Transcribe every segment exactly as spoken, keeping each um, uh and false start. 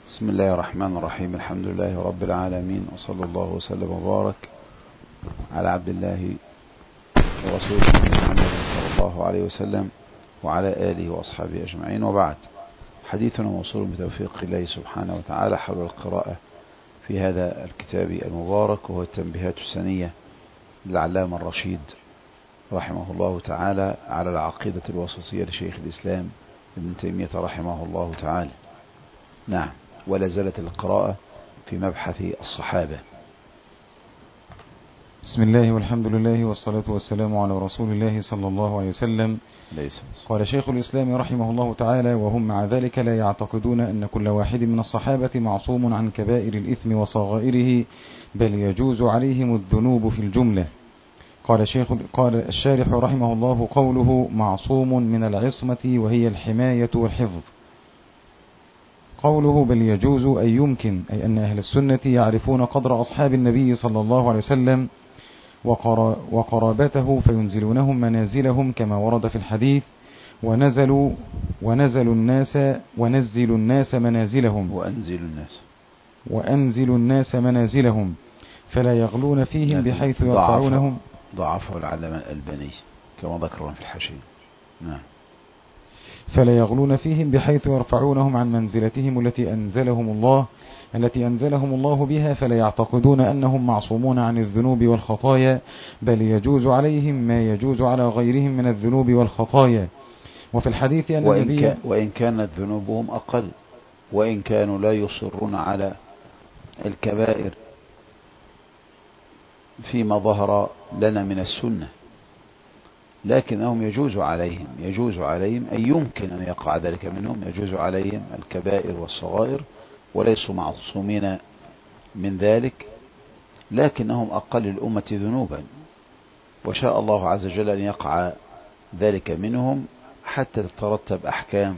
بسم الله الرحمن الرحيم. الحمد لله رب العالمين، وصلى الله وسلم وبارك على عبد الله ورسوله محمد صلى الله عليه وسلم وعلى آله وأصحابه أجمعين، وبعد. حديثنا موصول بتوفيق الله سبحانه وتعالى حول القراءة في هذا الكتاب المبارك، وهو التنبيهات السنية للعلامة الرشيد رحمه الله تعالى على العقيدة الوسطية لشيخ الإسلام ابن تيمية رحمه الله تعالى. نعم، ولا زالت القراءة في مبحث الصحابة. بسم الله والحمد لله والصلاة والسلام على رسول الله صلى الله عليه وسلم. ليس. قال شيخ الإسلام رحمه الله تعالى: وهم مع ذلك لا يعتقدون أن كل واحد من الصحابة معصوم عن كبائر الإثم وصغائره، بل يجوز عليهم الذنوب في الجملة. قال شيخ قال الشارح رحمه الله: قوله معصوم من العصمة وهي الحماية والحفظ. قوله بل يجوز أي يمكن، أي أن أهل السنة يعرفون قدر أصحاب النبي صلى الله عليه وسلم وقرابته، فينزلونهم منازلهم كما ورد في الحديث: ونزلوا ونزلوا الناس ونزلوا الناس منازلهم وأنزلوا الناس وأنزلوا الناس منازلهم فلا يغلون فيهم بحيث يرفعونهم. ضعفه العلامة الألباني كما ذكرنا في الحاشية. نعم. فلا يغلون فيهم بحيث يرفعونهم عن منزلتهم التي أنزلهم الله التي أنزلهم الله بها، فلا يعتقدون أنهم معصومون عن الذنوب والخطايا، بل يجوز عليهم ما يجوز على غيرهم من الذنوب والخطايا. وفي الحديث أن وإن, النبي كان وإن كانت ذنوبهم أقل، وإن كانوا لا يصرون على الكبائر فيما ظهر لنا من السنة، لكنهم يجوز عليهم يجوز عليهم أي يمكن أن يقع ذلك منهم، يجوز عليهم الكبائر والصغائر وليسوا معصومين من ذلك، لكنهم أقل الأمة ذنوبا، وشاء الله عز وجل أن يقع ذلك منهم حتى تترتب أحكام،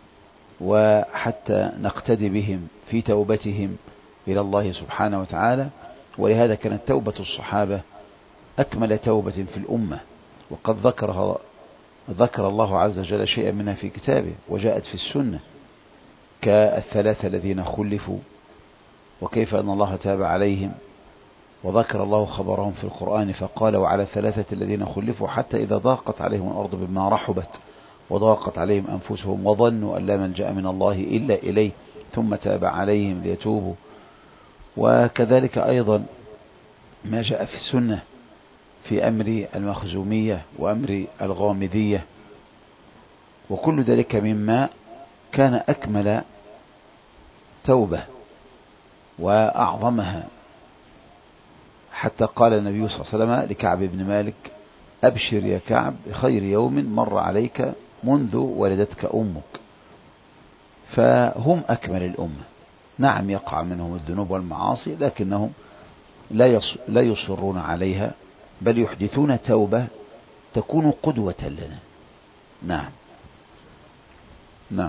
وحتى نقتدي بهم في توبتهم إلى الله سبحانه وتعالى. ولهذا كانت توبة الصحابة أكمل توبة في الأمة، وقد ذكرها ذكر الله عز وجل شيئا منها في كتابه، وجاءت في السنة كالثلاثة الذين خلفوا، وكيف أن الله تاب عليهم، وذكر الله خبرهم في القرآن فقال: وعلى الثلاثة الذين خلفوا حتى إذا ضاقت عليهم الأرض بما رحبت وضاقت عليهم أنفسهم وظنوا أن لا ملجأ من الله إلا إليه ثم تاب عليهم ليتوبوا. وكذلك أيضا ما جاء في السنة في أمر المخزومية وأمر الغامدية، وكل ذلك مما كان أكمل توبة وأعظمها، حتى قال النبي صلى الله عليه وسلم لكعب بن مالك: أبشر يا كعب بخير يوم مر عليك منذ ولدتك أمك. فهم أكمل الأمة. نعم، يقع منهم الذنوب والمعاصي، لكنهم لا يصرون عليها، بل يحدثون توبة تكون قدوة لنا. نعم نعم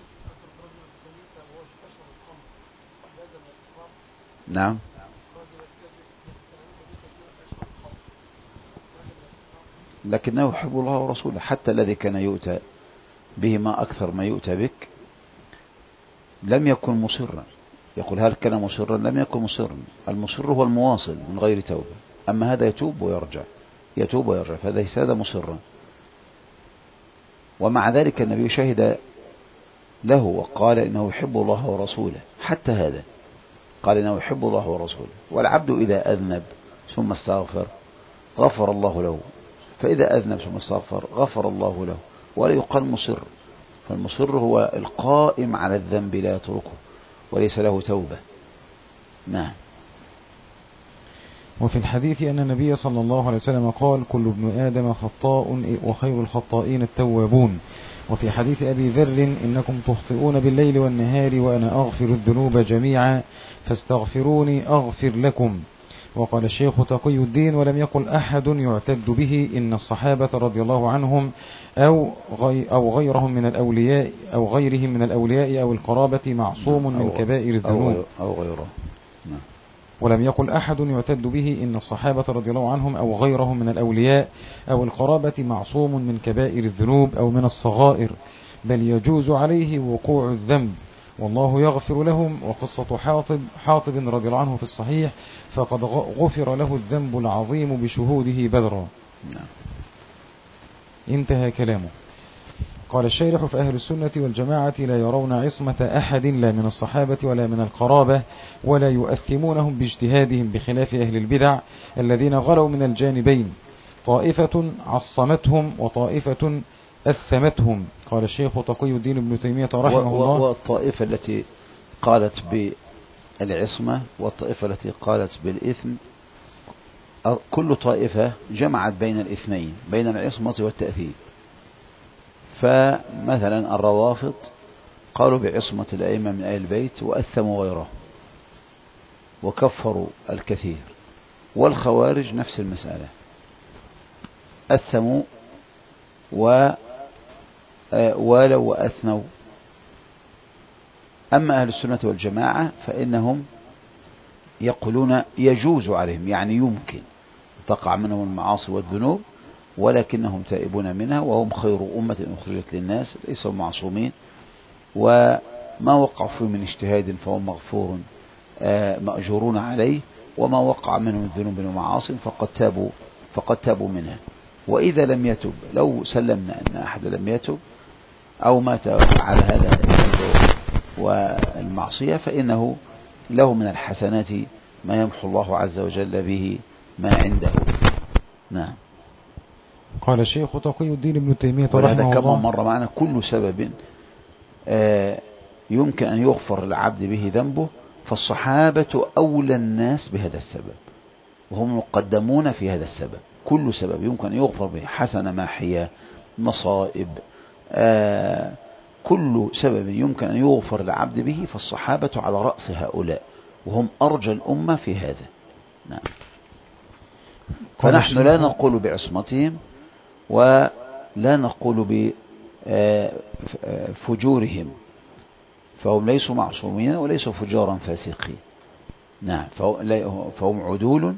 نعم لكنه يحب الله ورسوله. حتى الذي كان يؤتى به ما أكثر ما يؤتى بك لم يكن مصرا. يقول: هل كان مصرا؟ لم يكن مصرا. المصر هو المواصل من غير توبة، أما هذا يتوب ويرجع يتوب ويرجع، فهذا ليس مصرا. ومع ذلك النبي شهد له وقال إنه يحب الله ورسوله. حتى هذا قال إنه يحب الله ورسوله. والعبد إذا أذنب ثم استغفر غفر الله له، فإذا أذنب ثم استغفر غفر الله له، ولا يقال مصر. فالمصر هو القائم على الذنب لا يتركه وليس له توبة. نعم. وفي الحديث أن النبي صلى الله عليه وسلم قال: كل ابن آدم خطاء وخير الخطائين التوابون. وفي حديث أبي ذر: إنكم تخطئون بالليل والنهار وأنا أغفر الذنوب جميعا فاستغفروني أغفر لكم. وقال الشيخ تقي الدين: ولم يقل أحد يعتد به إن الصحابة رضي الله عنهم أو غي أو غيرهم من الأولياء أو غيرهم من الأولياء أو القرابة معصوم من كبائر الذنوب. أو غيره. نعم. ولم يقل أحد يعتد به إن الصحابة رضي الله عنهم أو غيرهم من الأولياء أو القرابة معصوم من كبائر الذنوب أو من الصغائر، بل يجوز عليه وقوع الذنب. والله يغفر لهم. وقصة حاطب حاطب رضي الله عنه في الصحيح، فقد غفر له الذنب العظيم بشهوده بدرا. انتهى كلامه. قال الشارح: فأهل السنة والجماعة لا يرون عصمة أحد لا من الصحابة ولا من القرابة، ولا يؤثمونهم باجتهادهم، بخلاف أهل البدع الذين غلوا من الجانبين، طائفة عصمتهم وطائفة أثمتهم. قال الشيخ تقي الدين ابن تيمية رحمه الله: والطائفة التي قالت بالعصمة والطائفة التي قالت بالإثم، كل طائفة جمعت بين الاثنين، بين العصمة والتأثيم. فمثلا الروافض قالوا بعصمة الأئمة من أهل البيت وأثموا غيره وكفروا الكثير، والخوارج نفس المسألة، أثموا ووالوا وأثنوا. أما أهل السنة والجماعة فإنهم يقولون يجوز عليهم، يعني يمكن تقع منهم المعاصي والذنوب، ولكنهم تائبون منها، وهم خير أمة أخرجت للناس، ليسوا معصومين، وما وقع فيه من اجتهاد فهم مغفور مأجورون عليه، وما وقع منهم الذنوب والمعاصي فقد تابوا فقد تابوا منها. وإذا لم يتب، لو سلمنا أن أحد لم يتب أو مات على هذا الذنب والمعصية، فإنه له من الحسنات ما يمحو الله عز وجل به ما عنده. نعم. قال الشيخ تقي الدين ابن تيمية رحمه الله: وهذا كما مر معنا كل سبب يمكن أن يغفر العبد به ذنبه، فالصحابة أولى الناس بهذا السبب، وهم مقدمون في هذا السبب. كل سبب يمكن أن يغفر به، حسنة ماحية، مصائب، كل سبب يمكن أن يغفر العبد به، فالصحابة على رأس هؤلاء، وهم أرجى الأمة في هذا. نعم. فنحن لا نقول بعصمتهم ولا نقول بفجورهم، فهم ليسوا معصومين وليسوا فجارا فاسقين. نعم. فهم عدول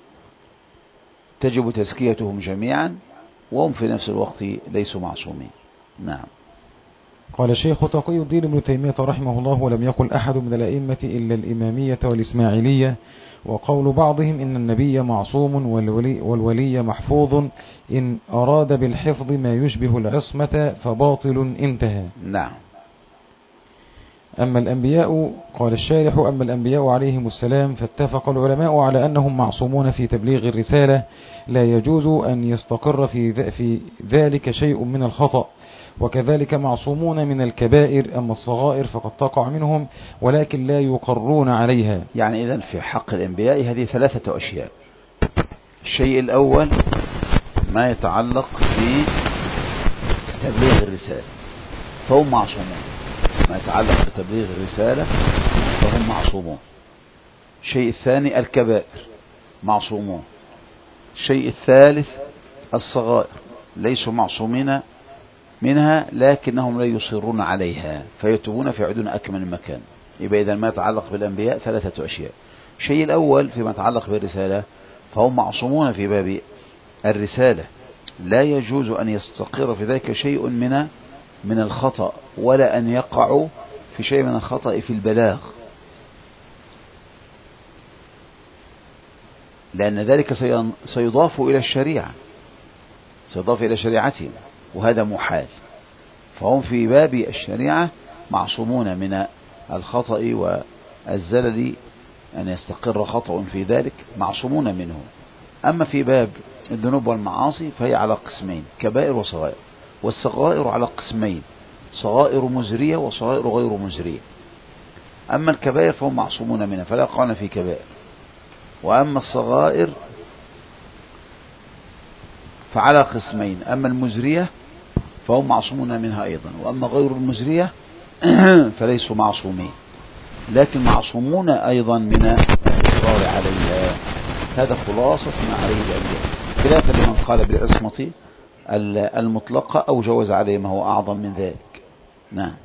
تجب تزكيتهم جميعا، وهم في نفس الوقت ليسوا معصومين. نعم. قال الشيخ تقي الدين ابن تيمية رحمه الله: ولم يقل أحد من الأئمة إلا الإمامية والإسماعيلية. وقول بعضهم إن النبي معصوم والولي, والولي محفوظ، إن أراد بالحفظ ما يشبه العصمة فباطل. انتهى. نعم. أما الأنبياء، قال الشارح: أما الأنبياء عليهم السلام فاتفق العلماء على أنهم معصومون في تبليغ الرسالة، لا يجوز أن يستقر في, في ذلك شيء من الخطأ، وكذلك معصومون من الكبائر، أما الصغائر فقد تقع منهم ولكن لا يقرون عليها. يعني إذن في حق الأنبياء هذه ثلاثة أشياء. الشيء الأول ما يتعلق بتبليغ الرسالة فهم معصومون، ما يتعلق بتبليغ الرسالة فهم معصومون. الشيء الثاني الكبائر، معصومون. الشيء الثالث الصغائر، ليسوا معصومين منها لكنهم لا يصرون عليها فيتوبون في عدون أكمل مكان. يبقى إذا ما يتعلق بالأنبياء ثلاثة أشياء. الشيء الأول فيما يتعلق بالرسالة فهم معصومون في باب الرسالة، لا يجوز أن يستقر في ذلك شيء من من الخطأ، ولا أن يقعوا في شيء من الخطأ في البلاغ، لأن ذلك سيضاف إلى الشريعة، سيضاف إلى شريعتهم، وهذا محال. فهم في باب الشريعة معصومون من الخطأ والزلل، أن يستقر خطأ في ذلك معصومون منه. أما في باب الذنوب والمعاصي فهي على قسمين، كبائر وصغائر، والصغائر على قسمين، صغائر مزرية وصغائر غير مزرية. أما الكبائر فهم معصومون منها فلا يقعون في كبائر، وأما الصغائر فعلى قسمين، أما المزرية فهم معصومون منها أيضا، وأما غير المزرية فليسوا معصومين لكن معصومون أيضا من الإصرار عليها. هذا خلاصة ما عليه الأنبياء، خلافا لمن قال بالعصمة المطلقة أو جوز عليه ما هو أعظم من ذلك. نعم.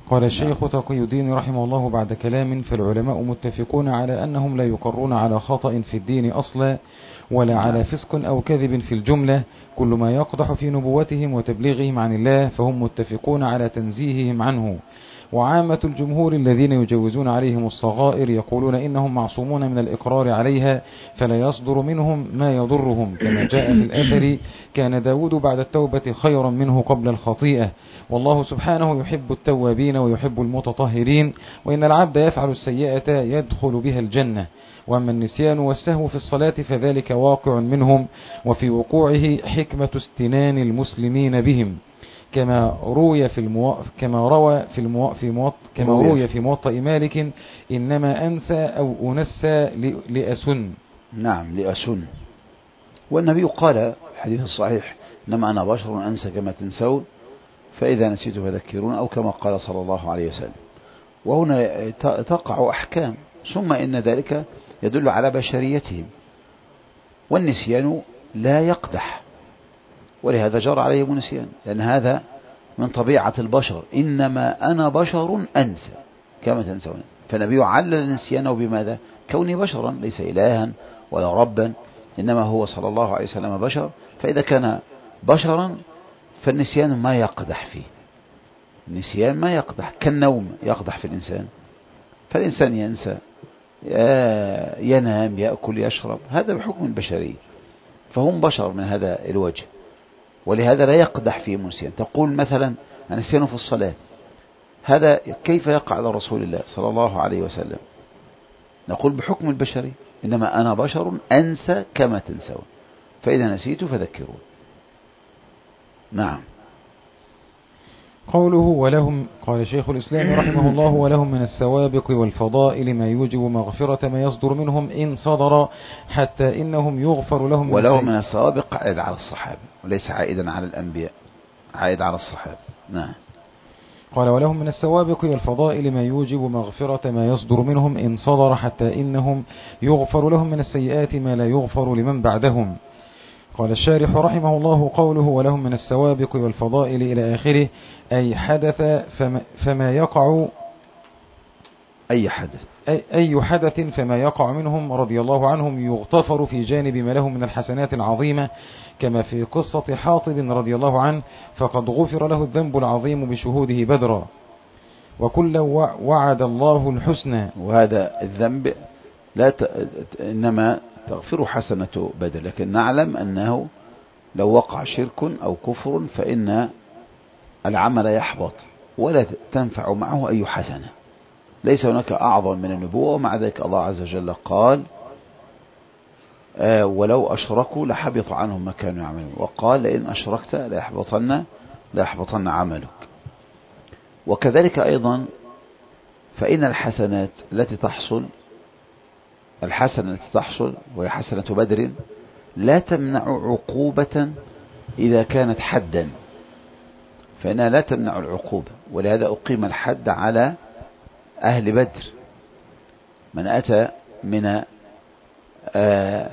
قال الشيخ تقي الدين رحمه الله بعد كلام، فالعلماء متفقون على أنهم لا يقرون على خطأ في الدين أصلا ولا على فسق أو كذب في الجملة، كل ما يقدح في نبوتهم وتبليغهم عن الله فهم متفقون على تنزيههم عنه. وعامة الجمهور الذين يجوزون عليهم الصغائر يقولون إنهم معصومون من الإقرار عليها فلا يصدر منهم ما يضرهم، كما جاء في الأثر: كان داود بعد التوبة خيرا منه قبل الخطيئة، والله سبحانه يحب التوابين ويحب المتطهرين، وإن العبد يفعل السيئة يدخل بها الجنة. وأما النسيان والسهو في الصلاة فذلك واقع منهم، وفي وقوعه حكمة استنان المسلمين بهم، كما روي في المو... كما روى في المو... في موط... كما روي في موطأ مالك: إنما أنسى أو أنسى ل... لأسن. نعم لأسن. والنبي قال الحديث الصحيح: إنما أنا بشر أنسى كما تنسون فإذا نسيت فذكرون، أو كما قال صلى الله عليه وسلم. وهنا تقع أحكام، ثم إن ذلك يدل على بشريتهم، والنسيان لا يقدح، ولهذا جرى عليهم النسيان، لأن هذا من طبيعة البشر: إنما أنا بشر أنسى كما تنسون. فالنبي علل النسيان بماذا؟ كوني بشرا، ليس إلها ولا ربا، إنما هو صلى الله عليه وسلم بشر، فإذا كان بشرا فالنسيان ما يقدح فيه. النسيان ما يقدح، كالنوم يقدح في الإنسان، فالإنسان ينسى، ينام، يأكل، يشرب، هذا بحكم البشرية، فهم بشر من هذا الوجه، ولهذا لا يقدح فيهم النسيان. تقول مثلا النسيان في الصلاة، هذا كيف يقع على رسول الله صلى الله عليه وسلم؟ نقول بحكم البشري: إنما أنا بشر أنسى كما تنسون فإذا نسيت فذكرون. نعم. قوله ولهم، قال شيخ الإسلام رحمه الله: ولهم من السوابق والفضائل ما يوجب مغفرة ما يصدر منهم إن صدر، حتى إنهم يغفر لهم. ولهم من السوابق عائد على الصحابة وليس عائدا على الأنبياء، عائد على الصحابة. نعم. قال: ولهم من السوابق والفضائل ما يوجب مغفرة ما يصدر منهم إن صدر، حتى إنهم يغفر لهم من السيئات ما لا يغفر لمن بعدهم. قال الشارح رحمه الله: قوله ولهم من السوابق والفضائل إلى آخره، أي حدث فما, فما يقع أي حدث أي, أي حدث فما يقع منهم رضي الله عنهم يغتفر في جانب ما لهم من الحسنات العظيمة، كما في قصة حاطب رضي الله عنه، فقد غفر له الذنب العظيم بشهوده بدرا، وكل وعد الله الحسنى. وهذا الذنب لا ت... إنما تغفر حسنة بدر، لكن نعلم أنه لو وقع شرك أو كفر فإن العمل يحبط ولا تنفع معه أي حسنة، ليس هناك أعظم من النبوة. ومع ذلك الله عز وجل قال: آه ولو أشركوا لحبط عنهم ما كانوا يعملون، وقال: لئن أشركت ليحبطن ليحبطن عملك. وكذلك أيضا فإن الحسنات التي تحصل الحسنة التي تحصل وهي حسنة بدر لا تمنع عقوبة إذا كانت حدا، فإنها لا تمنع العقوبة، ولهذا أقيم الحد على أهل بدر. من أتى من آه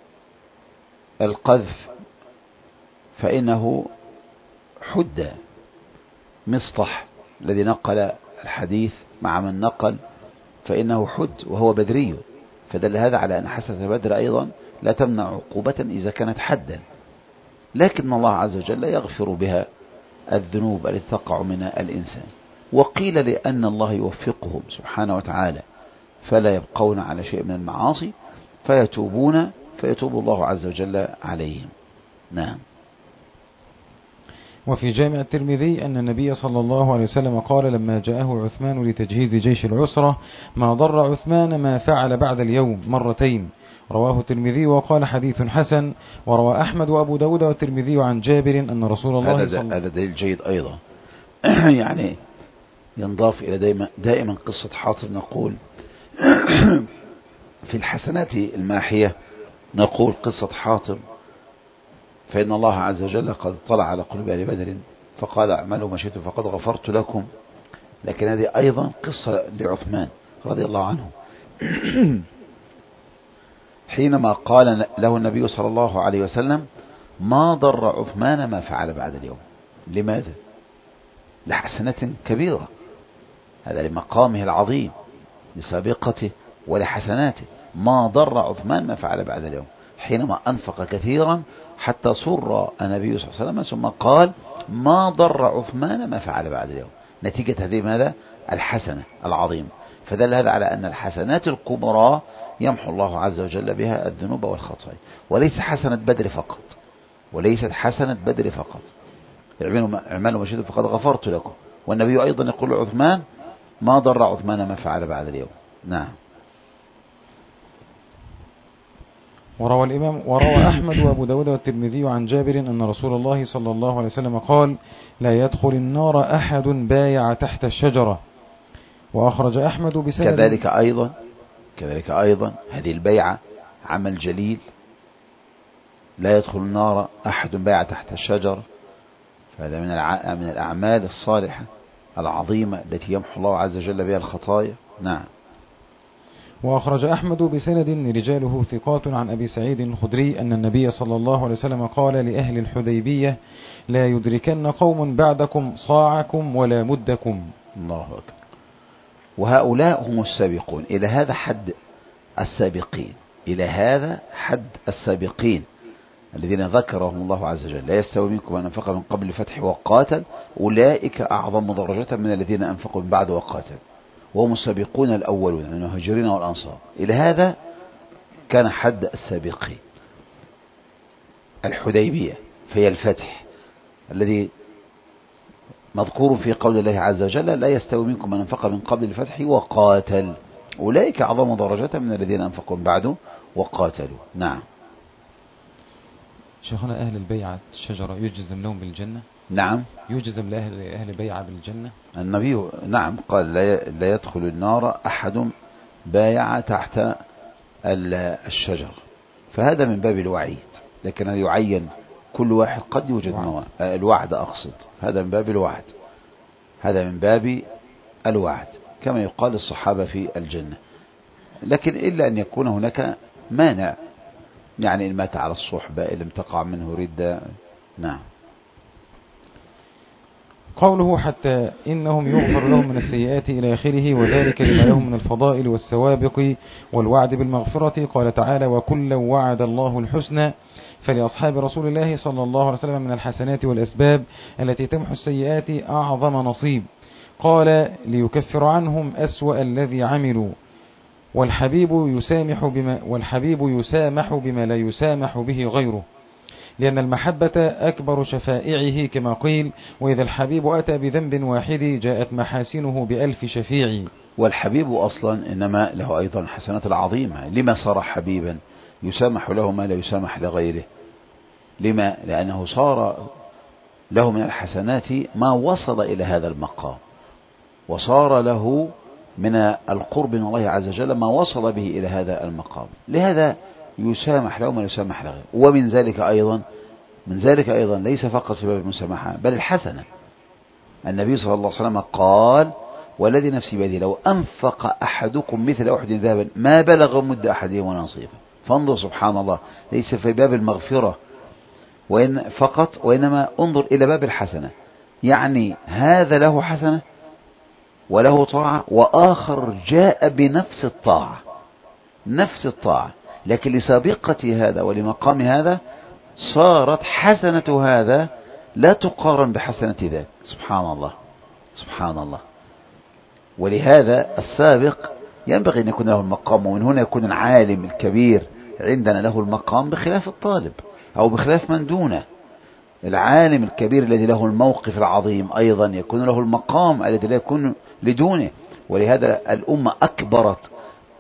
القذف فإنه حد. مصطح الذي نقل الحديث مع من نقل فإنه حد وهو بدري، فدل هذا على أن حسنة بدر أيضا لا تمنع عقوبة إذا كانت حدا، لكن الله عز وجل يغفر بها الذنوب التي تقع من الإنسان. وقيل لأن الله يوفقهم سبحانه وتعالى فلا يبقون على شيء من المعاصي فيتوبون فيتوب الله عز وجل عليهم. نعم. وفي جامع الترمذي أن النبي صلى الله عليه وسلم قال لما جاءه عثمان لتجهيز جيش العسرة: ما ضر عثمان ما فعل بعد اليوم، مرتين. رواه الترمذي وقال حديث حسن. وروى أحمد وأبو داود والترمذي عن جابر أن رسول الله صلى الله عليه وسلم. هذا دليل جيد أيضا. يعني ينضاف إلى دائما, دائما قصة حاطب. نقول في الحسنات الماحية نقول قصة حاطب، فإن الله عز وجل قد طلع على قلوب أهل بدر فقال: اعملوا ما شئتم فقد غفرت لكم. لكن هذه أيضا قصة لعثمان رضي الله عنه حينما قال له النبي صلى الله عليه وسلم: ما ضر عثمان ما فعل بعد اليوم. لماذا؟ لحسنة كبيرة، هذا لمقامه العظيم لسابقته ولحسناته. ما ضر عثمان ما فعل بعد اليوم، حينما أنفق كثيرا حتى سر النبي صلى الله عليه وسلم ثم قال ما ضر عثمان ما فعل بعد اليوم، نتيجة هذه ماذا؟ الحسنة العظيمة. فدل هذا على أن الحسنات الكبرى يمحو الله عز وجل بها الذنوب والخطايا، وليس حسنة بدر فقط، وليست حسنة بدر فقط. اعملوا ما شئتم فقد غفرت لكم. والنبي أيضا يقول لعثمان ما ضر عثمان ما فعل بعد اليوم. نعم. وروى الإمام وروى أحمد وأبو داود والترمذي عن جابر أن رسول الله صلى الله عليه وسلم قال لا يدخل النار أحد بايع تحت الشجرة. وأخرج أحمد بسند كذلك أيضا كذلك أيضا هذه البيعة عمل جليل، لا يدخل النار أحد بايع تحت الشجرة، فهذا من من الأعمال الصالحة العظيمة التي يمحو الله عز وجل بها الخطايا. نعم. وأخرج أحمد بسند رجاله ثقات عن أبي سعيد الخدري أن النبي صلى الله عليه وسلم قال لأهل الحديبية لا يدركن قوم بعدكم صاعكم ولا مدكم. الله أكبر. وهؤلاء هم السابقون إلى هذا حد السابقين، إلى هذا حد السابقين الذين ذكرهم الله عز وجل لا يستوي منكم من أنفق من قبل الفتح وقاتل أولئك أعظم درجة من الذين أنفقوا من بعد وقاتل وهم السابقون الأولون من المهاجرين والأنصار. إلى هذا كان حد السابقين. الحديبية في الفتح الذي مذكور في قول الله عز وجل لا يستوي منكم من أنفق من قبل الفتح وقاتل أولئك أعظم درجة من الذين أنفقوا من بعد وقاتلوا. نعم. شيخنا أهل البيعة الشجرة يجزم لهم بالجنة؟ نعم، يجزم لأهل أهل البيعة بالجنة. النبي نعم قال لا يدخل النار أحد بايع تحت الشجر، فهذا من باب الوعيد، لكن يعين كل واحد قد يوجد وعد. الوعد أقصد هذا من باب الوعد، هذا من باب الوعد كما يقال الصحابة في الجنة، لكن إلا أن يكون هناك مانع، يعني إن مات على الصحبة إن لم تقع منه ردة. نعم. قوله حتى إنهم يغفر لهم من السيئات إلى آخره وذلك لما لهم من الفضائل والسوابق والوعد بالمغفرة. قال تعالى وكلا وعد الله الحسنى. فلأصحاب رسول الله صلى الله عليه وسلم من الحسنات والأسباب التي تمحو السيئات أعظم نصيب. قال ليكفر عنهم أسوأ الذي عملوا والحبيب يسامح بما والحبيب يسامح بما لا يسامح به غيره، لأن المحبة أكبر شفائعه كما قيل وإذا الحبيب أتى بذنب واحد جاءت محاسنه بألف شفيع. والحبيب أصلا إنما له أيضا حسنات العظيمة. لما صار حبيبا؟ يسامح له ما لا يسامح لغيره. لما؟ لأنه صار له من الحسنات ما وصل إلى هذا المقام، وصار له من القرب من الله عز وجل ما وصل به إلى هذا المقام، لهذا يسامح له ما يسامح لغيره. ومن ذلك أيضا من ذلك أيضا ليس فقط في باب المسامحة بل الحسنة. النبي صلى الله عليه وسلم قال والذي نفسي بيده لو أنفق أحدكم مثل أحد ذهبا ما بلغ مد أحدهم ولا نصيفه. فانظر سبحان الله، ليس في باب المغفرة وإن فقط، وإنما انظر إلى باب الحسنة، يعني هذا له حسنة وله طاعة وآخر جاء بنفس الطاعة نفس الطاعة، لكن لسابقة هذا ولمقام هذا صارت حسنة هذا لا تقارن بحسنة ذاك. سبحان الله سبحان الله. ولهذا السابق ينبغي أن يكون له المقام، ومن هنا يكون العالم الكبير عندنا له المقام بخلاف الطالب أو بخلاف من دونه. العالم الكبير الذي له الموقف العظيم أيضا يكون له المقام الذي لا يكون لدونه. ولهذا الأمة أكبرت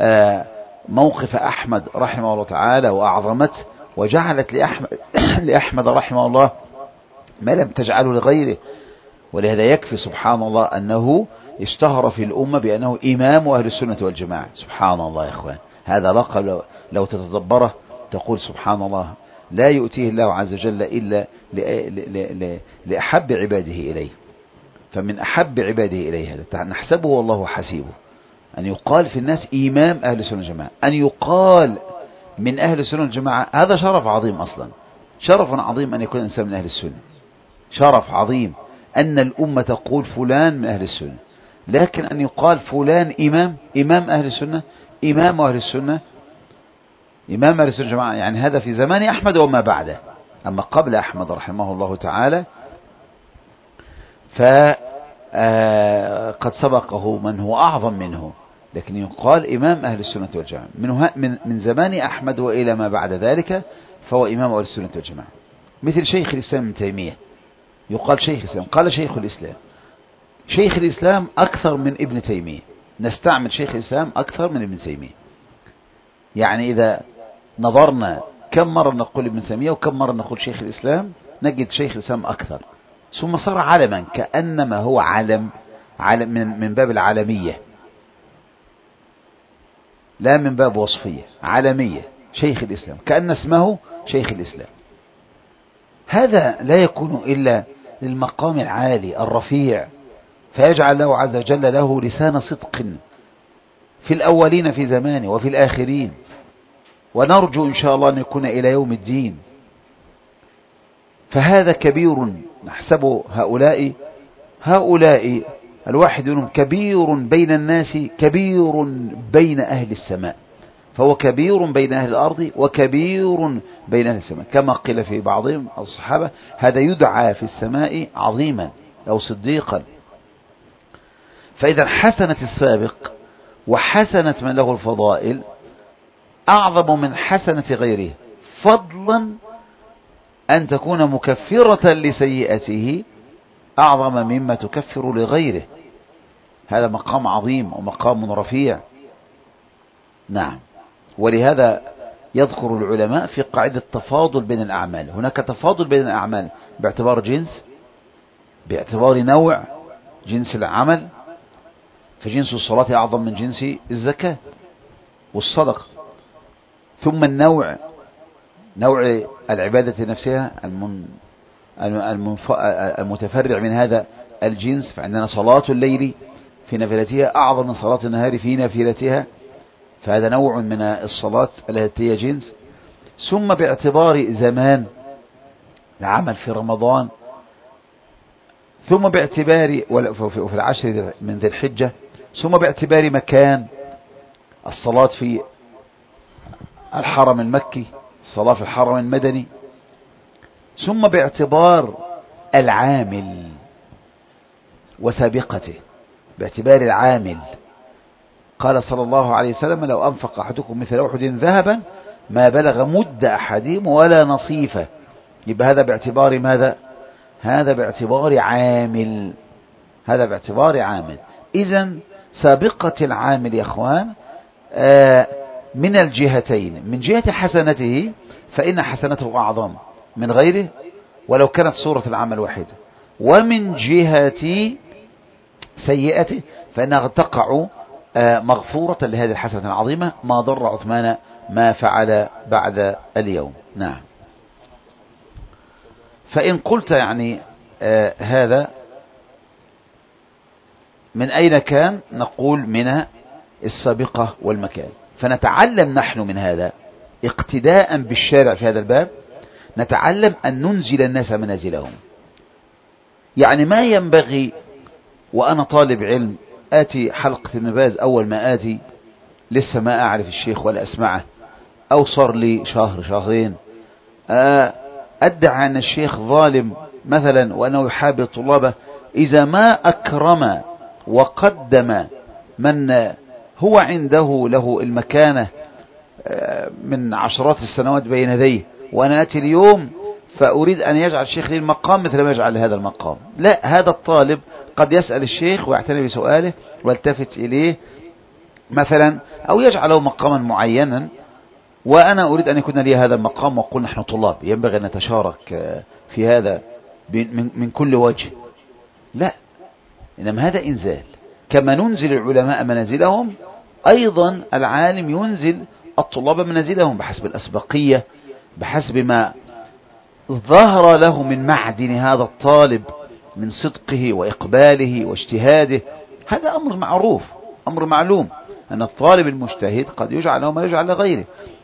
موقف أحمد رحمه الله تعالى وأعظمته وجعلت لأحمد, لأحمد رحمه الله ما لم تجعله لغيره. ولهذا يكفي سبحان الله أنه اشتهر في الأمة بأنه إمام أهل السنة والجماعة. سبحان الله يا إخوان، هذا لقب لو تتدبره تقول سبحان الله لا يؤتيه الله عز وجل إلا لأحب عباده إليه. فمن أحب عباده إليه هذا نحسبه والله حسيبه أن يقال في الناس إمام أهل السنة والجماعة، أن يقال من أهل السنة والجماعة، هذا شرف عظيم أصلا، شرف عظيم أن يكون إنسان من أهل السنة، شرف عظيم أن الأمة تقول فلان من أهل السنة. لكن أن يقال فلان إمام إمام أهل السنة إمام أهل السنة إمام أهل السنة جماعة، يعني هذا في زمان أحمد وما بعده. أما قبل أحمد رحمه الله تعالى فقد سبقه من هو أعظم منه، لكن يقال إمام أهل السنة والجماعة من من زمان أحمد وإلى ما بعد ذلك فهو إمام أهل السنة والجماعة. مثل شيخ الإسلام ابن تيمية، يقال شيخ الإسلام، قال شيخ الإسلام. شيخ الإسلام أكثر من ابن تيمية، نستعمل شيخ الإسلام أكثر من ابن تيمية. يعني إذا نظرنا كم مرة نقول ابن تيمية وكم مرة نقول شيخ الإسلام نجد شيخ الإسلام أكثر، ثم صار علما كأنما هو علم علم من, من باب العالمية لا من باب وصفية، عالمية. شيخ الإسلام كأن اسمه شيخ الإسلام. هذا لا يكون إلا للمقام العالي الرفيع، فيجعل له عز وجل له لسان صدق في الأولين في زمانه وفي الآخرين، ونرجو إن شاء الله أن يكون إلى يوم الدين. فهذا كبير نحسبه هؤلاء هؤلاء الواحد منهم كبير بين الناس كبير بين أهل السماء، فهو كبير بين أهل الأرض وكبير بين أهل السماء، كما قيل في بعضهم الصحابة هذا يدعى في السماء عظيما أو صديقا. فإذا حسنت السابق وحسنت من له الفضائل أعظم من حسنة غيره، فضلا أن تكون مكفرة لسيئته أعظم مما تكفر لغيره. هذا مقام عظيم ومقام رفيع. نعم. ولهذا يذكر العلماء في قاعدة تفاضل بين الأعمال، هناك تفاضل بين الأعمال باعتبار جنس، باعتبار نوع جنس العمل، فجنس الصلاة أعظم من جنس الزكاة والصدقة. ثم النوع نوع العبادة نفسها المتفرع من هذا الجنس، فعندنا صلاة الليل في نافلتها أعظم من صلاة النهار في نافلتها، فهذا نوع من الصلاة التي هي جنس. ثم باعتبار زمان العمل في رمضان، ثم باعتبار وفي العشر من ذي الحجة، ثم باعتبار مكان الصلاة في الحرم المكي، الصلاة في الحرم المدني، ثم باعتبار العامل وسابقته، باعتبار العامل. قال صلى الله عليه وسلم لو أنفق أحدكم مثل أحد ذهبا ما بلغ مد أحدهم ولا نصيفه. يبقى هذا باعتبار ماذا؟ هذا باعتبار عامل، هذا باعتبار عامل. إذن سابقة العامل يا أخوان آه من الجهتين، من جهة حسنته فإن حسنته أعظم من غيره ولو كانت صورة العمل واحدة، ومن جهة سيئته فإنها تقع مغفورة لهذه الحسنة العظيمة، ما ضر عثمان ما فعل بعد اليوم. نعم. فإن قلت يعني آه هذا من أين كان؟ نقول من السابقة والمكان. فنتعلم نحن من هذا اقتداء بالشارع في هذا الباب، نتعلم أن ننزل الناس منازلهم. يعني ما ينبغي وأنا طالب علم آتي حلقة ابن باز أول ما آتي لسه ما أعرف الشيخ ولا أسمعه، أو صار لي شهر شهرين أدعى أن الشيخ ظالم مثلا وأنه يحابي طلابه، إذا ما أكرم وقدم من هو عنده له المكانة من عشرات السنوات بين يديه، وأنا أتي اليوم فأريد أن يجعل الشيخ لي المقام مثل ما يجعل هذا المقام. لا، هذا الطالب قد يسأل الشيخ ويعتني بسؤاله والتفت إليه مثلا، أو يجعله مقاما معينا، وأنا أريد أن يكون لي هذا المقام، وقل نحن طلاب ينبغي أن نتشارك في هذا من كل وجه. لا، إنما هذا إنزال. كما ننزل العلماء منازلهم أيضا العالم ينزل الطلاب منازلهم بحسب الأسبقية، بحسب ما ظهر له من معدن هذا الطالب من صدقه وإقباله واجتهاده. هذا أمر معروف، أمر معلوم، أن الطالب المجتهد قد يجعل له ما يجعل لغيره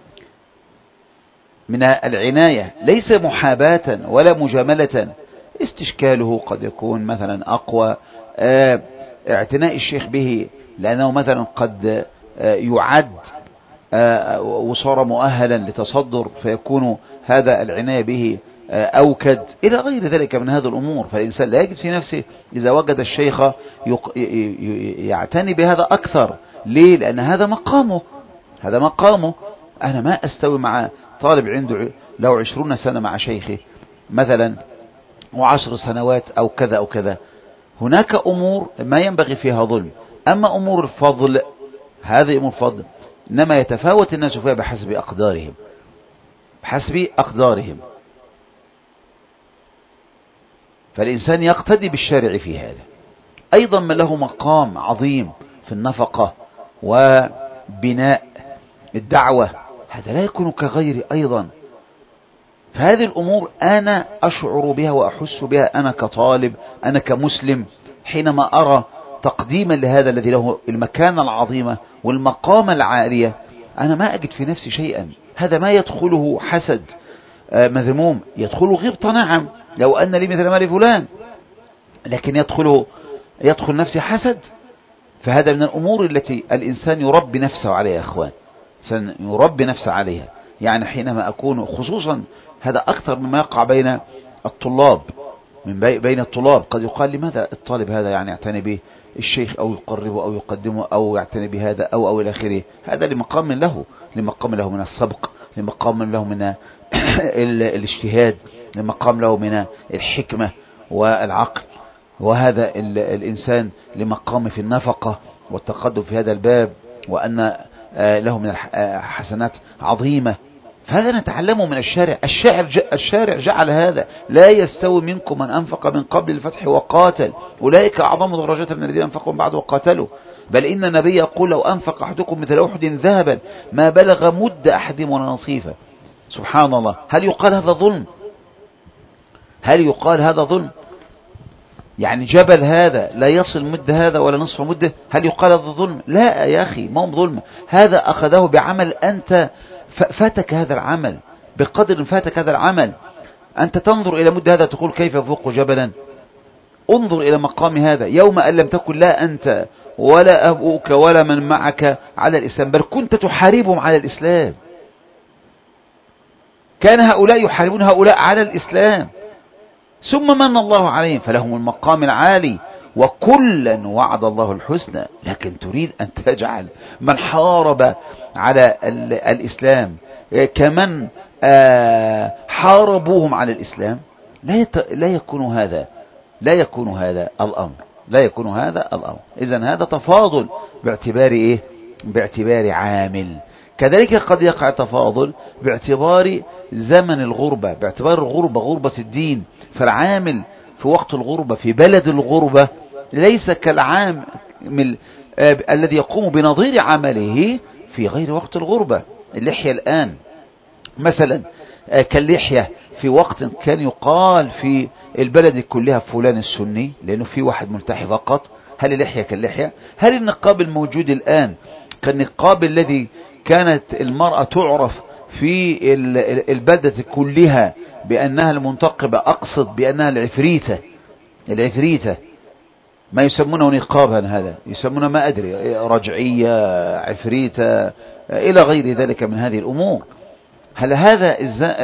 من العناية، ليس محاباة ولا مجاملة. استشكاله قد يكون مثلا أقوى، اعتناء الشيخ به لأنه مثلا قد يعد وصار مؤهلا لتصدر فيكون هذا العناية به أوكد إلى غير ذلك من هذه الأمور. فالإنسان لا يجد في نفسه إذا وجد الشيخ يعتني بهذا أكثر. ليه؟ لأن هذا مقامه، هذا مقامه. أنا ما أستوي مع طالب عنده لو عشرون سنة مع شيخه مثلا وعشر سنوات أو كذا أو كذا. هناك أمور ما ينبغي فيها ظلم. أما أمور الفضل هذه أمور فضل إنما يتفاوت الناس فيها بحسب أقدارهم، بحسب أقدارهم. فالإنسان يقتدي بالشارع في هذا. أيضا من له مقام عظيم في النفقة وبناء الدعوة هذا لا يكون كغيره أيضا. فهذه الأمور أنا أشعر بها وأحس بها أنا كطالب، أنا كمسلم، حينما أرى تقديما لهذا الذي له المكانة العظيمة والمقام العالية أنا ما أجد في نفسي شيئا. هذا ما يدخله حسد مذموم، يدخله غبطة نعم لو أن لي مثل ما لفلان، لكن يدخله يدخل نفسي حسد. فهذا من الأمور التي الإنسان يربي نفسه عليها يا أخوان، يربي نفسه عليها. يعني حينما أكون خصوصا هذا أكثر مما يقع بين الطلاب، من بين الطلاب قد يقال لماذا الطالب هذا يعني يعتني به الشيخ أو يقربه أو يقدمه أو يعتني بهذا أو أو إلى آخره. هذا لمقام له، لمقام له من السبق، لمقام له من الاجتهاد، لمقام له من الحكمة والعقل. وهذا الإنسان لمقام في النفقة والتقدم في هذا الباب، وأن له من الحسنات عظيمة. فهذا نتعلمه من الشارع. الشارع, الشارع جعل هذا لا يستوي منكم من أنفق من قبل الفتح وقاتل أولئك أعظم درجة من الذين أنفقوا بعد وقاتلوا. بل إن النبي يقول لو أنفق أحدكم مثل أحد ذهبا ما بلغ مد أحدهم ولا نصيفا. سبحان الله. هل يقال هذا ظلم؟ هل يقال هذا ظلم؟ يعني جبل هذا لا يصل مد هذا ولا نصف مده، هل يقال هذا ظلم؟ لا يا أخي، ما هو ظلم. هذا أخذه بعمل أنت فاتك هذا العمل، بقدر فاتك هذا العمل. أنت تنظر إلى مد هذا تقول كيف فوق جبلا؟ انظر إلى مقام هذا. يوم أن لم تكن لا أنت ولا أبوك ولا من معك على الإسلام، بل كنت تحاربهم على الإسلام. كان هؤلاء يحاربون هؤلاء على الإسلام، ثم من الله عليهم فلهم المقام العالي، وكلا وعد الله الحسنى. لكن تريد أن تجعل من حارب على الإسلام كمن حاربوهم على الإسلام. لا لا يكون هذا لا يكون هذا الأمر لا يكون هذا الأمر. إذن هذا تفاضل باعتبار إيه؟ باعتبار عامل. كذلك قد يقع تفاضل باعتبار زمن الغربة، باعتبار الغربة غربة الدين. فالعامل في وقت الغربة في بلد الغربة ليس كالعامل الذي يقوم بنظير عمله في غير وقت الغربة. اللحية الآن مثلا كاللحية في وقت كان يقال في البلد كلها فلان السني لأنه في واحد ملتحي فقط. هل اللحية كاللحية؟ هل النقاب الموجود الآن كالنقاب الذي كانت المرأة تعرف في البلدة كلها بأنها المنتقبة، أقصد بأنها العفريتة العفريتة ما يسمونه نقابا، هذا يسمونه ما أدري رجعية عفريتة إلى غير ذلك من هذه الأمور. هل هذا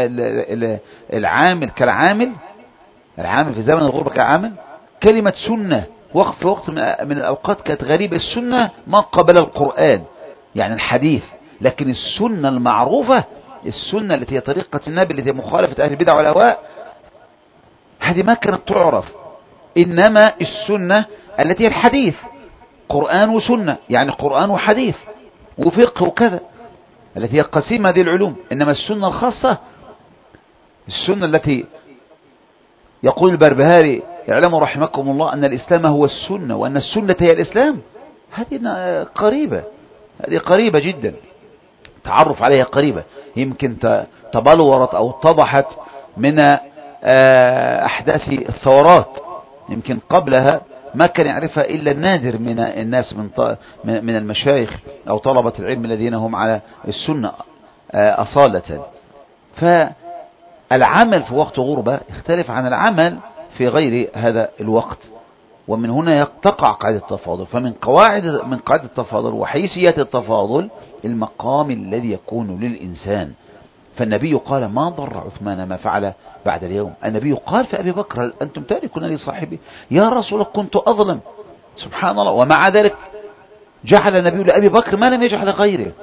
العامل كالعامل؟ العامل في زمن الغربة كعامل؟ كلمة سنة وقت في وقت من الأوقات كانت غريبة. السنة ما قبل القرآن يعني الحديث، لكن السنة المعروفة، السنة التي هي طريقة النبي التي هي مخالفة أهل البدع والأهواء، هذه ما كانت تعرف. إنما السنة التي هي الحديث، قرآن وسنة، يعني قرآن وحديث وفقه وكذا، التي هي قسيم هذه العلوم. إنما السنة الخاصة، السنة التي يقول البربهاري اعلموا رحمكم الله أن الإسلام هو السنة وأن السنة هي الإسلام، هذه قريبة، هذه قريبة جدا، تعرف عليها قريبة. يمكن تبلورت أو اتضحت من أحداث الثورات، يمكن قبلها ما كان يعرفها إلا النادر من الناس من من المشايخ أو طلبة العلم الذين هم على السنة أصالة. فالعمل في وقت غربة يختلف عن العمل في غير هذا الوقت. ومن هنا تقع قاعدة التفاضل. فمن قواعد من قاعدة التفاضل وحيثيات التفاضل المقام الذي يكون للإنسان. فالنبي قال ما ضر عثمان ما فعل بعد اليوم. النبي قال في أبي بكر هل أنتم تاركون لي صاحبي؟ يا رسول الله كنت أظلم. سبحان الله. ومع ذلك جعل النبي لأبي بكر ما لم يجعل غيره.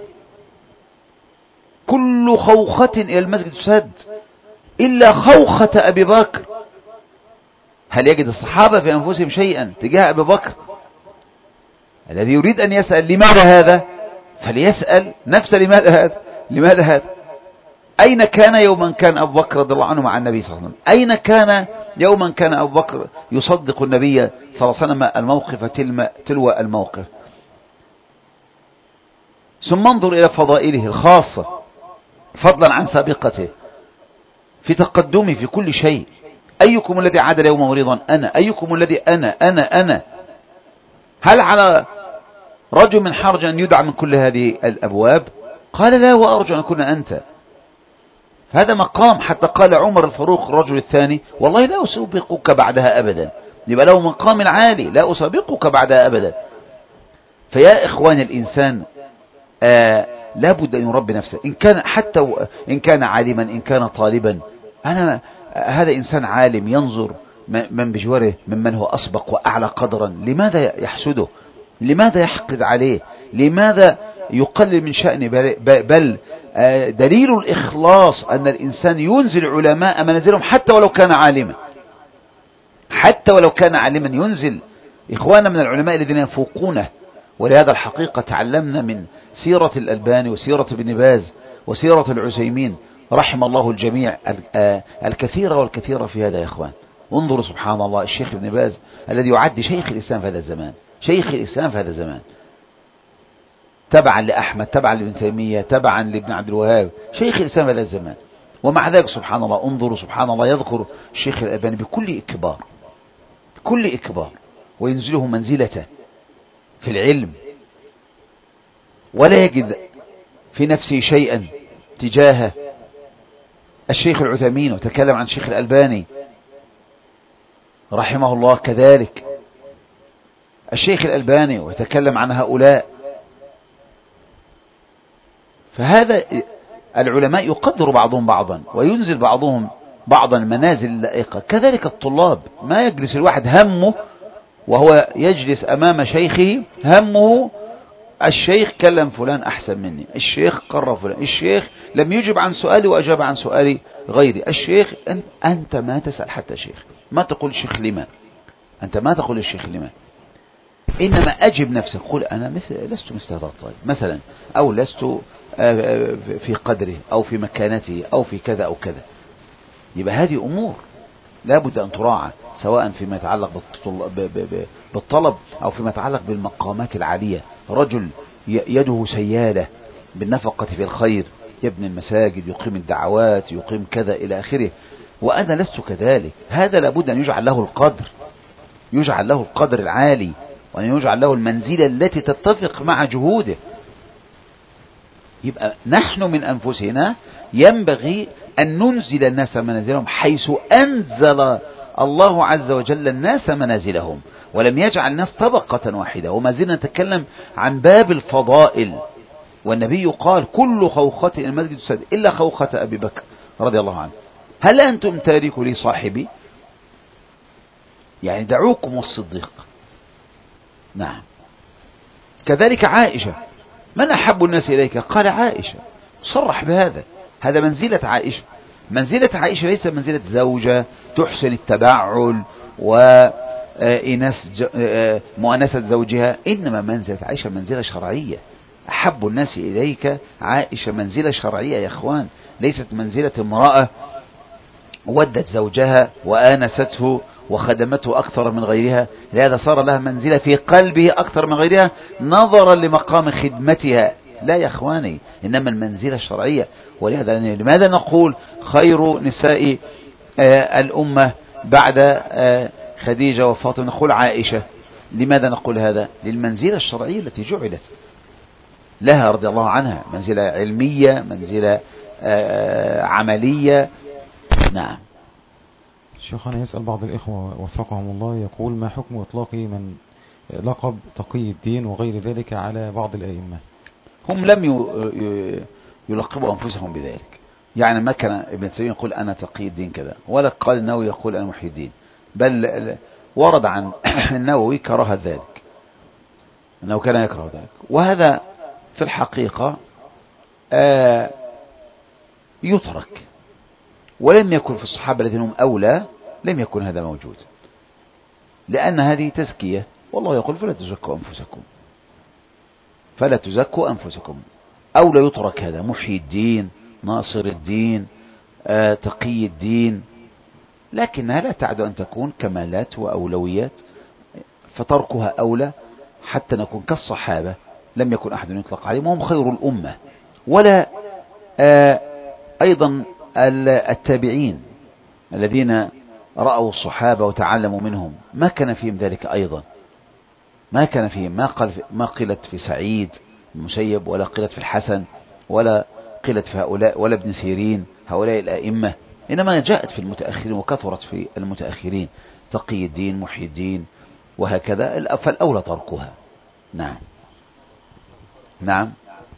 كل خوخة إلى المسجد تسد إلا خوخة أبي بكر. هل يجد الصحابة في أنفسهم شيئا تجاه أبي بكر؟ الذي يريد أن يسأل لماذا هذا فليسأل نفسه لماذا هذا لماذا هذا أين كان يوما كان أبو بكر رضي الله عنه مع النبي صلى الله عليه وسلم؟ أين كان يوما كان أبو بكر يصدق النبي صلى الله عليه وسلم الموقف تلو الموقف؟ ثم انظر إلى فضائله الخاصة فضلا عن سابقته في تقدمه في كل شيء. أيكم الذي عاد اليوم مريضا؟ أنا. أيكم الذي أنا أنا أنا هل على رجل من حرج أن يدعى من كل هذه الأبواب؟ قال لا وأرجو أن أكون أنت. هذا مقام. حتى قال عمر الفاروق الرجل الثاني والله لا أسابقك بعدها أبدا. يبقى له مقام عالي لا أسابقك بعدها أبدا. فيا إخوان الإنسان آه لا بد أن يربي نفسه إن كان حتى إن كان عالما إن كان طالبا. أنا هذا إنسان عالم ينظر من بجواره ممن هو أسبق وأعلى قدرا لماذا يحسده؟ لماذا يحقد عليه؟ لماذا يقلل من شأنه؟ بل دليل الإخلاص أن الإنسان ينزل علماء منازلهم حتى ولو كان عالما حتى ولو كان عالما ينزل إخوانا من العلماء الذين يفوقونه. ولهذا الحقيقة تعلمنا من سيرة الألباني وسيرة ابن باز وسيرة العثيمين رحم الله الجميع الكثير والكثير في هذا يا إخوان. انظروا سبحان الله الشيخ ابن باز الذي يعد شيخ الإسلام في هذا الزمان شيخ الإسلام في هذا الزمان تبعا لأحمد تبعا لابن تيمية تبعا لابن عبد الوهاب شيخ الإسلام في هذا الزمان. ومع ذلك سبحان الله انظروا سبحان الله يذكر الشيخ الألباني بكل إكبار بكل إكبار وينزله منزلته في العلم ولا يجد في نفسه شيئا تجاه الشيخ العثيمين. وتكلم عن الشيخ الألباني رحمه الله كذلك الشيخ الألباني وتكلم عن هؤلاء. فهذا العلماء يقدر بعضهم بعضا وينزل بعضهم بعضا منازل اللائقة. كذلك الطلاب ما يجلس الواحد همه وهو يجلس أمام شيخه همه الشيخ كلم فلان أحسن مني الشيخ قرر فلان الشيخ لم يجب عن سؤالي وأجاب عن سؤالي غيري الشيخ أنت ما تسأل حتى شيخ ما تقول الشيخ لما أنت ما تقول الشيخ لما إنما أجب نفسك قل أنا مثل لست مثل هذا الطالب مثلا أو لست في قدره أو في مكانته أو في كذا أو كذا. يبقى هذه أمور لا بد أن تراعى سواء فيما يتعلق بالطلب أو فيما يتعلق بالمقامات العالية. رجل يده سيالة بالنفقة في الخير يبني المساجد يقيم الدعوات يقيم كذا إلى آخره وأنا لست كذلك. هذا لابد أن يجعل له القدر يجعل له القدر العالي وأن يجعل له المنزلة التي تتفق مع جهوده. يبقى نحن من أنفسنا ينبغي أن ننزل الناس منازلهم حيث أنزل الله عز وجل الناس منازلهم ولم يجعل الناس طبقة واحدة. وما زلنا نتكلم عن باب الفضائل والنبي قال كل خوخة المسجد تسد إلا خوخة أبي بكر رضي الله عنه. هل أنتم تاركوا لي صاحبي؟ يعني دعوكم والصديق. نعم. كذلك عائشة من أحب الناس إليك؟ قال عائشة صرح بهذا. هذا منزلة عائشة. منزلة عائشة ليس منزلة زوجة تحسن التبعل ومؤانسة زوجها إنما منزلة عائشة منزلة شرعية. أحب الناس إليك عائشة منزلة شرعية يا إخوان ليست منزلة امرأة ودت زوجها وآنسته وخدمته أكثر من غيرها لهذا صار لها منزلة في قلبه أكثر من غيرها نظرا لمقام خدمتها. لا يا إخواني إنما المنزلة الشرعية. ولهذا لماذا نقول خير نساء آه الأمة بعد آه خديجة وفاطمة نقول عائشة؟ لماذا نقول هذا؟ للمنزلة الشرعية التي جعلت لها رضي الله عنها منزلة علمية منزلة آه عملية. نعم. شيخنا يسأل بعض الإخوة وفقهم الله، يقول ما حكم إطلاق من لقب تقي الدين وغير ذلك على بعض الأئمة؟ هم لم يلقبوا أنفسهم بذلك، يعني ما كان ابن تيمية يقول أنا تقي الدين كذا، ولا قال النووي يقول أنا محي الدين، بل ورد عن النووي كراهة ذلك، أنه كان يكره ذلك. وهذا في الحقيقة آه يترك، ولم يكن في الصحابة الذين هم أولى لم يكن هذا موجود، لأن هذه تزكية، والله يقول فلا تزكوا أنفسكم فلا تزكوا أنفسكم، أو لا يترك هذا محيي الدين، ناصر الدين، آه تقي الدين، لكنها لا تعد أن تكون كمالات وأولويات، فتركها أولى حتى نكون كالصحابة لم يكن أحد يطلق عليهم وهم خير الأمة، ولا آه أيضا التابعين الذين رأوا الصحابة وتعلموا منهم ما كان فيهم ذلك أيضا، ما كان فيهم ما قال ما قلت في سعيد المسيب، ولا قلت في الحسن، ولا قلت في هؤلاء، ولا ابن سيرين، هؤلاء الأئمة، إنما جاءت في المتأخرين وكثرت في المتأخرين، تقي الدين، محي الدين، وهكذا، فالأولى تركها. نعم نعم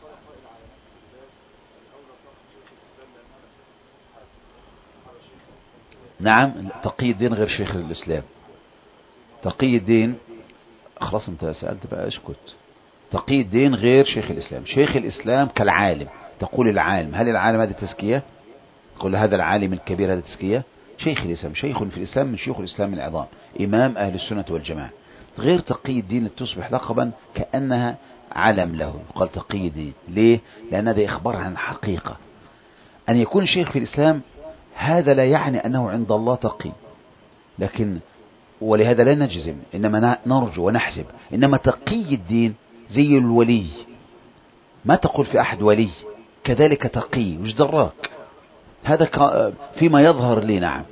نعم تقي الدين غير شيخ الإسلام. تقي الدين خلاص انت سألت بقى اسكت. تقي الدين غير شيخ الإسلام. شيخ الإسلام كالعالم، تقول العالم، هل العالم هذا تزكية؟ تقول هذا العالم الكبير هذا تزكية؟ شيخ الإسلام شيخ في الإسلام من شيوخ الإسلام العظام، إمام أهل السنة والجماعة. غير تقي الدين تصبح لقبا كأنها علم له، قال تقي الدين. ليه؟ لأن هذا إخبار عن حقيقة. أن يكون شيخ في الإسلام هذا لا يعني أنه عند الله تقي، لكن ولهذا لا نجزم، إنما نرجو ونحسب. إنما تقي الدين زي الولي، ما تقول في أحد ولي كذلك تقي، وش دراك؟ هذا فيما يظهر لي. نعم.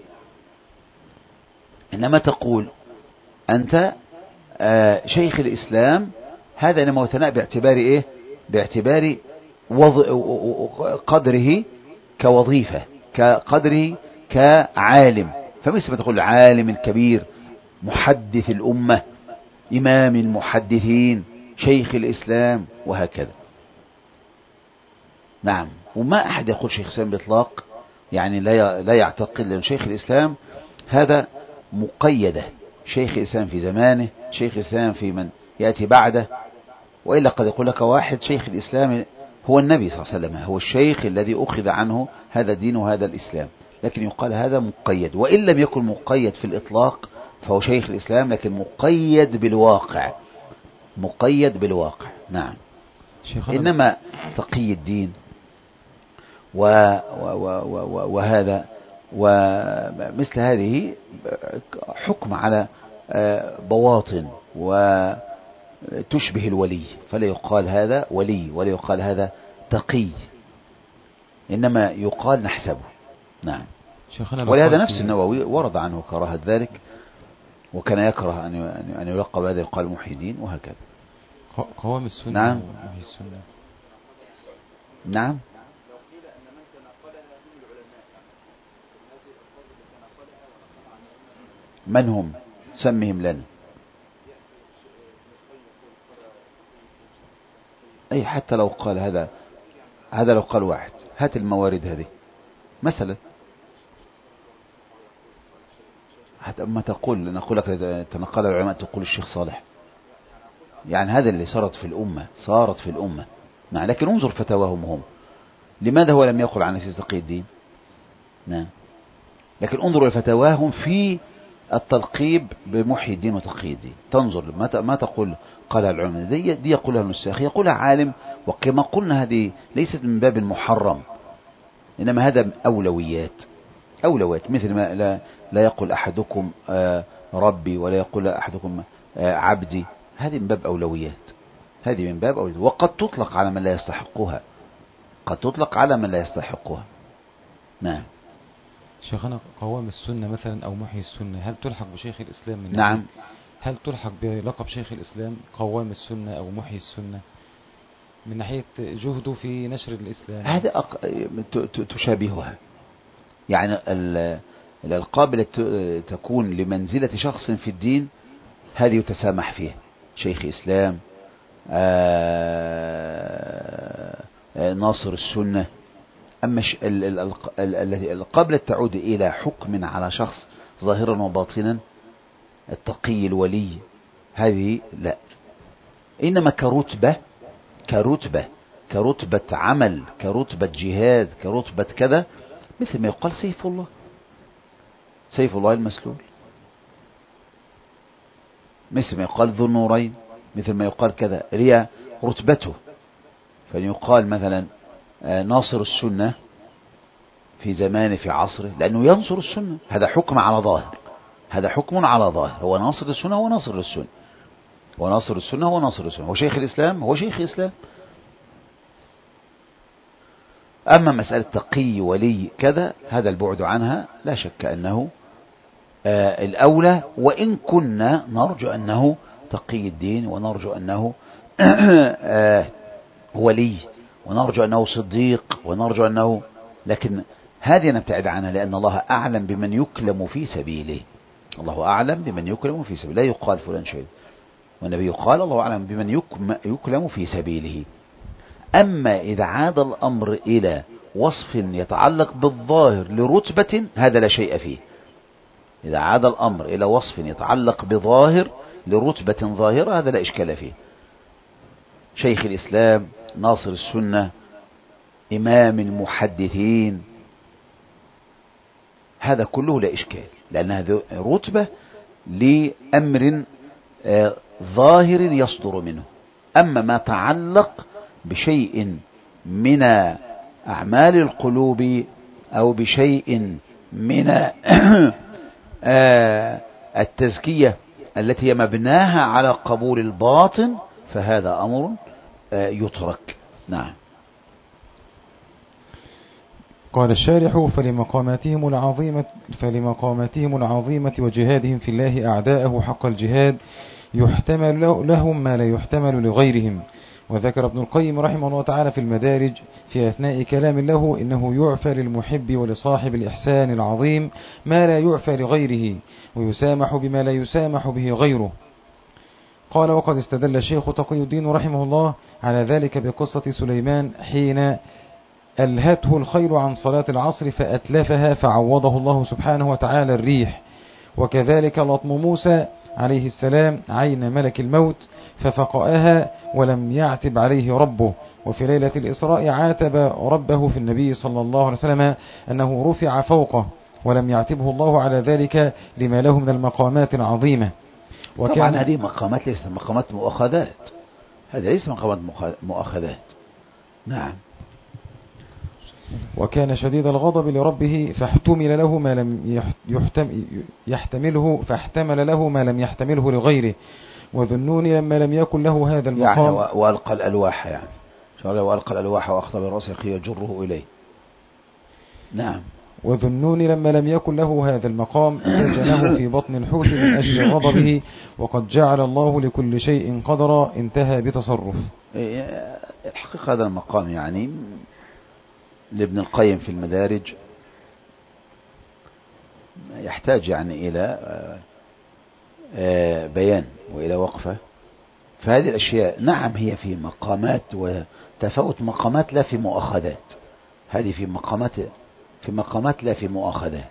إنما تقول أنت شيخ الإسلام، هذا إنما ثناء باعتبار إيه؟ باعتبار وض... قدره كوظيفة، كقدره كعالم. فمثل ما تقول عالم الكبير، محدث الأمة، إمام المحدثين، شيخ الإسلام، وهكذا. نعم. وما أحد يقول شيخ الإسلام بإطلاق، يعني لا لا يعتقد، لأن شيخ الإسلام هذا مقيدة، شيخ الإسلام في زمانه، شيخ الإسلام في من يأتي بعده، وإلا قد يقول لك واحد شيخ الإسلام هو النبي صلى الله عليه وسلم، هو الشيخ الذي أخذ عنه هذا الدين وهذا الإسلام، لكن يقال هذا مقيد، وإن لم يكن مقيد في الإطلاق فهو شيخ الإسلام، لكن مقيد بالواقع، مقيد بالواقع. نعم. إنما تقي الدين و و و وهذا ومثل هذه حكم على بواطن وتشبه الولي، فلا يقال هذا ولي ولا يقال هذا تقي، إنما يقال نحسبه. نعم. ولهذا نفس النووي ورد عنه كراهة ذلك، وكان يكره أن يلقب هذا يقال محي الدين، وهكذا. قوام السنة. نعم. السنة. نعم. من هم؟ سمهم لنا. أي حتى لو قال هذا هذا لو قال واحد، هات الموارد هذه مثلا، حتى ما تقول، نقول لك تنقل العلماء تقول الشيخ صالح، يعني هذا اللي صارت في الأمة، صارت في الأمة. نعم. لكن انظر فتاواهم هم، لماذا هو لم يقل عن نفسه تقي الدين؟ نعم. لكن انظر لفتاواهم في التلقيب بمحي الدين وتقي الدين، تنظر ما ما تقول قالها العلماء، دي, دي يقولها النساخ، يقولها عالم، وكما قلنا هذه ليست من باب المحرم، إنما هذا أولويات، أولويات. مثل ما لا, لا يقول أحدكم آه ربي، ولا يقول أحدكم آه عبدي، هذه من باب أولويات، هذه من باب أولويات، وقد تطلق على من لا يستحقها، قد تطلق على من لا يستحقها. نعم. شيخنا قوام السنة مثلا أو محي السنة، هل تلحق بشيخ الإسلام من نعم. هل تلحق بلقب شيخ الإسلام قوام السنة أو محي السنة من ناحية جهده في نشر الإسلام؟ هذا أق... تشابهها، يعني الألقاب التي تكون لمنزلة شخص في الدين هذه يتسامح فيها، شيخ إسلام، آآ آآ ناصر السنة. أما الألقاب التي تعود إلى حكم على شخص ظاهرا وباطنا، التقي، الولي، هذه لا. إنما كرتبة كرتبة كرتبة عمل، كرتبة جهاد، كرتبة كذا، مثل ما يقال سيف الله، سيف الله المسلول، مثل ما يقال ذو النورين، مثل ما يقال كذا، هي رتبته. فيقال مثلا ناصر السنة في زمانه في عصره، لأنه ينصر السنة، هذا حكم على ظاهر، هذا حكم على ظاهر، هو ناصر السنة، هو ناصر السنة، هو ناصر السنة، هو ناصر السنة، هو شيخ الإسلام، هو شيخ الإسلام. أما مسألة تقي ولي كذا، هذا البعد عنها لا شك أنه آه الأولى، وإن كنا نرجو أنه تقي الدين، ونرجو أنه آه ولي، ونرجو أنه صديق، ونرجو أنه، لكن هذه نبتعد عنها، لأن الله أعلم بمن يكلم في سبيله، الله أعلم بمن يكلم في سبيله، لا يقال فلان شيء، والنبي قال الله أعلم بمن يكلم في سبيله. أما إذا عاد الأمر إلى وصف يتعلق بالظاهر لرتبة، هذا لا شيء فيه. إذا عاد الأمر إلى وصف يتعلق بظاهر لرتبة ظاهرة، هذا لا إشكال فيه. شيخ الإسلام، ناصر السنة، إمام المحدثين، هذا كله لا إشكال، لأن هذه رتبة لأمر ظاهر يصدر منه. أما ما تعلق بشيء من أعمال القلوب، أو بشيء من التزكية التي مبناها على قبول الباطن، فهذا أمر يترك. نعم. قال الشارح: فلمقاماتهم العظيمة فلمقاماتهم العظيمة وجهادهم في الله أعداءه حق الجهاد يحتمل لهم ما لا يحتمل لغيرهم. وذكر ابن القيم رحمه الله تعالى في المدارج في أثناء كلام له: إنه يعفى للمحب ولصاحب الإحسان العظيم ما لا يعفى لغيره، ويسامح بما لا يسامح به غيره. قال: وقد استدل الشيخ تقي الدين رحمه الله على ذلك بقصة سليمان حين ألهته الخيل عن صلاة العصر فأتلفها، فعوضه الله سبحانه وتعالى الريح. وكذلك لطم موسى عليه السلام عين ملك الموت ففقأها ولم يعتب عليه ربه. وفي ليلة الإسراء عاتب ربه في النبي صلى الله عليه وسلم أنه رفع فوقه، ولم يعتبه الله على ذلك لما له من المقامات العظيمة. طبعا هذه مقامات ليست مقامات مؤاخذات، هذا ليس مقامات مؤاخذات. نعم. وكان شديد الغضب لربه فاحتمل له ما لم يحتمله فاحتمل له ما لم يحتمله لغيره. وذنون لما لم يكن له هذا المقام، يعني وألقى الألواح، يعني وألقى الألواح وأخذ بالرأس يجره إليه. نعم. وذنون لما لم يكن له هذا المقام سجنه في بطن الحوت من أجل غضبه، وقد جعل الله لكل شيء قدرا، انتهى بتصرف. الحقيقة هذا المقام يعني لابن القيم في المدارج يحتاج يعني إلى بيان وإلى وقفة. فهذه الأشياء نعم هي في مقامات وتفاوت مقامات، لا في مؤاخذات. هذه في مقامات في مقامات لا في مؤاخذات.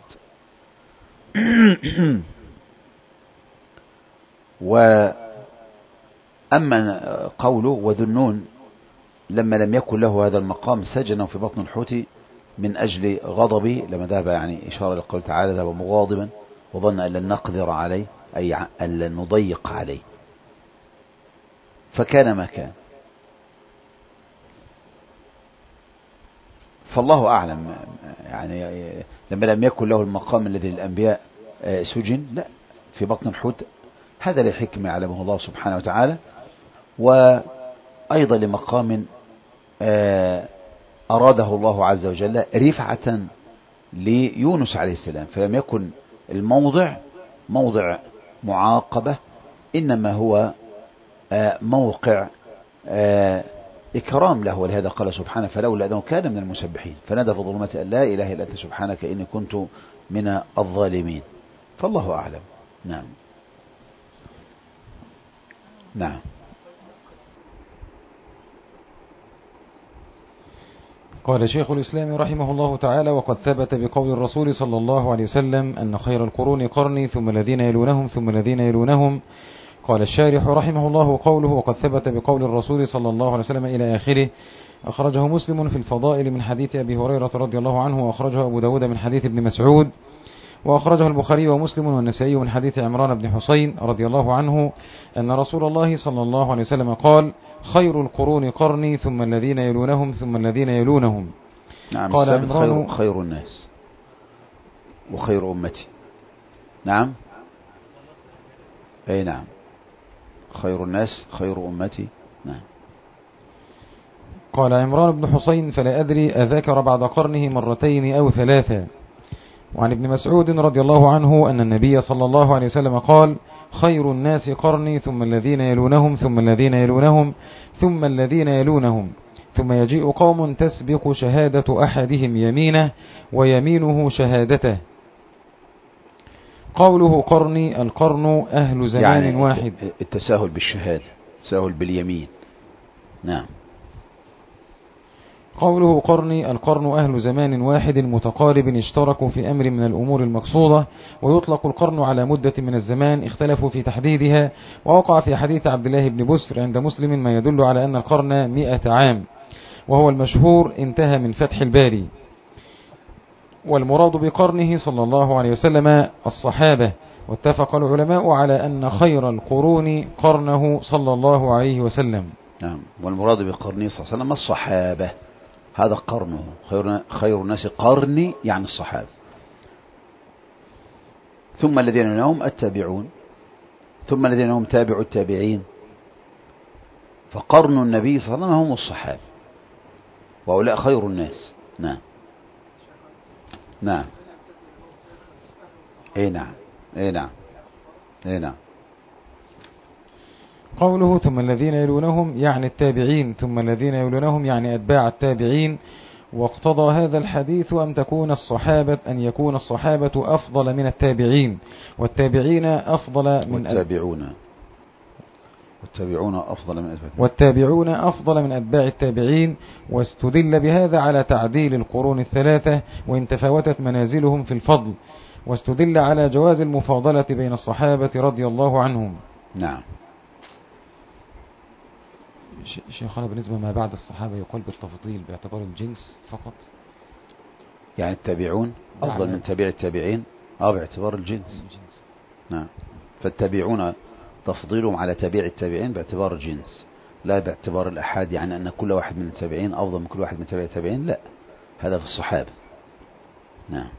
وأما قوله وذنون لما لم يكن له هذا المقام سجنه في بطن الحوت من أجل غضبه، لما ذهب يعني إشارة لقول تعالى ذهب مغاضبا وظن أن لن نقدر عليه، أي أن لن نضيق عليه، فكان ما كان. فالله أعلم يعني لما لم يكن له المقام الذي للأنبياء سجن لا في بطن الحوت، هذا لحكمة يعلمه الله سبحانه وتعالى. وأيضا لمقام أراده الله عز وجل رفعة ليونس عليه السلام، فلم يكن الموضع موضع معاقبة، إنما هو موقع إكرام له. ولهذا قال سبحانه: فلولا أنه كان من المسبحين فنادى في الظلمات أن لا إله إلا أنت سبحانك إني كنت من الظالمين. فالله أعلم. نعم. نعم. قال شيخ الإسلام رحمه الله تعالى: وقد ثبت بقول الرسول صلى الله عليه وسلم أن خير القرون قرني ثم الذين يلونهم ثم الذين يلونهم. قال الشارح رحمه الله: قوله وقد ثبت بقول الرسول صلى الله عليه وسلم إلى آخره أخرجه مسلم في الفضائل من حديث أبي هريرة رضي الله عنه، وأخرجه أبو داود من حديث ابن مسعود، وأخرجه البخاري ومسلم والنسائي من حديث عمران بن حسين رضي الله عنه أن رسول الله صلى الله عليه وسلم قال: خير القرون قرني ثم الذين يلونهم ثم الذين يلونهم. نعم. قال عمران: خير, خير الناس وخير أمتي. نعم. أي نعم، خير الناس خير أمتي. نعم. قال عمران بن حسين: فلا أدري أذكر بعد قرنه مرتين أو ثلاثة. وعن ابن مسعود رضي الله عنه أن النبي صلى الله عليه وسلم قال: خير الناس قرني ثم الذين يلونهم ثم الذين يلونهم ثم الذين يلونهم ثم يجيء قوم تسبق شهادة أحدهم يمينه ويمينه شهادته. قوله قرني، القرن أهل زمان يعني واحد. التساهل بالشهادة، التساهل باليمين. نعم. قوله قرني، القرن أهل زمان واحد متقارب اشتركوا في أمر من الأمور المقصودة. ويطلق القرن على مدة من الزمان اختلفوا في تحديدها. ووقع في حديث عبد الله بن بسر عند مسلم ما يدل على أن القرن مئة عام، وهو المشهور انتهى من فتح الباري. والمراد بقرنه صلى الله عليه وسلم الصحابة. واتفق العلماء على أن خير القرون قرنه صلى الله عليه وسلم. نعم. والمراد بقرنه صلى الله عليه وسلم الصحابة، هذا قرنه. خير, خير الناس قرني يعني الصحابة، ثم الذين هم التابعون، ثم الذين هم تابع التابعين. فقرن النبي صلى الله عليه وسلم هم الصحابة، وهؤلاء خير الناس. نعم. نعم. اي نعم. اي نعم. اي نعم. قوله ثم الذين يلونهم يعني التابعين، ثم الذين يلونهم يعني أتباع التابعين. واقتضى هذا الحديث أن تكون الصحابة أن يكون الصحابة أفضل من التابعين، والتابعين أفضل من والتابعون والتابعون أفضل من أتباع والتابعون أفضل من أتباع التابعين. واستدل بهذا على تعديل القرون الثلاثة وإن تفاوتت منازلهم في الفضل، واستدل على جواز المفاضلة بين الصحابة رضي الله عنهم. نعم. شيخنا بالنسبة ما بعد الصحابة يقال بالتفضيل باعتبار الجنس فقط، يعني التابعون أفضل يعني من تابع التابعين أو باعتبار الجنس. الجنس. نعم. فالتابعون تفضيلهم على تابع التابعين باعتبار الجنس، لا باعتبار الأحاد، يعني أن كل واحد من التابعين أفضل من كل واحد من تابع التابعين، لا، هذا في الصحابة. نعم.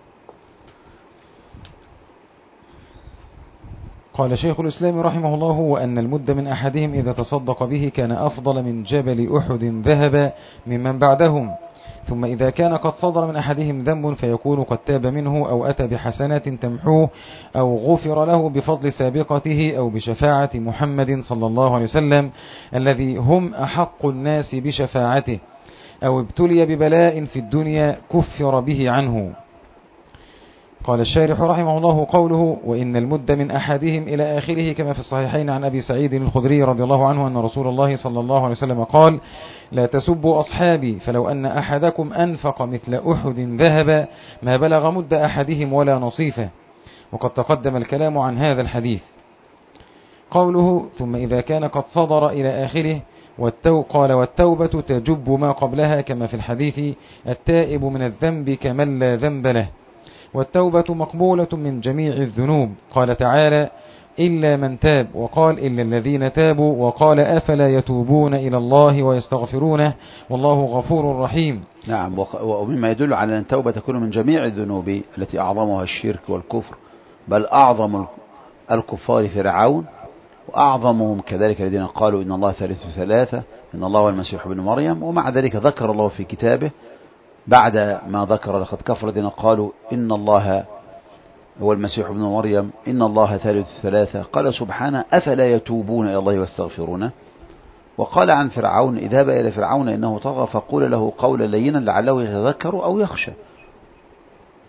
قال شيخ الإسلام رحمه الله: وأن المد من أحدهم إذا تصدق به كان أفضل من جبل أحد ذهب ممن بعدهم. ثم إذا كان قد صدر من أحدهم ذنب فيكون قد تاب منه أو أتى بحسنات تمحوه أو غفر له بفضل سابقته أو بشفاعة محمد صلى الله عليه وسلم الذي هم أحق الناس بشفاعته، أو ابتلي ببلاء في الدنيا كفر به عنه. قال الشارح رحمه الله: قوله وإن المد من أحدهم إلى آخره كما في الصحيحين عن أبي سعيد الخدري رضي الله عنه أن رسول الله صلى الله عليه وسلم قال: لا تسبوا أصحابي، فلو أن أحدكم أنفق مثل أحد ذهب ما بلغ مد أحدهم ولا نصيفه. وقد تقدم الكلام عن هذا الحديث. قوله ثم إذا كان قد صدر إلى آخره والتو قال والتوبة تجب ما قبلها كما في الحديث: التائب من الذنب كمن لا ذنب له. والتوبة مقبولة من جميع الذنوب. قال تعالى: إلا من تاب، وقال إلا الذين تابوا، وقال أفلا يتوبون إلى الله ويستغفرونه والله غفور رحيم. نعم. ومما يدل على أن التوبة تكون من جميع الذنوب التي أعظمها الشرك والكفر، بل أعظم الكفار فرعون، وأعظمهم كذلك الذين قالوا إن الله ثالث ثلاثة، إن الله والمسيح ابن مريم. ومع ذلك ذكر الله في كتابه بعد ما ذكر لقد كفر الذين قالوا إن الله هو المسيح ابن مريم إن الله ثالث ثلاثة، قال سبحانه: أفلا يتوبون إلى الله ويستغفرونه. وقال عن فرعون: اذهب إلى فرعون إنه طغى فقول له قولا لينا لعله يتذكر أو يخشى.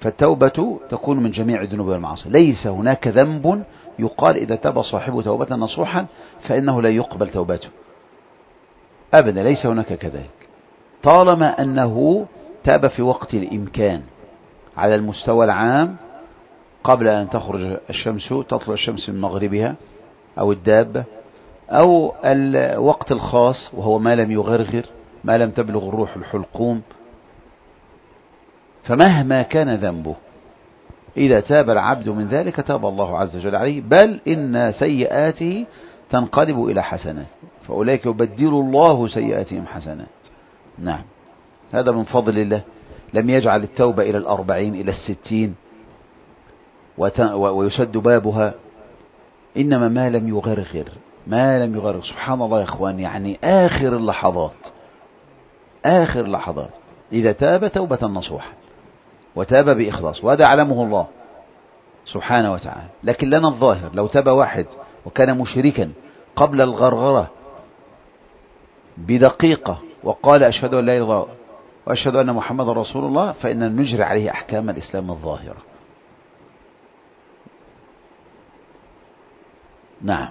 فالتوبة تكون من جميع الذنوب والمعاصي. ليس هناك ذنب يقال إذا تاب صاحبه توبة نصوحا فإنه لا يقبل توبته أبدا، ليس هناك كذلك، طالما أنه تاب في وقت الإمكان على المستوى العام قبل أن تخرج الشمس، تطلع الشمس من مغربها أو الدابة، أو الوقت الخاص وهو ما لم يغرغر، ما لم تبلغ الروح الحلقوم. فمهما كان ذنبه إذا تاب العبد من ذلك تاب الله عز وجل عليه، بل إن سيئاته تنقلب إلى حسنات، فأولئك يبدل الله سيئاتهم حسنات. نعم، هذا من فضل الله، لم يجعل التوبة إلى الأربعين إلى الستين ويسد بابها، إنما ما لم يغرغر، ما لم يغرغر. سبحان الله يا إخوان، يعني آخر اللحظات، آخر اللحظات إذا تاب توبة نصوحا وتاب بإخلاص، وهذا علمه الله سبحانه وتعالى. لكن لنا الظاهر، لو تاب واحد وكان مشركا قبل الغرغرة بدقيقة وقال أشهد أن لا إله إلا الله وأشهد أن محمد رسول الله، فإننا نجري عليه أحكام الإسلام الظاهرة. نعم.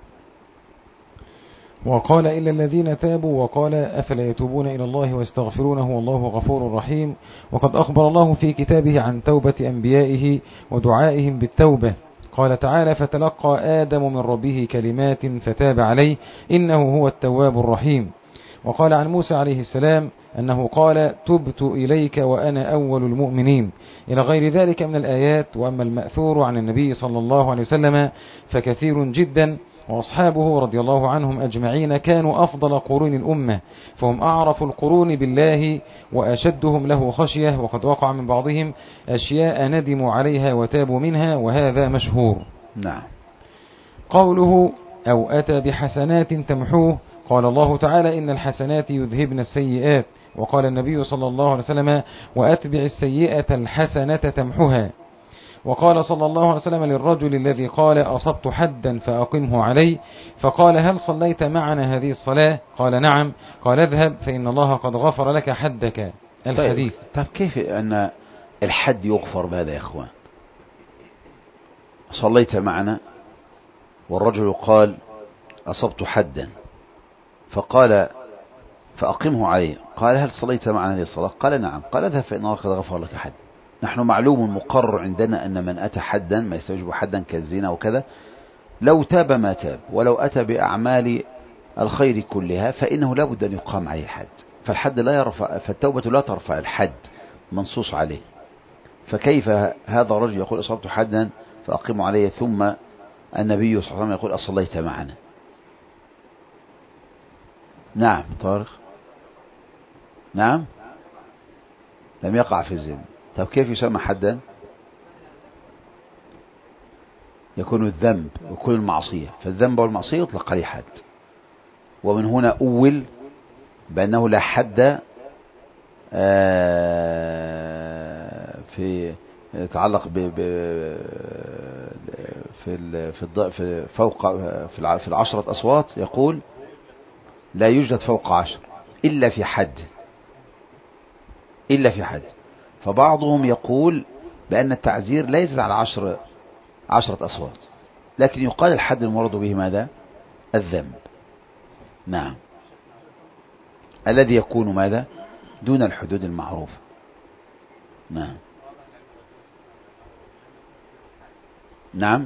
وقال إلا الذين تابوا، وقال أفلا يتوبون إلى الله ويستغفرونه والله غفور رحيم. وقد أخبر الله في كتابه عن توبة أنبيائه ودعائهم بالتوبة، قال تعالى فتلقى آدم من ربه كلمات فتاب عليه إنه هو التواب الرحيم. وقال عن موسى عليه السلام أنه قال تبت إليك وأنا أول المؤمنين، إلى غير ذلك من الآيات. وأما المأثور عن النبي صلى الله عليه وسلم فكثير جدا، وأصحابه رضي الله عنهم أجمعين كانوا أفضل قرون الأمة، فهم أعرف القرون بالله وأشدهم له خشية، وقد وقع من بعضهم أشياء ندموا عليها وتابوا منها، وهذا مشهور. نعم. قوله أو أتى بحسنات تمحوه، قال الله تعالى إن الحسنات يذهبن السيئات، وقال النبي صلى الله عليه وسلم وأتبع السيئة الحسنة تمحها. وقال صلى الله عليه وسلم للرجل الذي قال أصبت حدا فأقمه علي، فقال هل صليت معنا هذه الصلاة؟ قال نعم. قال اذهب فإن الله قد غفر لك حدك. الحديث. طيب, طيب كيف أن الحد يغفر بهذا يا إخوان؟ صليت معنا والرجل قال أصبت حدا فقال فأقمه عليه، قال هل صليت معنا هذه الصلاة؟ قال نعم. قال اذهب فإن الله قد غفر لك حد. نحن معلوم مقرر عندنا أن من أتى حدا ما يستوجب حدا كالزنا وكذا، لو تاب ما تاب ولو أتى بأعمال الخير كلها فإنه لا بد أن يقام عليه حد، فالحد لا يرفع، فالتوبة لا ترفع الحد منصوص عليه. فكيف هذا الرجل يقول أصبت حدا فأقيم عليه ثم النبي صلى الله عليه وسلم يقول أصليت معنا؟ نعم. طارق. نعم، لم يقع في الزنا. طب كيف يسمى حدا؟ يكون الذنب ويكون المعصية، فالذنب والمعصية يطلق عليه حد. ومن هنا أول بأنه لا حد في يتعلق ب في في فوق في العشرة أصوات، يقول لا يوجد فوق عشر إلا في حد، إلا في حد. فبعضهم يقول بأن التعزير لا يزيد على عشر عشرة أصوات، لكن يقال الحد المراد به ماذا؟ الذنب. نعم، الذي يكون ماذا؟ دون الحدود المعروفة. نعم. نعم،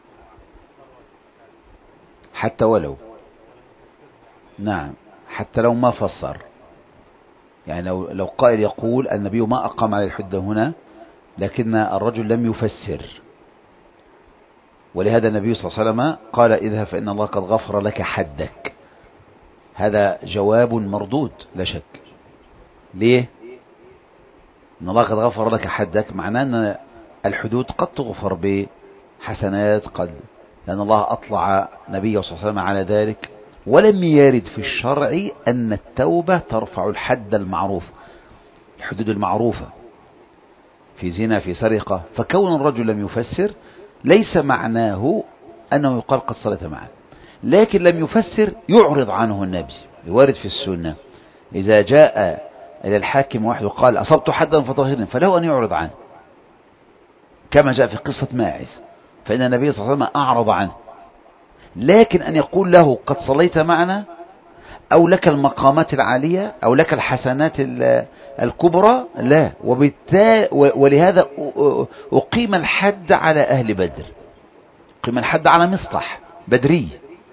حتى ولو، نعم، حتى لو ما فسر، يعني لو لو قائل يقول النبي ما أقام على الحد هنا لكن الرجل لم يفسر، ولهذا النبي صلى الله عليه وسلم قال اذهب فإن الله قد غفر لك حدك. هذا جواب مردود لا شك. ليه؟ إن الله قد غفر لك حدك معناه أن الحدود قد تغفر بحسنات، قد، لأن الله أطلع نبيه صلى الله عليه وسلم على ذلك. ولم يرد في الشرع أن التوبة ترفع الحد المعروف، الحدود المعروفة في زنا في سرقة. فكون الرجل لم يفسر ليس معناه أنه يقال قد صلت معه، لكن لم يفسر يعرض عنه النبي. يوارد في السنة إذا جاء إلى الحاكم واحد وقال أصبت حدا فطهرني، فله أن يعرض عنه كما جاء في قصة ماعز، فإن النبي صلى الله عليه وسلم أعرض عنه. لكن أن يقول له قد صليت معنا، أو لك المقامات العالية، أو لك الحسنات الكبرى، لا. وبالتالي ولهذا أقيم الحد على أهل بدر، أقيم الحد على مصطح بدري،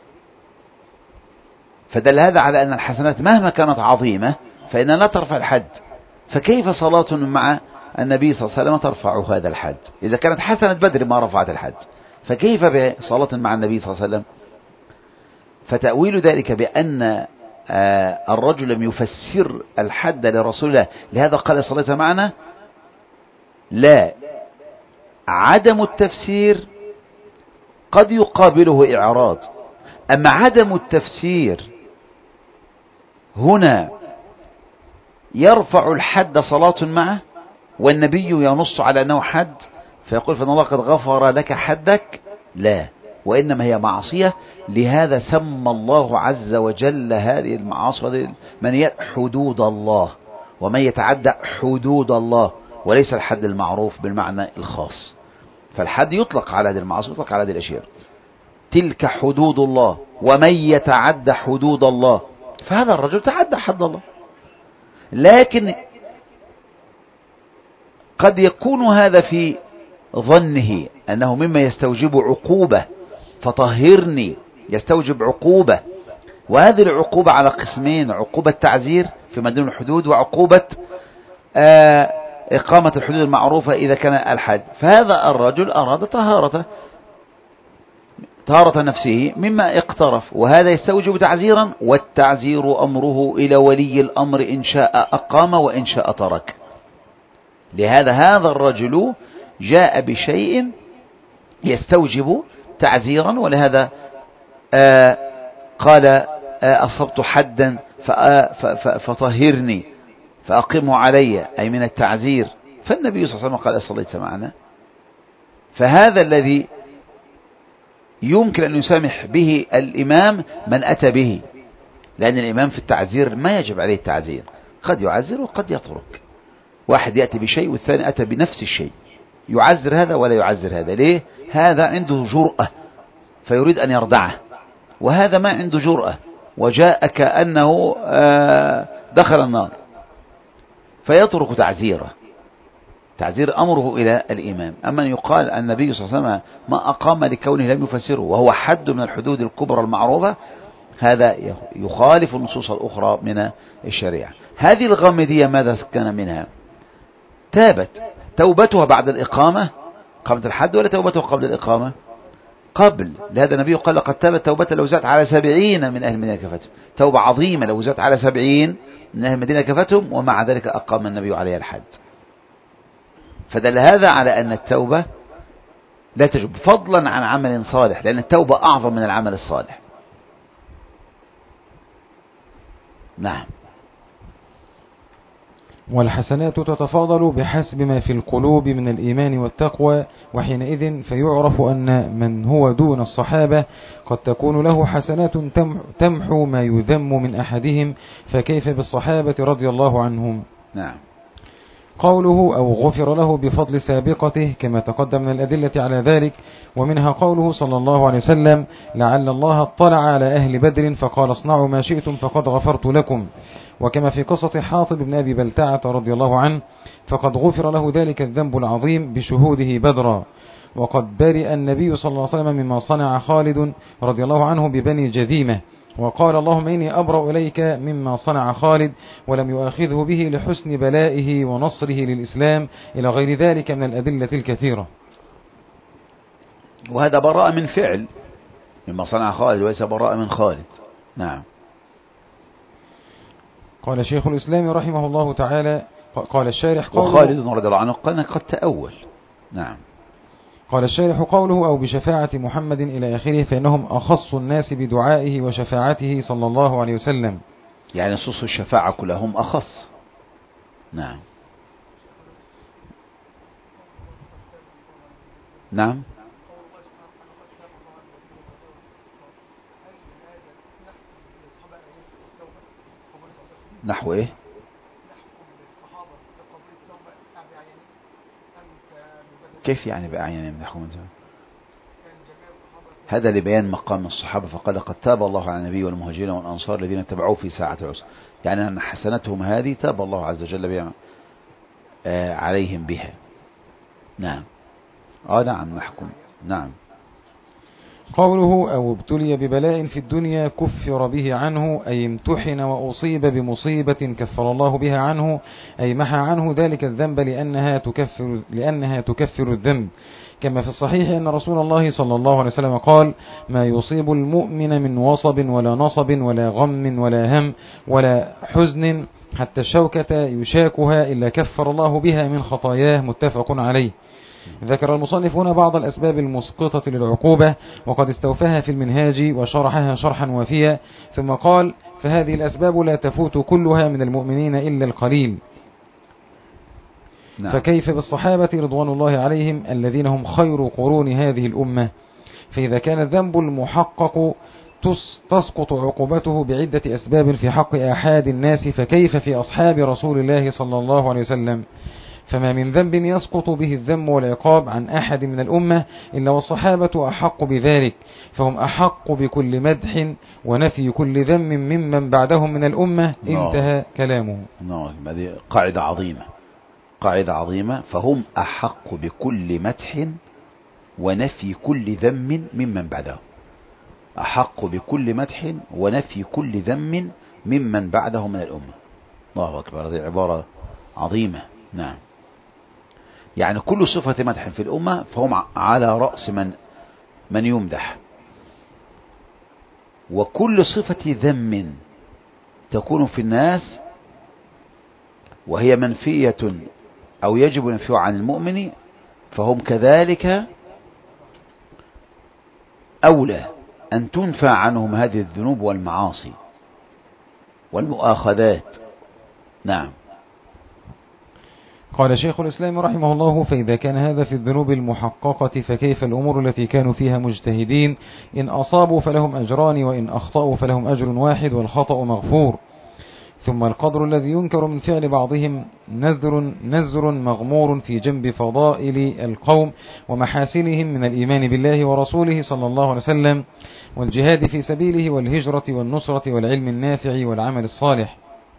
فدل هذا على أن الحسنات مهما كانت عظيمة فإنها لا ترفع الحد. فكيف صلاة مع النبي صلى الله عليه وسلم ترفع هذا الحد؟ إذا كانت حسنة بدر ما رفعت الحد، فكيف بصلاة مع النبي صلى الله عليه وسلم؟ فتأويل ذلك بأن الرجل لم يفسر الحد لرسول الله لهذا قال صليت معنا، لا. عدم التفسير قد يقابله إعراض، أما عدم التفسير هنا يرفع الحد صلاة معه، والنبي ينص على أنه حد، فيقول فإن الله قد غفر لك حدك، لا، وإنما هي معصية. لهذا سمى الله عز وجل هذه المعاصي من حدود الله، ومن يتعدى حدود الله، وليس الحد المعروف بالمعنى الخاص. فالحد يطلق على هذه المعاصي، يطلق على هذه الأشياء. تلك حدود الله ومن يتعدى حدود الله، فهذا الرجل تعدى حد الله. لكن قد يكون هذا في ظنه أنه مما يستوجب عقوبة، فطهرني يستوجب عقوبة، وهذه العقوبة على قسمين: عقوبة تعزير في دون الحدود، وعقوبة آه إقامة الحدود المعروفة إذا كان الحد. فهذا الرجل أراد طهارته، طهارة نفسه مما اقترف، وهذا يستوجب تعزيرا، والتعزير أمره إلى ولي الأمر إن شاء أقام وإن شاء ترك. لهذا هذا الرجل جاء بشيء يستوجب تعزيرا، ولهذا آه قال آه أصبت حدا فطهرني فأقمه علي، أي من التعزير. فالنبي صلى الله عليه وسلم قال صليت معنا. فهذا الذي يمكن أن يسامح به الإمام من أتى به، لأن الإمام في التعزير ما يجب عليه التعزير، قد يعزر وقد يترك. واحد يأتي بشيء والثاني أتى بنفس الشيء، يعزر هذا ولا يعزر هذا. ليه؟ هذا عنده جرأة فيريد أن يردعه، وهذا ما عنده جرأة وجاء كأنه دخل النار، فيترك تعزيره. تعزير أمره إلى الإمام. أما أن يقال النبي صلى الله عليه وسلم ما أقام لكونه لم يفسره وهو حد من الحدود الكبرى المعروفة، هذا يخالف النصوص الأخرى من الشريعة. هذه الغامدية ماذا كان منها؟ تابت. توبتها بعد الإقامة قبل الحد، ولا توبتها قبل الإقامة؟ قبل. لهذا النبي قال لقد تابت توبة لو زادت على سبعين من أهل المدينة كفتهم، توبة عظيمة لو زادت على سبعين من أهل المدينة كفتهم، ومع ذلك أقام النبي عليها الحد. فدل هذا على أن التوبة لا تجب، فضلا عن عمل صالح، لأن التوبة أعظم من العمل الصالح. نعم. والحسنات تتفاضل بحسب ما في القلوب من الإيمان والتقوى، وحينئذ فيعرف أن من هو دون الصحابة قد تكون له حسنات تمحو ما يذم من أحدهم، فكيف بالصحابة رضي الله عنهم؟ نعم. قوله أو غفر له بفضل سابقته كما تقدم من الأدلة على ذلك، ومنها قوله صلى الله عليه وسلم لعل الله اطلع على أهل بدر فقال اصنعوا ما شئتم فقد غفرت لكم، وكما في قصة حاطب بن أبي بلتعة رضي الله عنه فقد غفر له ذلك الذنب العظيم بشهوده بدرا. وقد برئ النبي صلى الله عليه وسلم مما صنع خالد رضي الله عنه ببني جذيمة، وقال اللهم إني أبرأ إليك مما صنع خالد، ولم يؤاخذه به لحسن بلائه ونصره للإسلام، إلى غير ذلك من الأدلة الكثيرة. وهذا براء من فعل مما صنع خالد، وليس براء من خالد. نعم. قال شيخ الإسلام رحمه الله تعالى قال الشارح وخالد رضي الله عنه قال قد تأول. نعم. قال الشارح قوله أو بشفاعة محمد إلى آخره، فإنهم أخص الناس بدعائه وشفاعته صلى الله عليه وسلم، يعني نصوص الشفاعة كلهم أخص. نعم. نعم. نحو إيه؟ كيف يعني بأعين يمنحهم من ذهب؟ هذا لبيان مقام الصحابة، فقال قد تاب الله على النبي والمهاجرين والأنصار الذين اتبعوه في ساعة العسر، يعني أن حسنتهم هذه تاب الله عز وجل بها آه عليهم بها. نعم. آه نعم نحكم. نعم. قوله أو ابتلي ببلاء في الدنيا كفر به عنه، أي امتحن وأصيب بمصيبة كفر الله بها عنه، أي محى عنه ذلك الذنب لأنها تكفر, لأنها تكفر الذنب. كما في الصحيح أن رسول الله صلى الله عليه وسلم قال: ما يصيب المؤمن من وصب ولا نصب ولا غم ولا هم ولا حزن حتى الشوكة يشاكها إلا كفر الله بها من خطاياه. متفق عليه. ذكر المصنف هنا بعض الأسباب المسقطة للعقوبة، وقد استوفاها في المنهاج وشرحها شرحا وافيا، ثم قال: فهذه الأسباب لا تفوت كلها من المؤمنين إلا القليل. نعم. فكيف بالصحابة رضوان الله عليهم الذين هم خير قرون هذه الأمة؟ فإذا كان الذنب المحقق تسقط عقوبته بعدة أسباب في حق أحد الناس، فكيف في أصحاب رسول الله صلى الله عليه وسلم؟ فما من ذنب يسقط به الذم والعقاب عن أحد من الأمة إلا والصحابة أحق بذلك، فهم أحق بكل مدح ونفي كل ذم ممن بعدهم من الأمة. انتهى كلامه. نعم. هذه قاعدة عظيمة، قاعدة عظيمة. فهم أحق بكل مدح ونفي كل ذم ممن بعدهم. أحق بكل مدح ونفي كل ذم ممن بعدهم من الأمة. الله أكبر، هذه عبارة عظيمة. نعم. يعني كل صفة مدح في الأمة فهم على رأس من من يمدح، وكل صفة ذم تكون في الناس وهي منفية أو يجب نفيها عن المؤمن، فهم كذلك أولى أن تنفى عنهم هذه الذنوب والمعاصي والمؤاخذات. نعم. قال شيخ الإسلام رحمه الله: فإذا كان هذا في الذنوب المحققة فكيف الأمور التي كانوا فيها مجتهدين؟ إن أصابوا فلهم أجران، وإن أخطأوا فلهم أجر واحد والخطأ مغفور. ثم القدر الذي ينكر من فعل بعضهم نذر, نذر مغمور في جنب فضائل القوم ومحاسنهم من الإيمان بالله ورسوله صلى الله عليه وسلم والجهاد في سبيله والهجرة والنصرة والعلم النافع والعمل الصالح.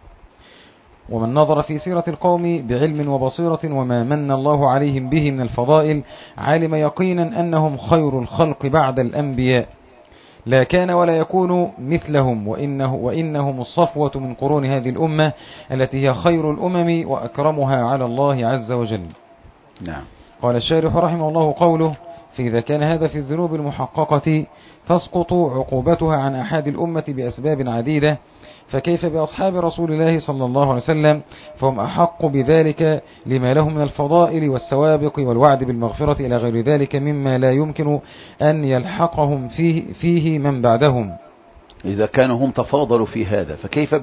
ومن نظر في سيرة القوم بعلم وبصيرة وما من الله عليهم به من الفضائل علم يقينا أنهم خير الخلق بعد الأنبياء، لا كان ولا يكون مثلهم، وإنه وإنهم الصفوة من قرون هذه الأمة التي هي خير الأمم وأكرمها على الله عز وجل. نعم. قال الشارح رحمه الله قوله: فإذا كان هذا في الذنوب المحققة تسقط عقوبتها عن أحد الأمة بأسباب عديدة، فكيف بأصحاب رسول الله صلى الله عليه وسلم؟ فهم أحق بذلك لما لهم من الفضائل والسوابق والوعد بالمغفرة إلى غير ذلك مما لا يمكن أن يلحقهم فيه, فيه من بعدهم. إذا كانوا هم تفاضلوا في هذا فكيف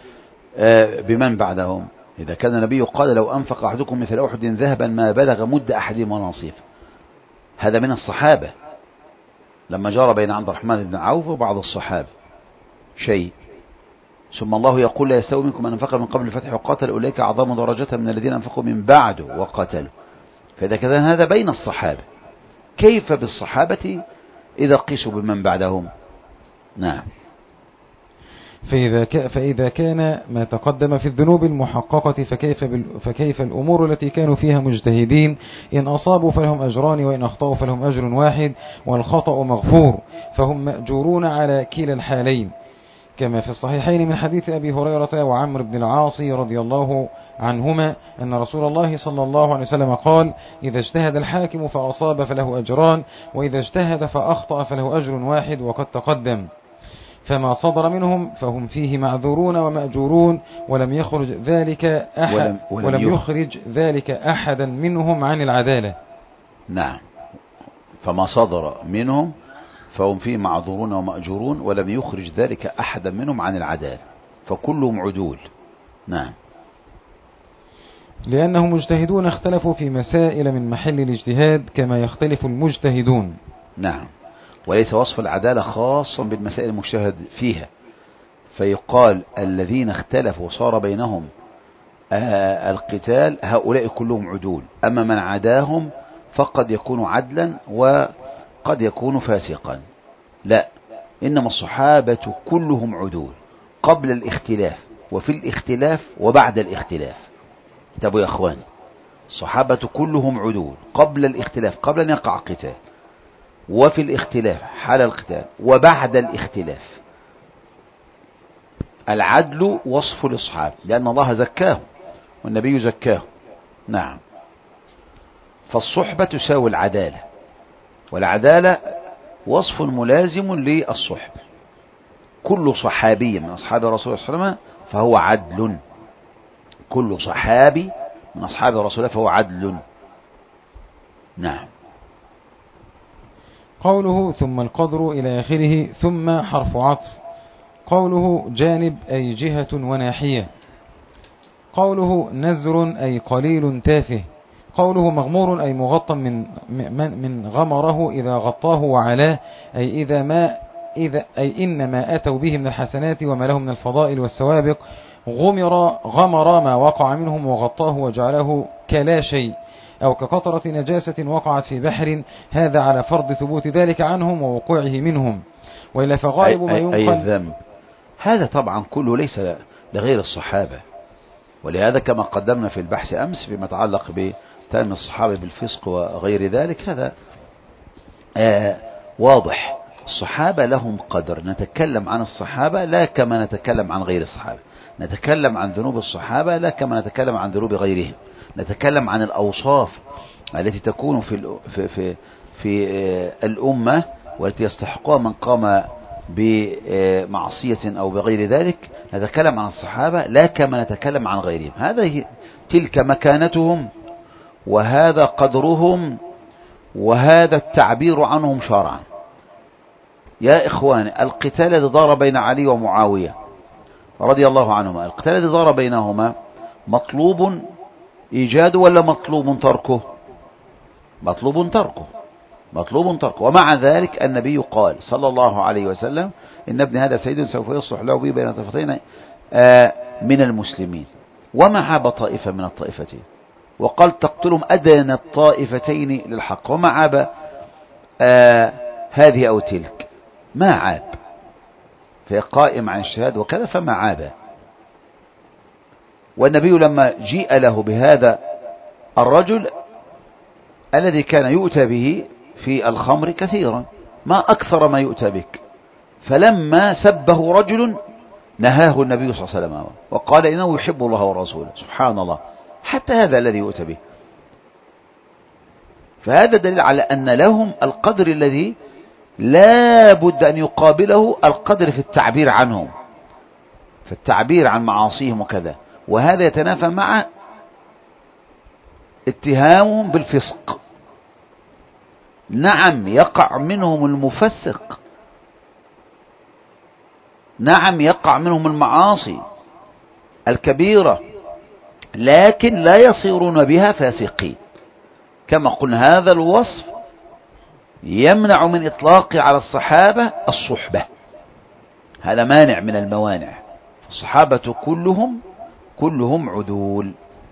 بمن بعدهم؟ إذا كان النبي قال: لو أنفق أحدكم مثل أحد ذهبا ما بلغ مد أحدهم ونصيفه. هذا من الصحابة لما جرى بين عبد الرحمن بن عوف وبعض الصحابة شيء، ثم الله يقول: لا يستوي منكم من أنفق من قبل الفتح وقاتل أولئك أعظم درجة من الذين أنفقوا من بعد وقاتلوا. فإذا كان هذا بين الصحابة، كيف بالصحابة إذا قيسوا بمن بعدهم؟ نعم. فإذا, فإذا كان ما تقدم في الذنوب المحققة فكيف, فكيف الأمور التي كانوا فيها مجتهدين؟ إن أصابوا فلهم أجران، وإن أخطأوا فلهم أجر واحد والخطأ مغفور، فهم مأجورون على كلا الحالين، كما في الصحيحين من حديث أبي هريرة وعمر بن العاص رضي الله عنهما أن رسول الله صلى الله عليه وسلم قال: إذا اجتهد الحاكم فأصاب فله أجران، وإذا اجتهد فأخطأ فله أجر واحد وقد تقدم. فما صدر منهم فهم فيه معذورون ومأجورون، ولم يخرج ذلك أحد ولم, ولم, ولم يخرج ذلك أحدا منهم عن العدالة. نعم. فما صدر منهم فهم فيه معذورون ومأجورون، ولم يخرج ذلك أحدا منهم عن العدالة، فكلهم عدول. نعم. لأنهم مجتهدون اختلفوا في مسائل من محل الاجتهاد كما يختلف المجتهدون. نعم. وليس وصف العدالة خاصا بالمسائل المجتهد فيها، فيقال الذين اختلفوا وصار بينهم القتال هؤلاء كلهم عدول، أما من عداهم فقد يكون عدلا وقد يكون فاسقا. لا، إنما الصحابة كلهم عدول قبل الاختلاف وفي الاختلاف وبعد الاختلاف. انتبهوا يا أخواني، الصحابة كلهم عدول قبل الاختلاف، قبل أن يقع قتال، وفي الاختلاف حال القتال، وبعد الاختلاف. العدل وصف للصحابة لأن الله زكاه والنبي زكاه. نعم. فالصحبة تساوي العدالة، والعدالة وصف ملازم للصحبة. كل صحابي من أصحاب رسول الله صلى الله عليه وسلم فهو عدل. كل صحابي من أصحاب رسول الله فهو عدل. نعم. قوله ثم القدر إلى آخره، ثم حرف عطف. قوله جانب أي جهة وناحية. قوله نزر أي قليل تافه. قوله مغمور أي مغطى من من غمره إذا غطاه وعلاه، أي إذا ما إذا أي إن ما أتوا به من الحسنات وما لهم من الفضائل والسوابق غمر غمر ما وقع منهم وغطاه وجعله كلا شيء، أو كقطرة نجاسة وقعت في بحر، هذا على فرض ثبوت ذلك عنهم ووقوعه منهم، وإلا فغالب ما ينقل. أي الذنب هذا طبعا كله ليس لغير الصحابة، ولهذا كما قدمنا في البحث أمس فيما يتعلق بتهم الصحابة بالفسق وغير ذلك، هذا آه واضح. الصحابة لهم قدر، نتكلم عن الصحابة لا كما نتكلم عن غير الصحابة، نتكلم عن ذنوب الصحابة لا كما نتكلم عن ذنوب غيرهم، نتكلم عن الأوصاف التي تكون في في في, في الأمة والتي يستحقها من قام بمعصية أو بغير ذلك. نتكلم عن الصحابة لا كما نتكلم عن غيرهم، هذا تلك مكانتهم وهذا قدرهم وهذا التعبير عنهم شرعا. يا إخواني، القتال الذي دار بين علي ومعاوية رضي الله عنهما، القتال الذي دار بينهما مطلوب إيجاده ولا مطلوب تركه؟ مطلوب تركه، مطلوب تركه. ومع ذلك النبي قال صلى الله عليه وسلم إن ابن هذا سيد سوف يصلح له به بين طائفتين من المسلمين، وما عاب طائفة من الطائفتين، وقال تقتلهم أدنى الطائفتين للحق، وما عاب هذه أو تلك، ما عاب، فقائم عن الشهاد وكذا فما عاب. والنبي لما جيء له بهذا الرجل الذي كان يؤتى به في الخمر كثيرا، ما أكثر ما يؤتى بك، فلما سبه رجل نهاه النبي صلى الله عليه وسلم وقال إنه يحب الله ورسوله. سبحان الله، حتى هذا الذي يؤتى به. فهذا دليل على أن لهم القدر الذي لا بد أن يقابله القدر في التعبير عنهم، في التعبير عن معاصيهم وكذا. وهذا يتنافى مع اتهامهم بالفسق. نعم يقع منهم المفسق، نعم يقع منهم المعاصي الكبيرة، لكن لا يصيرون بها فاسقين. كما قلنا هذا الوصف يمنع من إطلاق على الصحابة الصحبة، هذا مانع من الموانع. الصحابة كلهم كلهم عدول.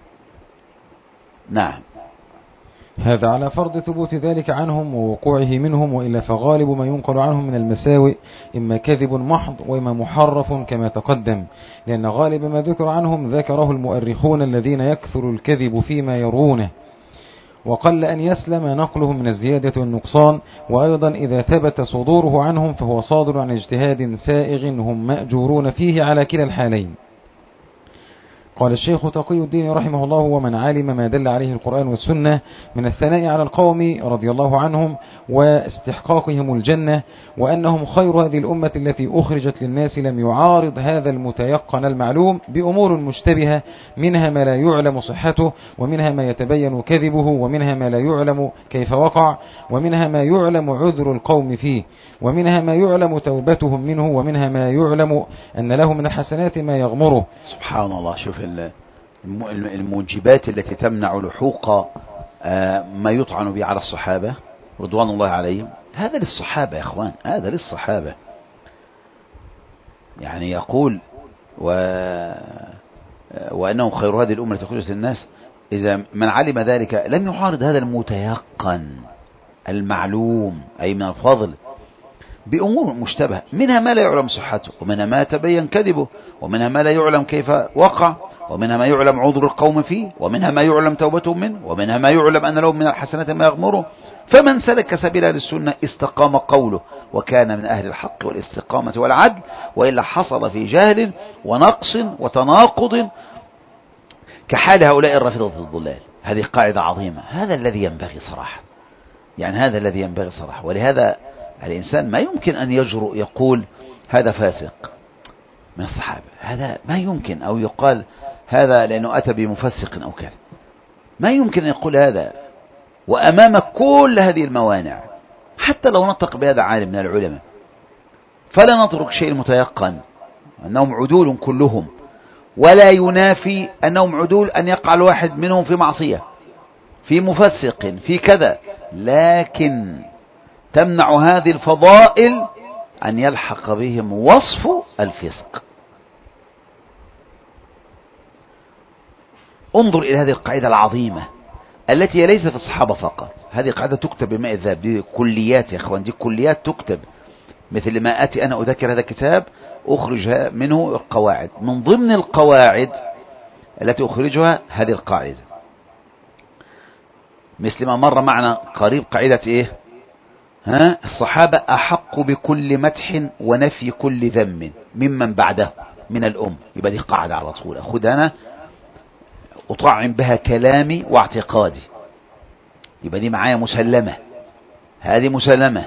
نعم. هذا على فرض ثبوت ذلك عنهم ووقوعه منهم، وإلا فغالب ما ينقل عنهم من المساوئ إما كذب محض وإما محرف كما تقدم، لأن غالب ما ذكر عنهم ذكره المؤرخون الذين يكثر الكذب فيما يرونه، وقل أن يسلم نقلهم من الزيادة والنقصان. وأيضا إذا ثبت صدوره عنهم فهو صادر عن اجتهاد سائغ هم مأجورون فيه على كلا الحالين. قال الشيخ تقي الدين رحمه الله: ومن علم ما دل عليه القرآن والسنة من الثناء على القوم رضي الله عنهم واستحقاقهم الجنة، وأنهم خير هذه الأمة التي أخرجت للناس، لم يعارض هذا المتيقن المعلوم بأمور مشتبهة، منها ما لا يعلم صحته، ومنها ما يتبين كذبه، ومنها ما لا يعلم كيف وقع، ومنها ما يعلم عذر القوم فيه، ومنها ما يعلم توبتهم منه، ومنها ما يعلم أن له من الحسنات ما يغمره. سبحان الله. شوف الموجبات التي تمنع لحوق ما يطعن به على الصحابة رضوان الله عليهم، هذا للصحابة يا اخوان، هذا للصحابة. يعني يقول و... وأنهم خير هذه الأمة التي خرجت للناس، إذا من علم ذلك لم يعارض هذا المتيقن المعلوم أي من الفضل بأمور مشتبهة، منها ما لا يعلم صحته، ومنها ما تبين كذبه، ومنها ما لا يعلم كيف وقع، ومنها ما يعلم عذر القوم فيه، ومنها ما يعلم توبتهم منه، ومنها ما يعلم أن لهم من الحسنات ما يغمره. فمن سلك سبيل أهل السنة استقام قوله وكان من أهل الحق والاستقامة والعدل، وإلا حصل في جهل ونقص وتناقض كحال هؤلاء الرافضة الضلال. هذه قاعدة عظيمة، هذا الذي ينبغي صراحة، يعني هذا الذي ينبغي صراحة. ولهذا الإنسان ما يمكن أن يجرؤ يقول هذا فاسق من الصحابة، هذا ما يمكن، أو يقال هذا لأنه أتى بمفسق أو كذا، ما يمكن أن يقول هذا وأمام كل هذه الموانع. حتى لو نطق بهذا عالم من العلماء فلا نترك شيء متيقن أنهم عدول كلهم، ولا ينافي أنهم عدول أن يقع الواحد منهم في معصية، في مفسق، في كذا، لكن تمنع هذه الفضائل أن يلحق بهم وصف الفسق. انظر إلى هذه القاعدة العظيمة التي ليست في الصحابة فقط، هذه قاعدة تكتب بماء الذهب، دي كليات يا أخوان، دي كليات تكتب، مثل ما آتي أنا أذكر هذا الكتاب أخرج منه القواعد، من ضمن القواعد التي أخرجها هذه القاعدة، مثل ما مر معنا قريب قاعدة إيه؟ ها؟ الصحابة أحق بكل مدح ونفي كل ذم ممن بعده من الأم. يبقى دي قاعدة على طول أخذ أنا أطعم بها كلامي واعتقادي، يبقى دي معايا مسلمة، هذه مسلمة.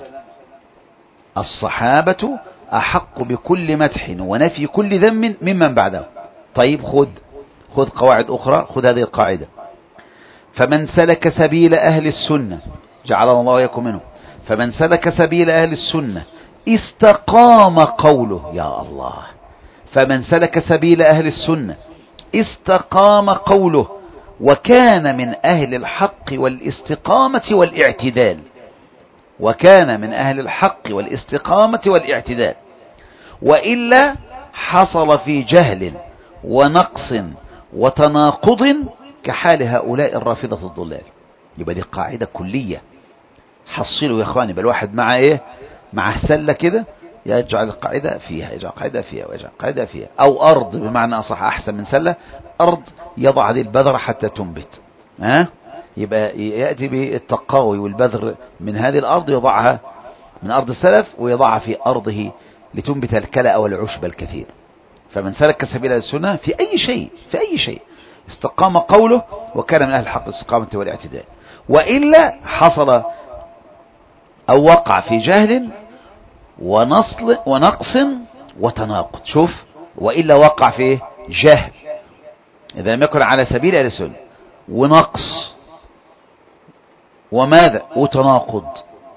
الصحابة أحق بكل مدح ونفي كل ذم ممن بعده. طيب خذ خذ قواعد أخرى، خذ هذه القاعدة: فمن سلك سبيل أهل السنة جعلنا الله وإياكم منه، فمن سلك سبيل أهل السنة استقام قوله. يا الله، فمن سلك سبيل أهل السنة استقام قوله وكان من أهل الحق والاستقامة والاعتدال، وكان من أهل الحق والاستقامة والاعتدال، وإلا حصل في جهل ونقص وتناقض كحال هؤلاء الرافضة الضلال. يبقى دي قاعدة كلية، حصلوا يا اخواني. بل واحد مع ايه؟ مع سلة كده يجعل القاعدة فيها، يجعل قاعدة فيها، ويجعل قاعدة فيها، او ارض بمعنى اصح احسن من سلة، ارض يضع هذه البذرة حتى تنبت. ها؟ يبقى يأتي بالتقاوي والبذر من هذه الارض، يضعها من ارض السلف ويضعها في ارضه لتنبت الكلأ والعشب الكثير. فمن سلك سبيل السنة في اي شيء، في اي شيء استقام قوله وكان من اهل الحق الاستقامة والاعتدال، وإلا حصل أو وقع في جهل ونصل ونقص وتناقض. شوف، وإلا وقع في جهل إذا لم يكن على سبيل أهل السنة، ونقص وماذا وتناقض،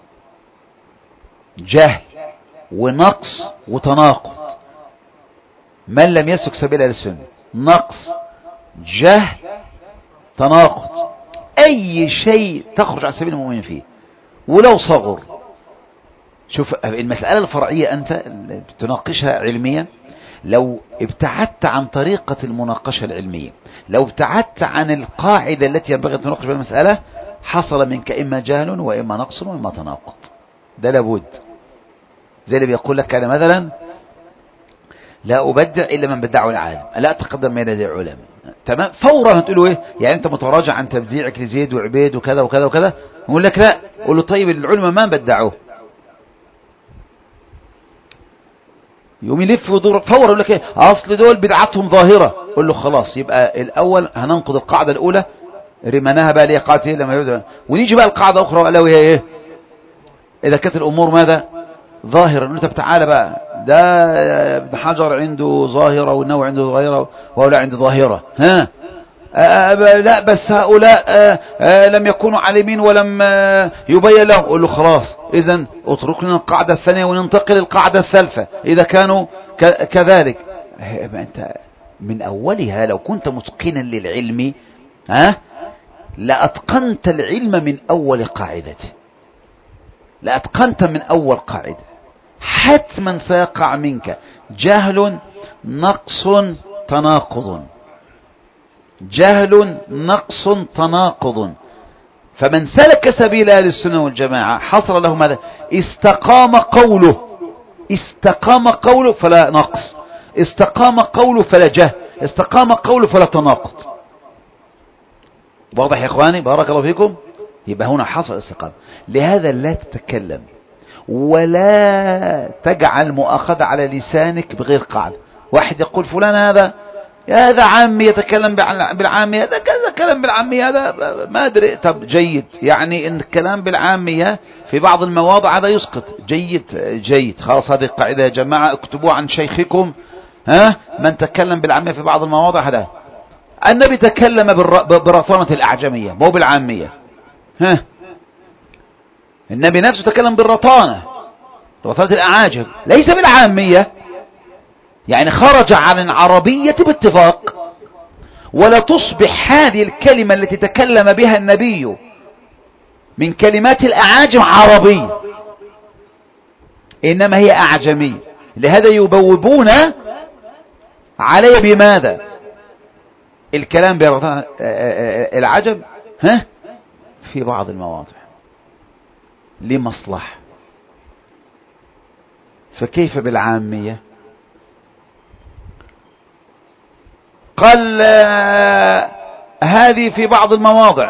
جهل ونقص وتناقض. من لم يسلك سبيل أهل السنة، نقص، جهل، تناقض، أي شيء تخرج عن سبيل المؤمنين فيه ولو صغر. شوف المسألة الفرعية أنت تناقشها علميا، لو ابتعدت عن طريقة المناقشة العلمية، لو ابتعدت عن القاعدة التي ينبغي أن تناقش بها المسألة، حصل منك إما جهل وإما نقص وإما تناقض. ده لابد. زي اللي بيقول لك أنا مثلا لا أبدع إلا من بدعه العالم، لا أتقدم من يدي العلماء. تمام، فورا هتقولوا إيه؟ يعني أنت متراجع عن تبديعك لزيد وعبيد وكذا وكذا وكذا. يقول لك لا، قول له طيب العلماء ما بدعوه. يوم يلف ودور فورا يقول لك ايه؟ اصل دول بدعتهم ظاهره. قول له خلاص، يبقى الاول هننقض القاعده الاولى رمناها بقى ليه قاعده لما يبدا، ونيجي بقى القاعده اخرى الا وهي ايه؟ اذا كانت الامور ماذا؟ ظاهره. نقول طب تعالى بقى، ده ابن حجر عنده ظاهره والنووي عنده ظاهره وهؤلاء عنده ظاهره، ها آه لا بس هؤلاء آه آه لم يكونوا عالمين ولم آه يبين لهم. قول له خلاص، اذا اترك لنا القاعدة الثانية وننتقل للقاعدة الثالثة إذا كانوا كذلك. انت من أولها لو كنت متقنا للعلم ها لأتقنت العلم من أول قاعدته، لأتقنت من أول قاعدة. حتما سيقع منك جهل، نقص، تناقض، جهل، نقص، تناقض. فمن سلك سبيل أهل السنة والجماعة حصل له ماذا؟ استقام قوله، استقام قوله فلا نقص، استقام قوله فلا جهل، استقام قوله فلا تناقض. واضح يا إخواني؟ بارك الله فيكم. يبقى هنا حصل استقامة. لهذا لا تتكلم ولا تجعل مؤاخذة على لسانك بغير قاعدة. واحد يقول فلان هذا هذا عامي يتكلم بالعامية، هذا كذا كلام بالعامية، هذا ما أدري. طب جيد، يعني إن الكلام بالعامية في بعض المواضع هذا يسقط. جيد جيد، خلاص هذه القاعدة يا جماعة اكتبوها عن شيخكم. ها، من تكلم بالعامية في بعض المواضع هذا. النبي تكلم برطانة الأعجمية مو بالعامية. ها، النبي نفسه تكلم بالرطانة، رطانة الأعاجم، ليس بالعامية. يعني خرج عن العربية باتفاق. ولا تصبح هذه الكلمة التي تكلم بها النبي من كلمات الأعاجم عربية، إنما هي أعجمية. لهذا يبوبون علي بماذا؟ الكلام برطانة العجم ها في بعض المواضع لمصلحة. فكيف بالعامية؟ قال هذه في بعض المواضع،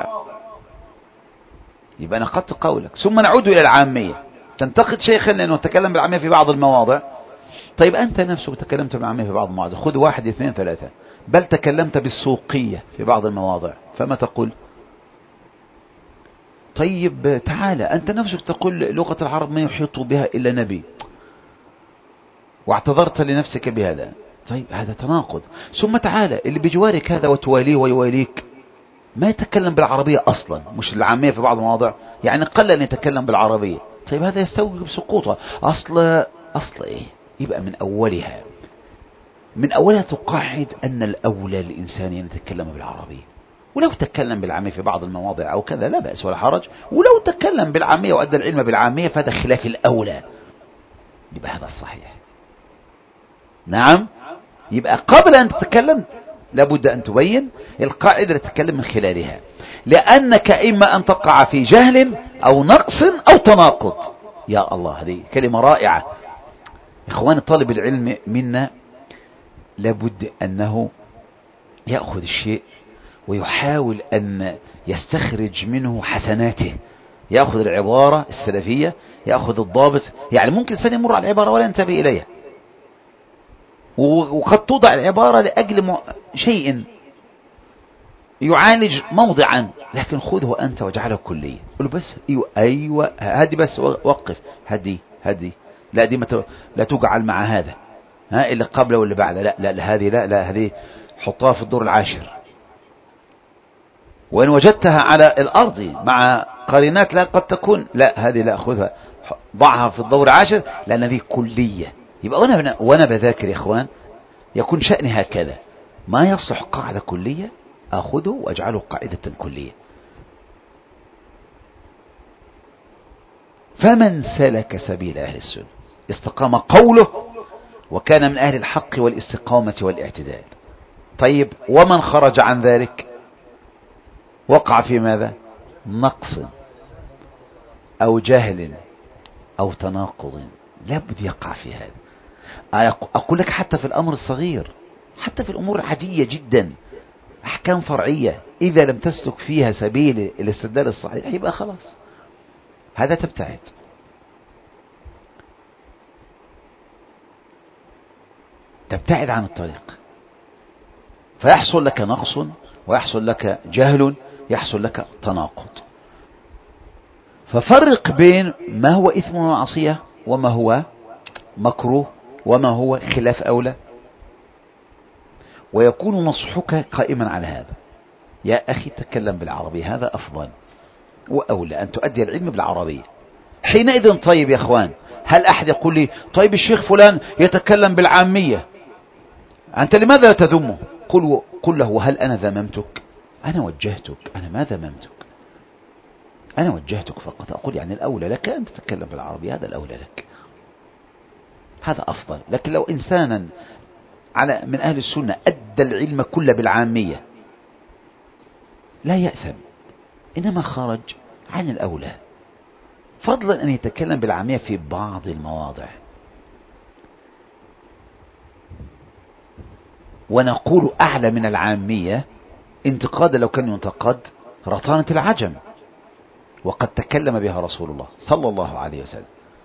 يبقى نقضت قولك. ثم نعود إلى العامية. تنتقد شيخا لأنه تكلم بالعامية في بعض المواضع. طيب أنت نفسك تكلمت بالعامية في بعض المواضع، خذ واحد اثنين ثلاثة. بل تكلمت بالسوقية في بعض المواضع، فما تقول؟ طيب تعالى، أنت نفسك تقول لغة العرب ما يحيط بها إلا نبي، واعتذرت لنفسك بهذا. طيب هذا تناقض. ثم تعالى اللي بجوارك هذا وتواليه ويواليك ما يتكلم بالعربية أصلا، مش العامية في بعض المواضع، يعني قل أن يتكلم بالعربية. طيب هذا يستوجب سقوطها. أصل أصل إيه؟ يبقى من أولها من أولها تقاعد أن الأولى للإنسان أن يتكلم بالعربية. ولو تكلم بالعامية في بعض المواضع أو كذا لا بأس ولا حرج، ولو تكلم بالعامية وأدى العلم بالعامية فهذا خلاف الأولى. يبقى هذا الصحيح. نعم. يبقى قبل أن تتكلم لابد أن تبين القاعدة التي تتكلم من خلالها، لأنك إما أن تقع في جهل أو نقص أو تناقض. يا الله، هذه كلمة رائعة. إخوان طالب العلم منا لابد أنه يأخذ الشيء ويحاول أن يستخرج منه حسناته. يأخذ العبارة السلفية، يأخذ الضابط. يعني ممكن سنة يمر على العبارة ولا ينتبه إليها، وقد توضع العبارة لأجل شيء يعالج موضعا، لكن خذه أنت واجعله كلية. قل بس أيوة أيوة هذه بس، وقف هذه هذه لا دي ما لا تجعل مع هذا، ها اللي قبله واللي بعده لا لا, لا هذه لا لا هذه حطها في الدور العاشر. وإن وجدتها على الأرض مع قرينات لا قد تكون لا هذه لا خذها ضعها في الدور العاشر لأن هذه كلية. يبقى وأنا وأنا بذاكر يا إخوان يكون شأني هكذا، ما يصلح قاعدة كلية أخذه وأجعله قاعدة كلية. فمن سلك سبيل أهل السنة استقام قوله وكان من أهل الحق والاستقامة والاعتدال. طيب ومن خرج عن ذلك وقع في ماذا؟ نقص أو جهل أو تناقض. لابد يقع في هذا. أقول لك حتى في الأمر الصغير، حتى في الأمور العادية جدا، أحكام فرعية إذا لم تسلك فيها سبيل الاستدلال الصحيح يبقى خلاص هذا تبتعد. تبتعد عن الطريق، فيحصل لك نقص ويحصل لك جهل، يحصل لك تناقض. ففرق بين ما هو إثم ومعصية وما هو مكروه وما هو خلاف أولى، ويكون نصحك قائما على هذا. يا أخي تكلم بالعربية، هذا أفضل وأولى أن تؤدي العلم بالعربية. حينئذ طيب يا أخوان، هل أحد يقول لي طيب الشيخ فلان يتكلم بالعامية، أنت لماذا تذمه؟ قل, قل له هل أنا ذممتك؟ أنا وجهتك، أنا ما ذممتك، أنا وجهتك فقط. أقول يعني الأولى لك أن تتكلم بالعربية، هذا الأولى لك، هذا أفضل. لكن لو إنسانا على من أهل السنة أدى العلم كله بالعامية لا يأثم، إنما خرج عن الأولى، فضلا أن يتكلم بالعامية في بعض المواضع. ونقول أعلى من العامية انتقادا لو كان ينتقد رطانة العجم، وقد تكلم بها رسول الله صلى الله عليه وسلم.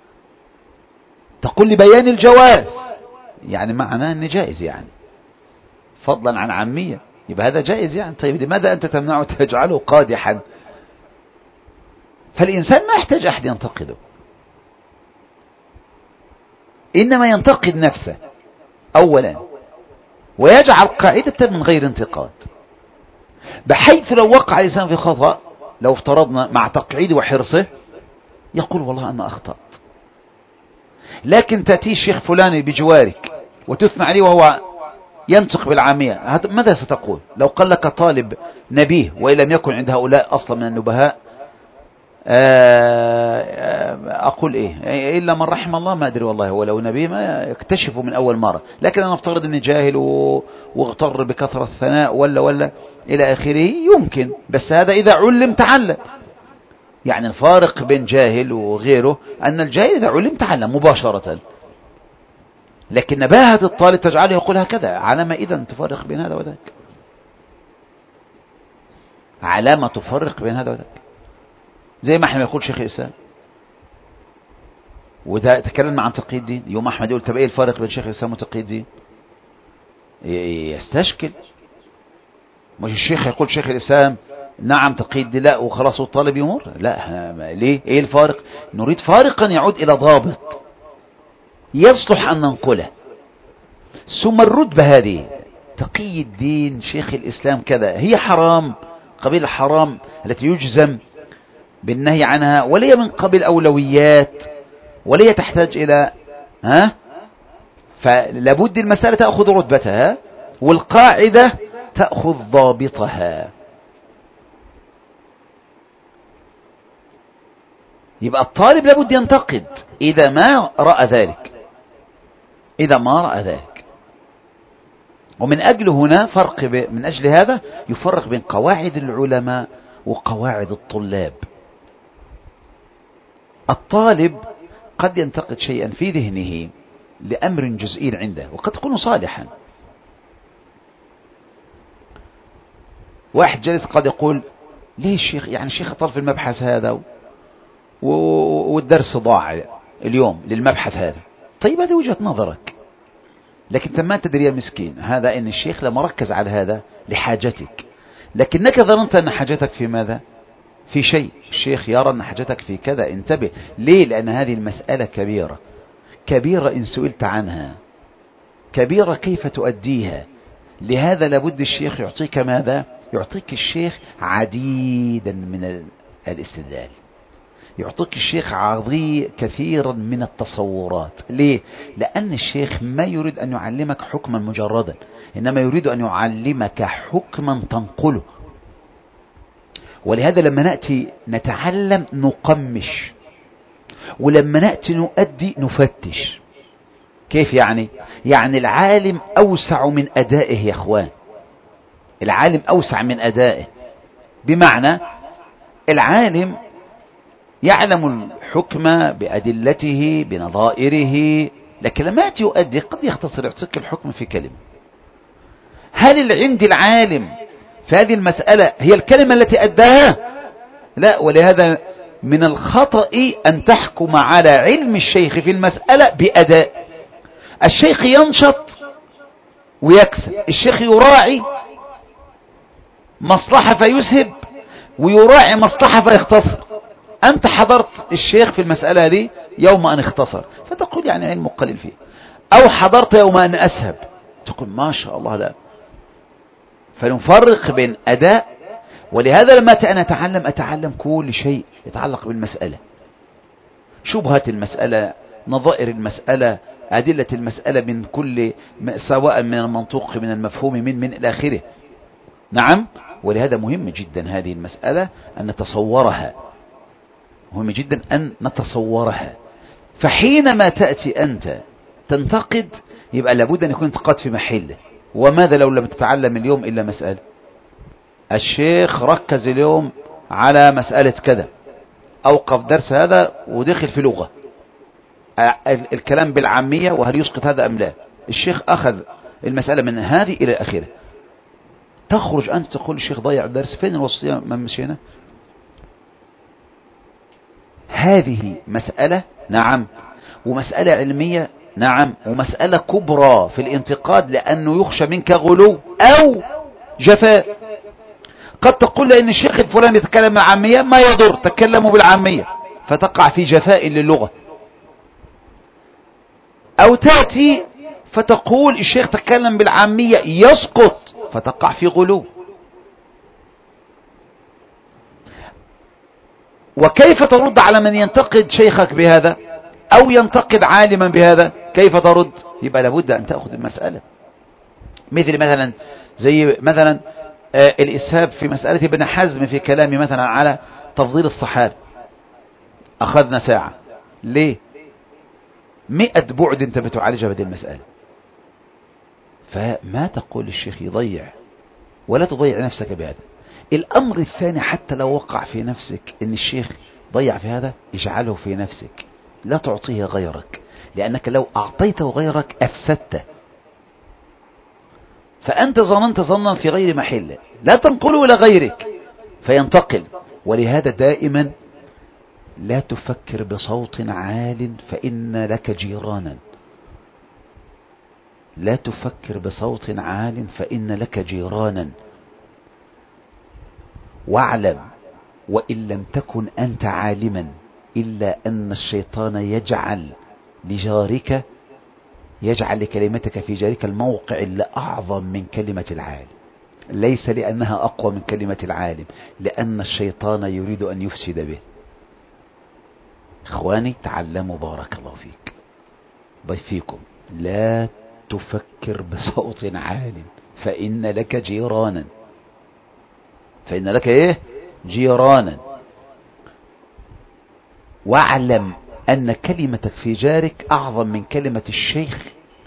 تقول لبيان الجواز، يعني معناه أنه جائز، يعني فضلا عن عامية يبقى هذا جائز يعني. طيب لماذا أنت تمنعه تجعله قادحا؟ فالإنسان ما يحتاج أحد ينتقده، إنما ينتقد نفسه أولا، ويجعل قاعدة من غير انتقاد، بحيث لو وقع الإنسان في خطأ، لو افترضنا مع تقعيد وحرصه يقول والله أنا أخطأت. لكن تأتي الشيخ فلاني بجوارك وتثنى عليه وهو ينطق بالعامية، ماذا ستقول؟ لو قال لك طالب نبيه وإن لم يكن عند هؤلاء أصلا من النبهاء، أقول إيه إلا من رحم الله، ما أدري والله، هو لو نبي ما يكتشفه من أول مرة. لكن أنا أفترض أني جاهل واغتر بكثرة الثناء ولا ولا إلى آخره، يمكن، بس هذا إذا علم تعلم. يعني الفارق بين جاهل وغيره أن الجاهل إذا علم تعلم مباشرة، لكن نباهة الطالب تجعله يقول هكذا. علامة إذن تفرق بين هذا وذاك، علامة تفرق بين هذا وذاك، زي ما احنا يقول شيخ الإسلام، وده تكلم عن تقي الدين. يوم أحمد يقول طب ايه الفرق بين شيخ الإسلام وتقي الدين؟ يستشكل. مش الشيخ يقول شيخ الإسلام نعم تقي الدين لا وخلاص الطالب يمر؟ لا، ليه؟ ايه الفارق؟ نريد فارقا يعود إلى ضابط يصلح أن ننقله. ثم الرتبة هذه تقي الدين شيخ الإسلام كذا، هي حرام قبيل الحرام التي يجزم بالنهي عنها، ولي من قبل أولويات، ولي تحتاج إلى ها، فلابد المسألة تأخذ رتبتها والقاعدة تأخذ ضابطها. يبقى الطالب لابد ينتقد إذا ما رأى ذلك، إذا ما رأى ذلك. ومن أجل هنا فرق ب... من أجل هذا يفرق بين قواعد العلماء وقواعد الطلاب. الطالب قد ينتقد شيئا في ذهنه لأمر جزئي عنده وقد يكون صالحا. واحد جلس قد يقول ليه الشيخ، يعني الشيخ طال في المبحث هذا والدرس ضاع اليوم للمبحث هذا. طيب هذه وجهة نظرك، لكن انت ما تدري يا مسكين هذا ان الشيخ لما ركز على هذا لحاجتك، لكنك ظننت ان حاجتك في ماذا؟ في شيء. الشيخ يرى ان حاجتك في كذا، انتبه. ليه؟ لان هذه المسألة كبيرة، كبيرة ان سئلت عنها، كبيرة كيف تؤديها. لهذا لابد الشيخ يعطيك ماذا؟ يعطيك الشيخ عديدا من الاستدلال، يعطيك الشيخ عظيم كثيرا من التصورات. ليه؟ لأن الشيخ ما يريد أن يعلمك حكما مجردا، إنما يريد أن يعلمك حكما تنقله. ولهذا لما نأتي نتعلم نقمش، ولما نأتي نؤدي نفتش. كيف يعني؟ يعني العالم أوسع من أدائه يا أخوان، العالم أوسع من أدائه، بمعنى العالم يعلم الحكم بأدلته بنظائره، لكن لما يأتي يؤدي قد يختصر يعطيك الحكم في كلمة. هل اللي عند العالم في هذه المسألة هي الكلمة التي أداها؟ لا. ولهذا من الخطأ أن تحكم على علم الشيخ في المسألة بأداء. الشيخ ينشط ويكسب، الشيخ يراعي مصلحة فيسهب ويراعي مصلحة فيختصر. أنت حضرت الشيخ في المسألة دي يوم أن اختصر فتقول يعني علم قليل فيه، أو حضرت يوم أن أسهب تقول ما شاء الله. لا، فنفرق بين أداء. ولهذا لما أنا أتعلم أتعلم كل شيء يتعلق بالمسألة، شبهة المسألة، نظائر المسألة، أدلة المسألة من كل، سواء من المنطوق من المفهوم من من إلى آخره. نعم. ولهذا مهم جدا هذه المسألة أن نتصورها، مهم جدا أن نتصورها. فحينما تأتي أنت تنتقد يبقى لابد أن يكون انتقاد في محله. وماذا لو لم تتعلم اليوم إلا مسألة؟ الشيخ ركز اليوم على مسألة كذا، أوقف درس هذا ودخل في لغة الكلام بالعامية وهل يسقط هذا أم لا. الشيخ أخذ المسألة من هذه إلى آخره، تخرج أنت تقول الشيخ ضيع الدرس، فين الوصية ما مشينا؟ هذه مسألة نعم، ومسألة علمية نعم، ومسألة كبرى في الانتقاد، لأنه يخشى منك غلو أو جفاء. قد تقول لأن الشيخ الفلاني يتكلم بالعامية، ما يضر تكلموا بالعامية، فتقع في جفاء للغة. أو تأتي فتقول الشيخ تكلم بالعامية يسقط، فتقع في غلو. وكيف ترد على من ينتقد شيخك بهذا أو ينتقد عالما بهذا؟ كيف ترد؟ يبقى لابد أن تأخذ المسألة. مثل مثلا زي مثلا آه الإسهاب في مسألة ابن حزم في كلامي مثلا على تفضيل الصحابة، أخذنا ساعة. ليه؟ مئة بعد أنت بتعالجها بهذه المسألة. فما تقول الشيخ يضيع، ولا تضيع نفسك بهذا. الأمر الثاني، حتى لو وقع في نفسك أن الشيخ ضيع في هذا، اجعله في نفسك، لا تعطيه غيرك، لأنك لو أعطيته غيرك أفسدته، فأنت ظننت ظنا في غير محله، لا تنقله إلى غيرك فينتقل. ولهذا دائما لا تفكر بصوت عال فإن لك جيرانا، لا تفكر بصوت عال فإن لك جيرانا. واعلم وإن لم تكن أنت عالما إلا أن الشيطان يجعل لجارك، يجعل لكلمتك في جارك الموقع اللي أعظم من كلمة العالم، ليس لأنها أقوى من كلمة العالم، لأن الشيطان يريد أن يفسد به. إخواني تعلموا بارك الله فيك فيكم، لا تفكر بصوت عال فإن لك جيرانا، فإن لك إيه؟ جيرانا. واعلم أن كلمتك في جارك أعظم من كلمة الشيخ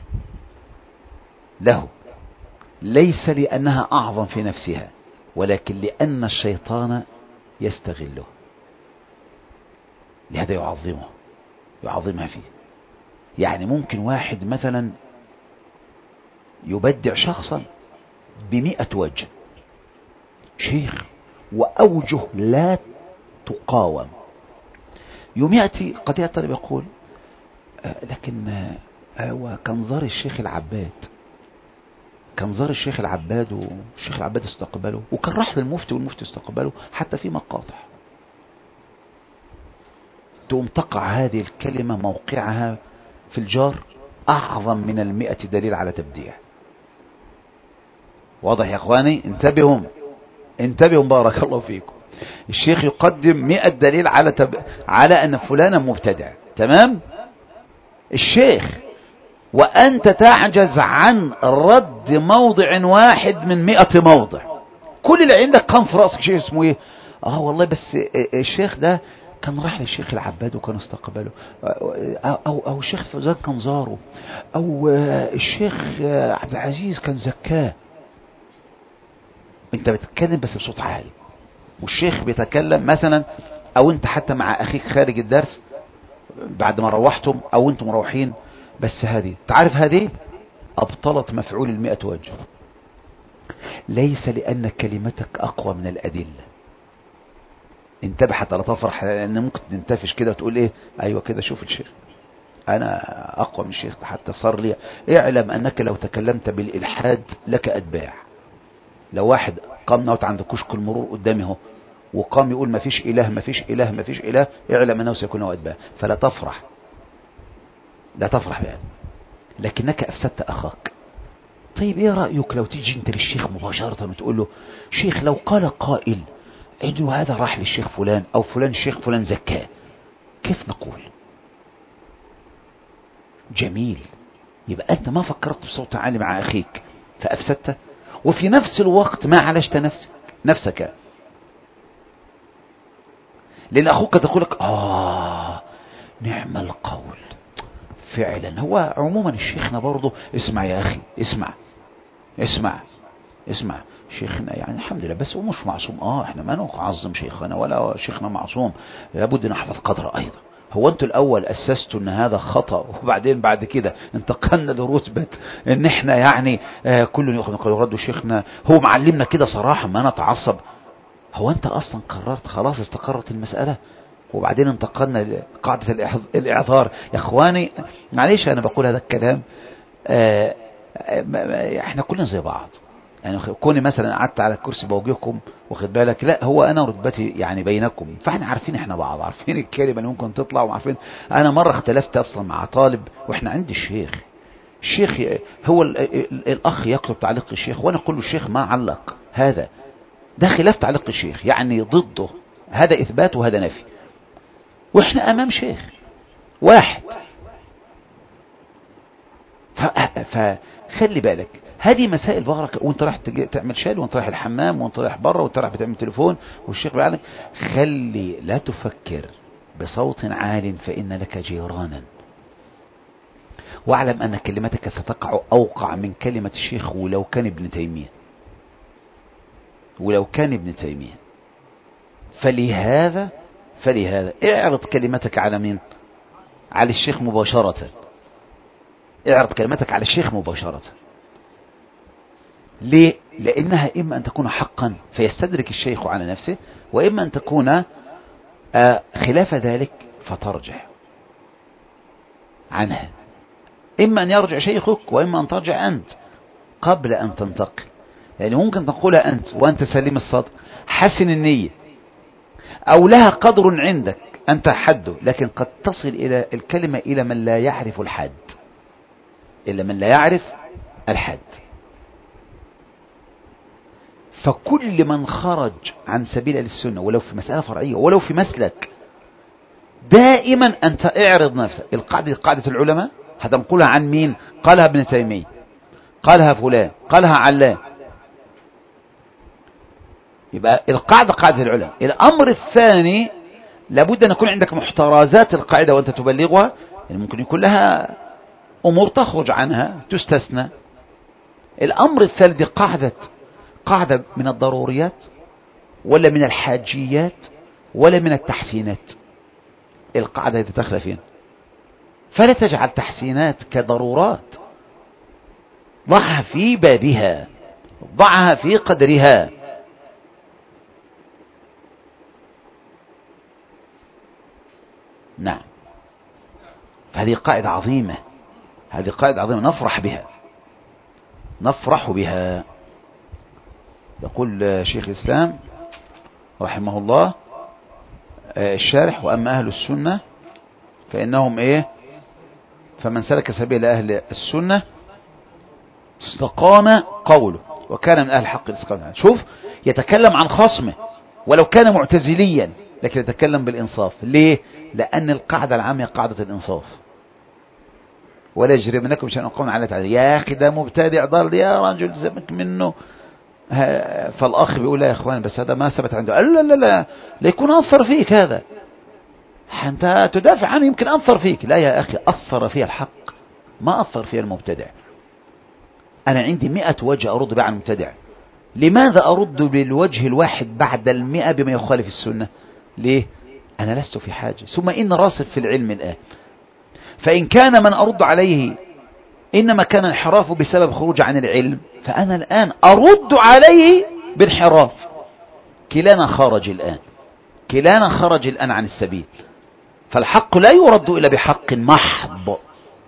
له، ليس لأنها أعظم في نفسها، ولكن لأن الشيطان يستغله، لهذا يعظمه يعظمها فيه. يعني ممكن واحد مثلا يبدع شخصا بمئة وجه، شيخ وأوجه لا تقاوم، يوم يأتي قد يأتي الطالب يقول آه لكن هو آه كان زار الشيخ العباد، كان زار الشيخ العباد والشيخ العباد استقبله، وكان راح للمفتي والمفتي استقبله، حتى في مقاطع. تقوم تقع هذه الكلمة موقعها في الجار أعظم من المئة دليل على تبديع. واضح يا أخواني؟ انتبهوا انتبهوا بارك الله فيكم. الشيخ يقدم مئة دليل على تب... على أن فلانا مبتدع، تمام؟ الشيخ وأنت تعجز عن رد موضع واحد من مئة موضع، كل اللي عندك قام في رأسك شيء اسمه ايه؟ اه والله بس الشيخ ده كان راح للشيخ العباد وكان استقبله، او او الشيخ فوزان كان زاره، او الشيخ عبد العزيز كان زكاه. انت بتتكلم بس بصوت عالي، والشيخ بيتكلم مثلا، او انت حتى مع اخيك خارج الدرس بعد ما روحتم او انتم مروحين، بس هذه تعرف هذه ابطلت مفعول المئة وجه، ليس لان كلمتك اقوى من الادله. انتبه حتى لا تفرح، لان ممكن تنتفش كده وتقول ايه ايوه كده شوف الشيخ انا اقوى من الشيخ حتى صار لي. اعلم انك لو تكلمت بالالحاد لك اتباع. لو واحد قام نوت عند كشك المرور قدامي اهو وقام يقول ما فيش اله ما فيش اله ما فيش اله، اعلم انه سيكون له اتباع، فلا تفرح لا تفرح بهذا، لكنك افسدت اخاك. طيب ايه رايك لو تيجي انت للشيخ مباشره وتقول له شيخ لو قال قائل انه هذا راح للشيخ فلان او فلان الشيخ فلان زكاه، كيف نقول؟ جميل. يبقى انت ما فكرت بصوت عالي مع اخيك فافسدته، وفي نفس الوقت ما عالجت نفسك نفسك لان اخوك تقول لك اه نعم القول فعلا. هو عموما الشيخنا برضه اسمع يا اخي اسمع اسمع اسمع شيخنا يعني الحمد لله بس هو مش معصوم. اه احنا ما نعظم شيخنا ولا شيخنا معصوم، لابد نحفظ قدره ايضا. هو انتوا الاول اسستوا ان هذا خطأ وبعدين بعد كده انتقلنا لرتبة ان احنا يعني آه كل ياخذ يرد شيخنا هو معلمنا كده صراحة ما نتعصب. هو انت اصلا قررت خلاص استقرت المسألة وبعدين انتقلنا لقاعدة الاعذار؟ يا اخواني معليش انا بقول هذا الكلام، آه آه احنا كلنا زي بعض. يعني كوني مثلا قعدت على الكرسي بوجهكم واخد بالك، لا هو انا رتبتي يعني بينكم، فاحنا عارفين احنا بعض، عارفين الكلمه اللي ممكن تطلع وعارفين. انا مره اختلفت اصلا مع طالب واحنا عند الشيخ، الشيخ هو ال ال الاخ يكتب تعليق الشيخ وانا اقول له الشيخ ما علق، هذا ده خلاف تعليق الشيخ يعني ضده، هذا اثبات وهذا نفي، واحنا امام شيخ واحد. فخلي بالك هذه مسائل بغرك وانت رايح تعمل شال وانت رايح الحمام وانت رايح بره وانت رايح بتعمل تليفون والشيخ بيعلق. خلي لا تفكر بصوت عال فإن لك جيرانا، واعلم أن كلمتك ستقع أوقع من كلمة الشيخ ولو كان ابن تيمية، ولو كان ابن تيمية. فلهذا فلهذا اعرض كلمتك على مين؟ على الشيخ مباشرة، اعرض كلمتك على الشيخ مباشرة. ليه؟ لأنها إما أن تكون حقا فيستدرك الشيخ على نفسه، وإما أن تكون خلاف ذلك فترجع عنها. إما أن يرجع شيخك وإما أن ترجع أنت قبل أن تنتقل. يعني ممكن تقولها أنت وأنت سليم الصدر حسن النية أو لها قدر عندك أنت حده، لكن قد تصل إلى الكلمة إلى من لا يعرف الحد، إلا من لا يعرف الحد. فكل من خرج عن سبيل السنة ولو في مسألة فرعية ولو في مسلك دائما أنت اعرض نفسك. القاعدة قاعدة العلماء هذا نقولها عن مين؟ قالها ابن تيمية، قالها فلان، قالها علان. يبقى القاعدة قاعدة العلماء. الأمر الثاني لابد أن يكون عندك محترزات القاعدة وأنت تبلغها، يعني ممكن يكون لها أمور تخرج عنها تستثنى. الأمر الثالث قاعدة قاعدة من الضروريات ولا من الحاجيات ولا من التحسينات. القاعدة تدخل فين؟ فلا تجعل تحسينات كضرورات، ضعها في بابها، ضعها في قدرها. نعم، هذه قاعدة عظيمة، هذه قاعدة عظيمة نفرح بها، نفرح بها. يقول شيخ الإسلام رحمه الله الشارح: وأما أهل السنة فإنهم إيه؟ فمن سلك سبيل أهل السنة استقام قوله وكان من أهل الحق الاستقامة. شوف يتكلم عن خصمه ولو كان معتزليا لكن يتكلم بالإنصاف. ليه؟ لأن القاعدة العامة قاعدة الإنصاف. ولا يجرمنكم شأن قوم على تعالى يا أخي ده مبتدع ضل يا رجل زمك منه. فالأخ بيقول لا يا إخوان بس هذا ما ثبت عنده. لا لا لا لا يكون أثر فيك، هذا أنت تدافع عنه يمكن أثر فيك. لا يا أخي أثر فيه الحق ما أثر فيه المبتدع. أنا عندي مئة وجه أرد بها عن المبتدع، لماذا أرد بالوجه الواحد بعد المئة بما يخالف السنة؟ ليه؟ أنا لست في حاجة. ثم إن راسب في العلم الآن، فإن كان من أرد عليه إنما كان انحرافه بسبب خروج عن العلم، فأنا الآن أرد عليه بانحراف. كلانا خرج الآن، كلانا خرج الآن عن السبيل. فالحق لا يرد إلا بحق محض.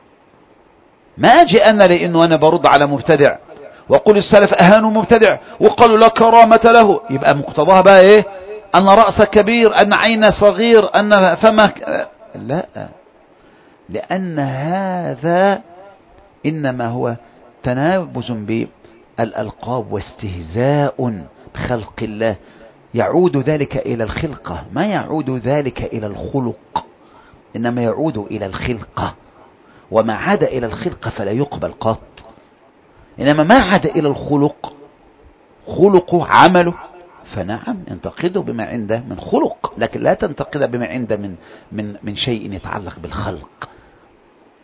ما أجي أنا لأنه أنا برد على مبتدع وقل السلف أهانوا مبتدع وقالوا لا كرامة له، يبقى مقتضاها بقى إيه؟ أن رأس كبير، أن عين صغير، أن فما. لا، لأن هذا إنما هو تنابز بالألقاب واستهزاء بخلق الله، يعود ذلك إلى الخلقة، ما يعود ذلك إلى الخلق، إنما يعود إلى الخلقة. وما عاد إلى الخلقة فلا يقبل قط، إنما ما عاد إلى الخلق خلقه عمله فنعم انتقده بما عنده من خلق، لكن لا تنتقده بما عنده من, من, من شيء يتعلق بالخلق.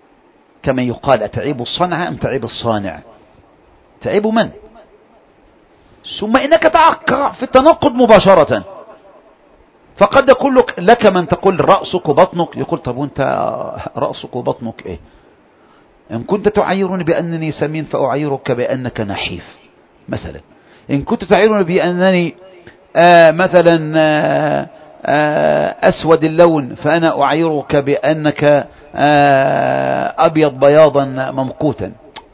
كما يقال أتعيب الصنع أم تعيب الصانع؟ تعيب من؟ ثم إنك تقع في التناقض مباشرة. فقد يقول لك, لك من تقول رأسك وبطنك، يقول طب وانت رأسك وبطنك ايه؟ إن كنت تعيرني بأنني سمين فأعيرك بأنك نحيف مثلا. إن كنت تعيرني بأنني آه مثلا آه آه أسود اللون فأنا أعيرك بأنك آه أبيض بياضا ممقوتا.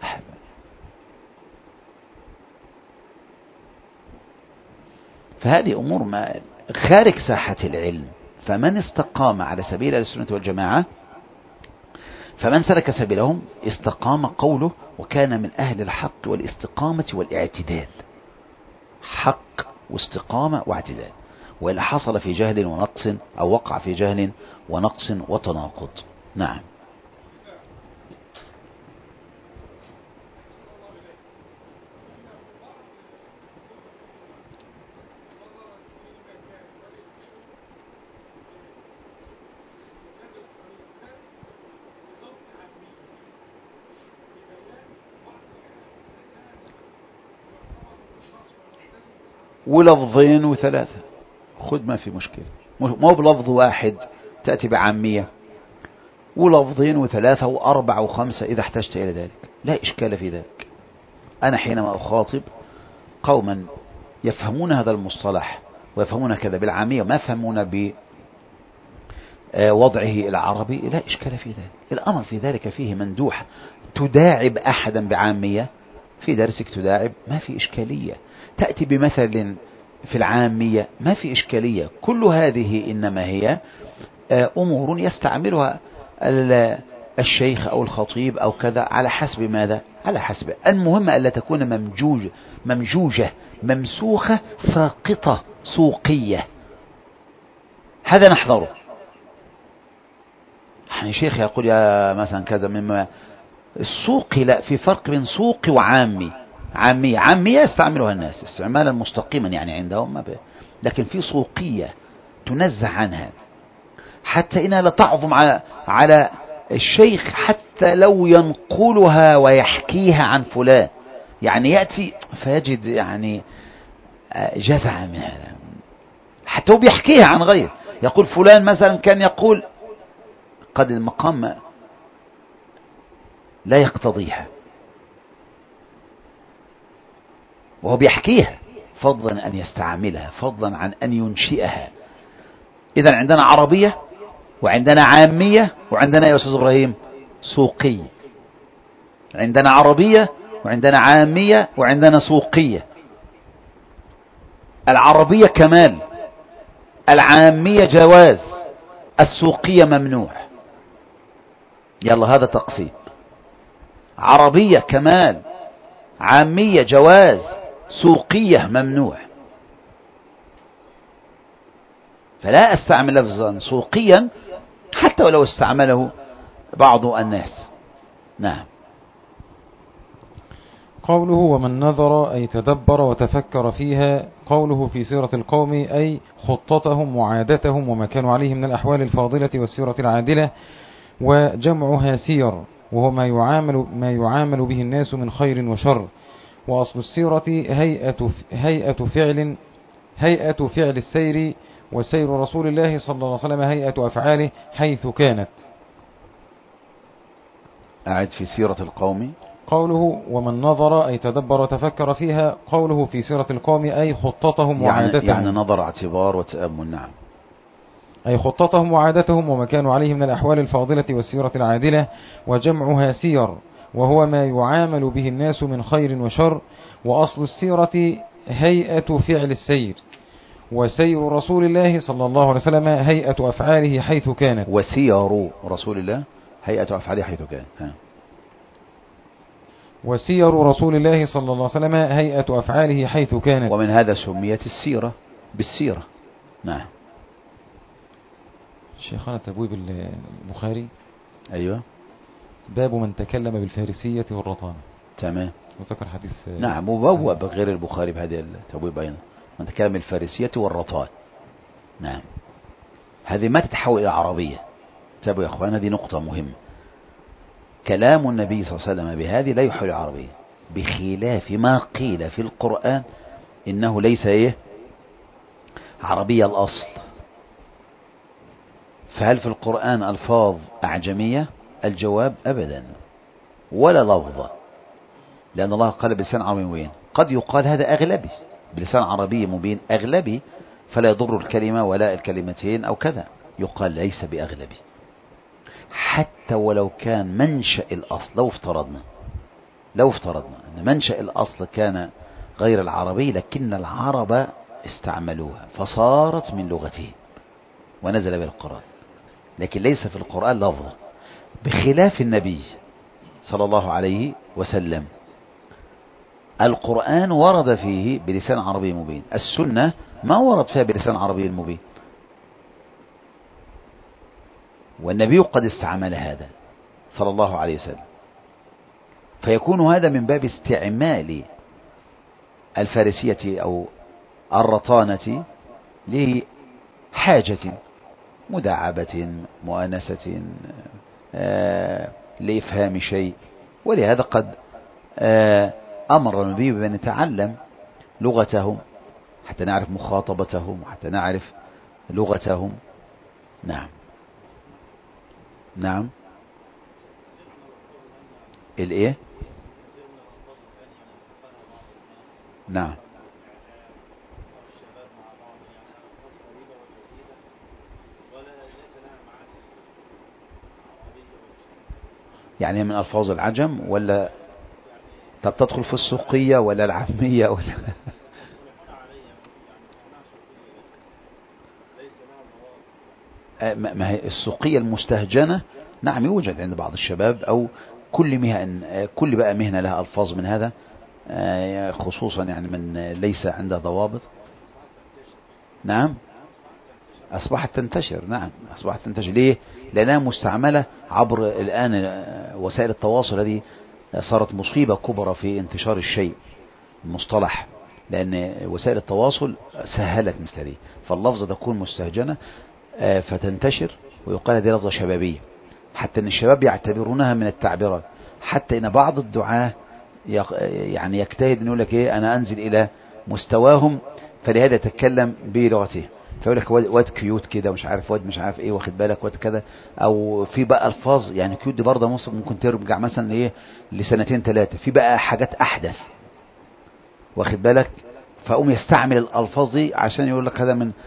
فهذه أمور ما خارج ساحة العلم. فمن استقام على سبيل السنة والجماعة، فمن سلك سبيلهم استقام قوله وكان من أهل الحق والاستقامة والاعتدال. حق واستقامة واعتدال، وإلا حصل في جهل ونقص أو وقع في جهل ونقص وتناقض. نعم. ولفظين وثلاثة خذ ما في مشكلة، مو بلفظ واحد تأتي بعامية، ولفظين وثلاثة وأربعة وخمسة إذا احتجت إلى ذلك، لا إشكال في ذلك. أنا حينما أخاطب قوما يفهمون هذا المصطلح ويفهمون كذا بالعامية وما يفهمون بوضعه العربي، لا إشكال في ذلك. الأمر في ذلك فيه مندوح. تداعب أحدا بعامية في درسك تداعب، ما في إشكالية. تأتي بمثل في العامية، ما في إشكالية. كل هذه إنما هي أمور يستعملها الشيخ أو الخطيب أو كذا على حسب ماذا؟ على حسب. المهم ألا تكون ممجوجة ممجوجة ممسوخة ساقطة سوقية، هذا نحذره. يعني شيخ يقول يا مثلا كذا مما السوقي، لا، في فرق بين سوقي وعامي. عامية عامية يستعملها الناس استعمالا مستقيما يعني عندهم ما ب... لكن في سوقية تنزه عنها، حتى إنها لا تعظم على على الشيخ حتى لو ينقلها ويحكيها عن فلان، يعني يأتي فيجد يعني جزع من هذا، حتى هو بيحكيها عن غير. يقول فلان مثلا كان يقول، قد المقام لا يقتضيها وهو بيحكيها، فضلا أن يستعملها، فضلا عن أن ينشئها. إذن عندنا عربية وعندنا عامية وعندنا يا أستاذ إبراهيم سوقية. عندنا عربية وعندنا عامية وعندنا سوقية. العربية كمال، العامية جواز، السوقية ممنوع. يلا هذا تقسيم. عربية كمال، عامية جواز، سوقية ممنوع. فلا أستعمل لفظا سوقيا حتى ولو استعمله بعض الناس. نعم. قوله ومن نظر أي تدبر وتفكر فيها، قوله في سيرة القوم أي خطتهم وعادتهم وما كانوا عليه من الأحوال الفاضلة والسيرة العادلة، وجمعها سير وهو ما يعامل, ما يعامل به الناس من خير وشر. وأصل السيرة هيئة, هيئة فعل هيئة فعل السير، وسير رسول الله صلى الله عليه وسلم هيئة أفعاله حيث كانت. أعد في سيرة القوم. قوله ومن نظر أي تدبر وتفكر فيها، قوله في سيرة القوم أي خطتهم وعادتهم، يعني, يعني نظر اعتبار وتأمل. نعم. أي خطتهم وعادتهم وما كانوا عليه من الأحوال الفاضلة والسيرة العادلة، وجمعها سير وهو ما يعامل به الناس من خير وشر. وأصل السيرة هيئة فعل السير، وسير رسول الله صلى الله عليه وسلم هيئة أفعاله حيث كانت. وسير رسول الله هيئة أفعاله حيث كانت. ها. وسير رسول الله صلى الله عليه وسلم هيئة أفعاله حيث كانت. ومن هذا سميت السيرة بالسيرة. نعم. شيخنا تبويب البخاري. أيوة. باب من تكلم بالفارسية والرطانة. تمام. وذكر حديث. نعم. وبوب غير البخاري بهذه التبويب أيضا من تكلم بالفارسية والرطان. نعم. هذه ما تتحول إلى عربية. تابعوا يا أخوان، هذه نقطة مهمة. كلام النبي صلى الله عليه وسلم بهذه لا يحول عربية، بخلاف ما قيل في القرآن إنه ليس إيه عربية الأصل. فهل في القرآن ألفاظ أعجمية؟ الجواب أبدا، ولا لفظة، لأن الله قال بلسان عربي مبين. قد يقال هذا أغلبي، بلسان عربي مبين أغلبي، فلا يضر الكلمة ولا الكلمتين أو كذا، يقال ليس بأغلبي. حتى ولو كان منشأ الأصل، لو افترضنا لو افترضنا أن منشأ الأصل كان غير العربي، لكن العرب استعملوها فصارت من لغتهم ونزل بها القرآن، لكن ليس في القرآن لفظة، بخلاف النبي صلى الله عليه وسلم. القرآن ورد فيه بلسان عربي مبين، السنة ما ورد فيها بلسان عربي مبين، والنبي قد استعمل هذا صلى الله عليه وسلم. فيكون هذا من باب استعمال الفارسية أو الرطانة لحاجة، مداعبة، مؤانسة، آه لإفهام شيء. ولهذا قد آه أمر النبي بأن نتعلم لغتهم حتى نعرف مخاطبتهم وحتى نعرف لغتهم. نعم نعم الإيه نعم يعني من ألفاظ العجم، ولا طب تدخل في السوقية ولا العامية ولا ما هي السوقية المستهجنة؟ نعم يوجد عند بعض الشباب، أو كل مهن كل بقى مهنة لها ألفاظ من هذا، خصوصا يعني من ليس عنده ضوابط. نعم أصبحت تنتشر. نعم أصبحت تنتشر. ليه؟ لأنها مستعملة عبر الآن وسائل التواصل، هذه صارت مصيبة كبرى في انتشار الشيء المصطلح، لأن وسائل التواصل سهلت مثل هذه، فاللفظة تكون مستهجنة فتنتشر، ويقال هذه لفظة شبابية، حتى أن الشباب يعتبرونها من التعبيرات. حتى أن بعض الدعاة يعني يجتهد أن يقول لك إيه، أنا أنزل إلى مستواهم، فلهذا يتكلم بلغته، فيقول لك واد كيوت كده، مش عارف واد مش عارف ايه، واخد بالك، واد كذا، او في بقى الفاظ يعني كيوت دي برضه ممكن ترجع مثلا ايه لسنتين ثلاثه، في بقى حاجات احدث، واخد بالك، فقوم يستعمل الالفاظ دي عشان يقول لك هذا من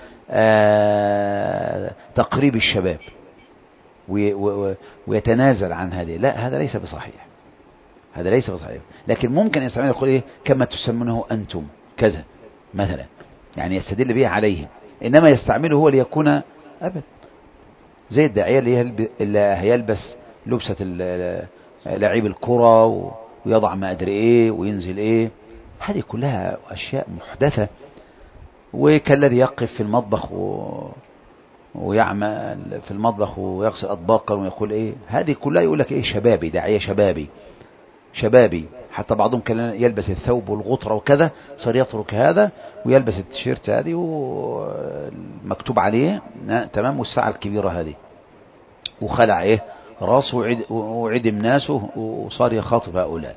آه تقريب الشباب ويتنازل عن هذه. لا، هذا ليس بصحيح، هذا ليس بصحيح. لكن ممكن يستعمل يقول ايه كما تسمونه انتم كذا مثلا، يعني يستدل به عليهم، إنما يستعمله هو ليكون أبد، زي الداعية اللي هيلبس لبسة لعيب الكرة ويضع ما أدري إيه وينزل إيه، هذه كلها أشياء محدثة. وكالذي يقف في المطبخ و... ويعمل في المطبخ ويغسل أطباقا ويقول إيه، هذه كلها يقول لك إيه شبابي، داعية شبابي شبابي. حتى بعضهم كان يلبس الثوب والغطرة وكذا، صار يترك هذا ويلبس التيشيرت هذه ومكتوب عليه تمام، والساعة الكبيرة هذه، وخلع ايه راسه وعد وعدم ناسه وصار يخاطب هؤلاء.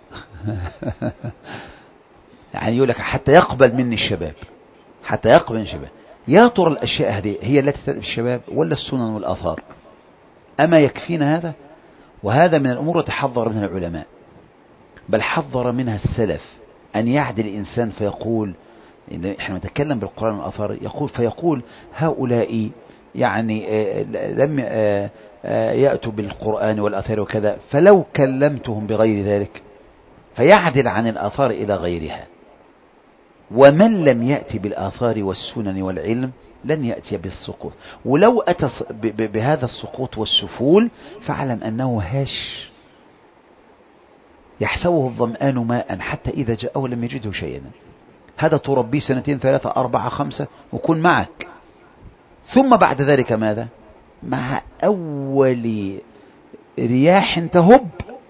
يعني يقول لك حتى يقبل مني الشباب، حتى يقبل مني الشباب. يا ترى الأشياء هذه هي التي تأتي الشباب ولا السنن والآثار؟ أما يكفينا هذا؟ وهذا من الأمور التي حذر منها العلماء، بل حذر منها السلف، أن يعدل الإنسان فيقول، إحنا نتكلم بالقرآن والآثار، يقول فيقول هؤلاء يعني لم يأتوا بالقرآن والآثار وكذا، فلو كلمتهم بغير ذلك، فيعدل عن الآثار إلى غيرها. ومن لم يأتي بالآثار والسنن والعلم لن يأتي بالسقوط، ولو أتى بهذا السقوط والسفول فاعلم أنه هش يحسبه الظمآن ماء حتى إذا جاءه لم يجده شيئا. هذا تربيه سنتين ثلاثة أربعة خمسة وكن معك، ثم بعد ذلك ماذا؟ مع أول رياح تهب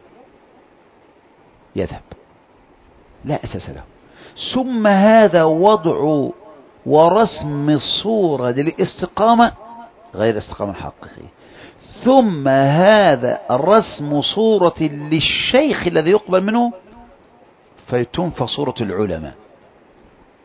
يذهب، لا أساس له. ثم هذا وضع ورسم الصورة للاستقامة غير الاستقامة الحقيقية، ثم هذا رسم صورة للشيخ الذي يقبل منه، فتنفى صورة العلماء.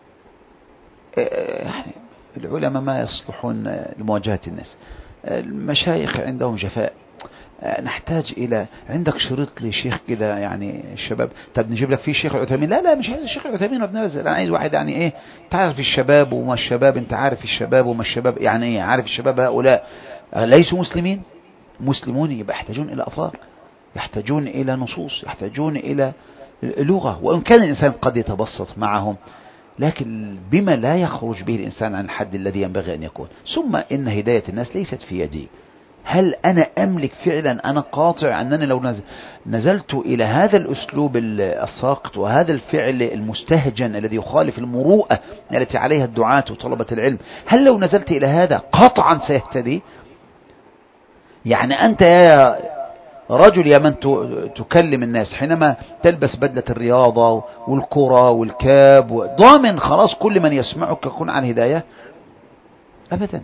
يعني العلماء ما يصلحون لمواجهة الناس، المشايخ عندهم جفاء، نحتاج إلى عندك شريط لي شيخ كده يعني الشباب، طب نجيب لك فيه الشيخ العثيمين؟ لا لا مش عايز الشيخ العثيمين وابن باز، أنا عايز واحد يعني إيه تعرف الشباب وما الشباب، أنت عارف الشباب وما الشباب، يعني إيه عارف الشباب هؤلاء ليسوا مسلمين، مسلمون يبقى يحتاجون إلى أفكار، يحتاجون إلى نصوص، يحتاجون إلى لغة، وإن كان الإنسان قد يتبسط معهم لكن بما لا يخرج به الإنسان عن الحد الذي ينبغي أن يكون. ثم إن هداية الناس ليست في يدي، هل أنا أملك فعلا، أنا قاطع أنني لو نزلت إلى هذا الأسلوب الساقط وهذا الفعل المستهجن الذي يخالف المروءة التي عليها الدعاة وطلبة العلم، هل لو نزلت إلى هذا قطعا سيهتدي؟ يعني أنت يا رجل يا من تكلم الناس حينما تلبس بدلة الرياضة والكرة والكاب ضامن خلاص كل من يسمعك يكون عن هداية؟ أبدا،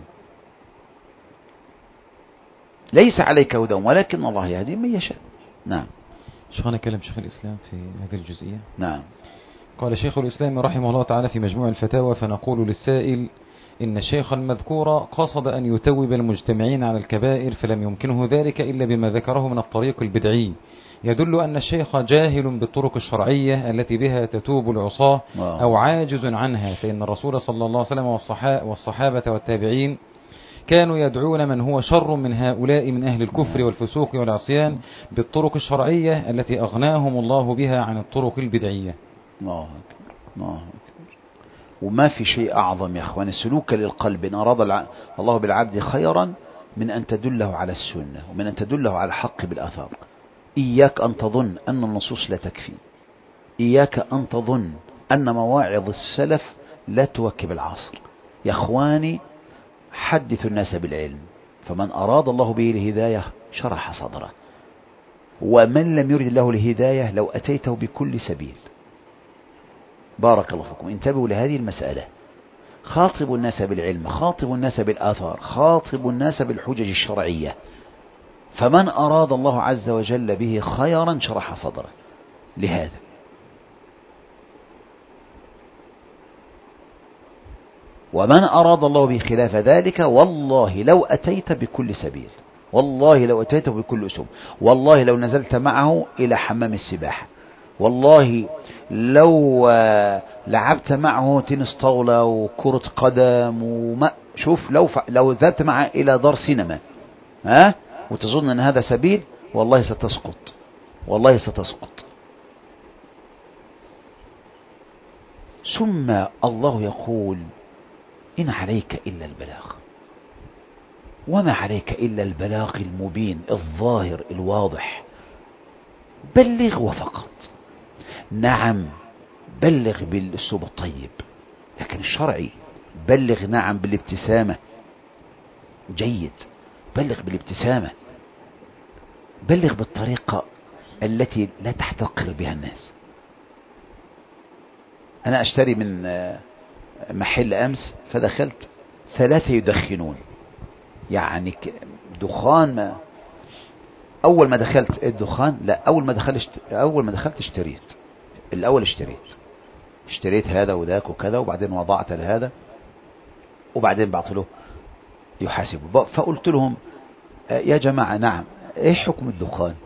ليس عليك هداهم ولكن الله يهدي من يشاء. نعم. شيخنا كلم شيخ الإسلام في هذه الجزئية. نعم. قال شيخ الإسلام رحمه الله تعالى في مجموع الفتاوى: فنقول للسائل إن الشيخ المذكور قصد أن يتوب المجتمعين على الكبائر، فلم يمكنه ذلك إلا بما ذكره من الطريق البدعي، يدل أن الشيخ جاهل بالطرق الشرعية التي بها تتوب العصاة أو عاجز عنها، فإن الرسول صلى الله عليه وسلم والصحابة والتابعين كانوا يدعون من هو شر من هؤلاء من أهل الكفر والفسوق والعصيان بالطرق الشرعية التي أغناهم الله بها عن الطرق البدعية. الله أكبر، الله أكبر. وما في شيء أعظم يا أخوان السلوك للقلب إن أراد الله بالعبد خيرا من أن تدله على السنة ومن أن تدله على الحق بالآثار. إياك أن تظن أن النصوص لا تكفي، إياك أن تظن أن مواعظ السلف لا تواكب العصر. يا أخواني حدثوا الناس بالعلم، فمن أراد الله به الهداية شرح صدره، ومن لم يرد الله الهداية لو أتيته بكل سبيل. بارك الله فيكم، انتبهوا لهذه المسألة، خاطبوا الناس بالعلم، خاطبوا الناس بالآثار، خاطبوا الناس بالحجج الشرعية، فمن أراد الله عز وجل به خيرا شرح صدره لهذا. ومن أراد الله به خلاف ذلك والله لو أتيت بكل سبيل، والله لو أتيت بكل أسلوب، والله لو نزلت معه إلى حمام السباحة، والله لو لعبت معه تنس طاولة وكرة قدم وما شوف، لو ف... لو ذهبت معه إلى دار سينما ها وتظن أن هذا سبيل، والله ستسقط، والله ستسقط. ثم الله يقول: إن عليك إلا البلاغ، وما عليك إلا البلاغ المبين الظاهر الواضح، بلغ وفقط. نعم بلغ بالأسلوب الطيب، لكن الشرعي بلغ نعم بالابتسامة، جيد، بلغ بالابتسامة، بلغ بالطريقة التي لا تحتقر بها الناس. أنا أشتري من محل أمس فدخلت ثلاثة يدخنون، يعني دخان، ما أول ما دخلت الدخان لا أول ما دخلت أول ما دخلت اشتريت الأول اشتريت اشتريت هذا وذاك وكذا، وبعدين وضعت لهذا، وبعدين بعت له يحاسبه. فقلت لهم: يا جماعة نعم ايه حكم الدخان؟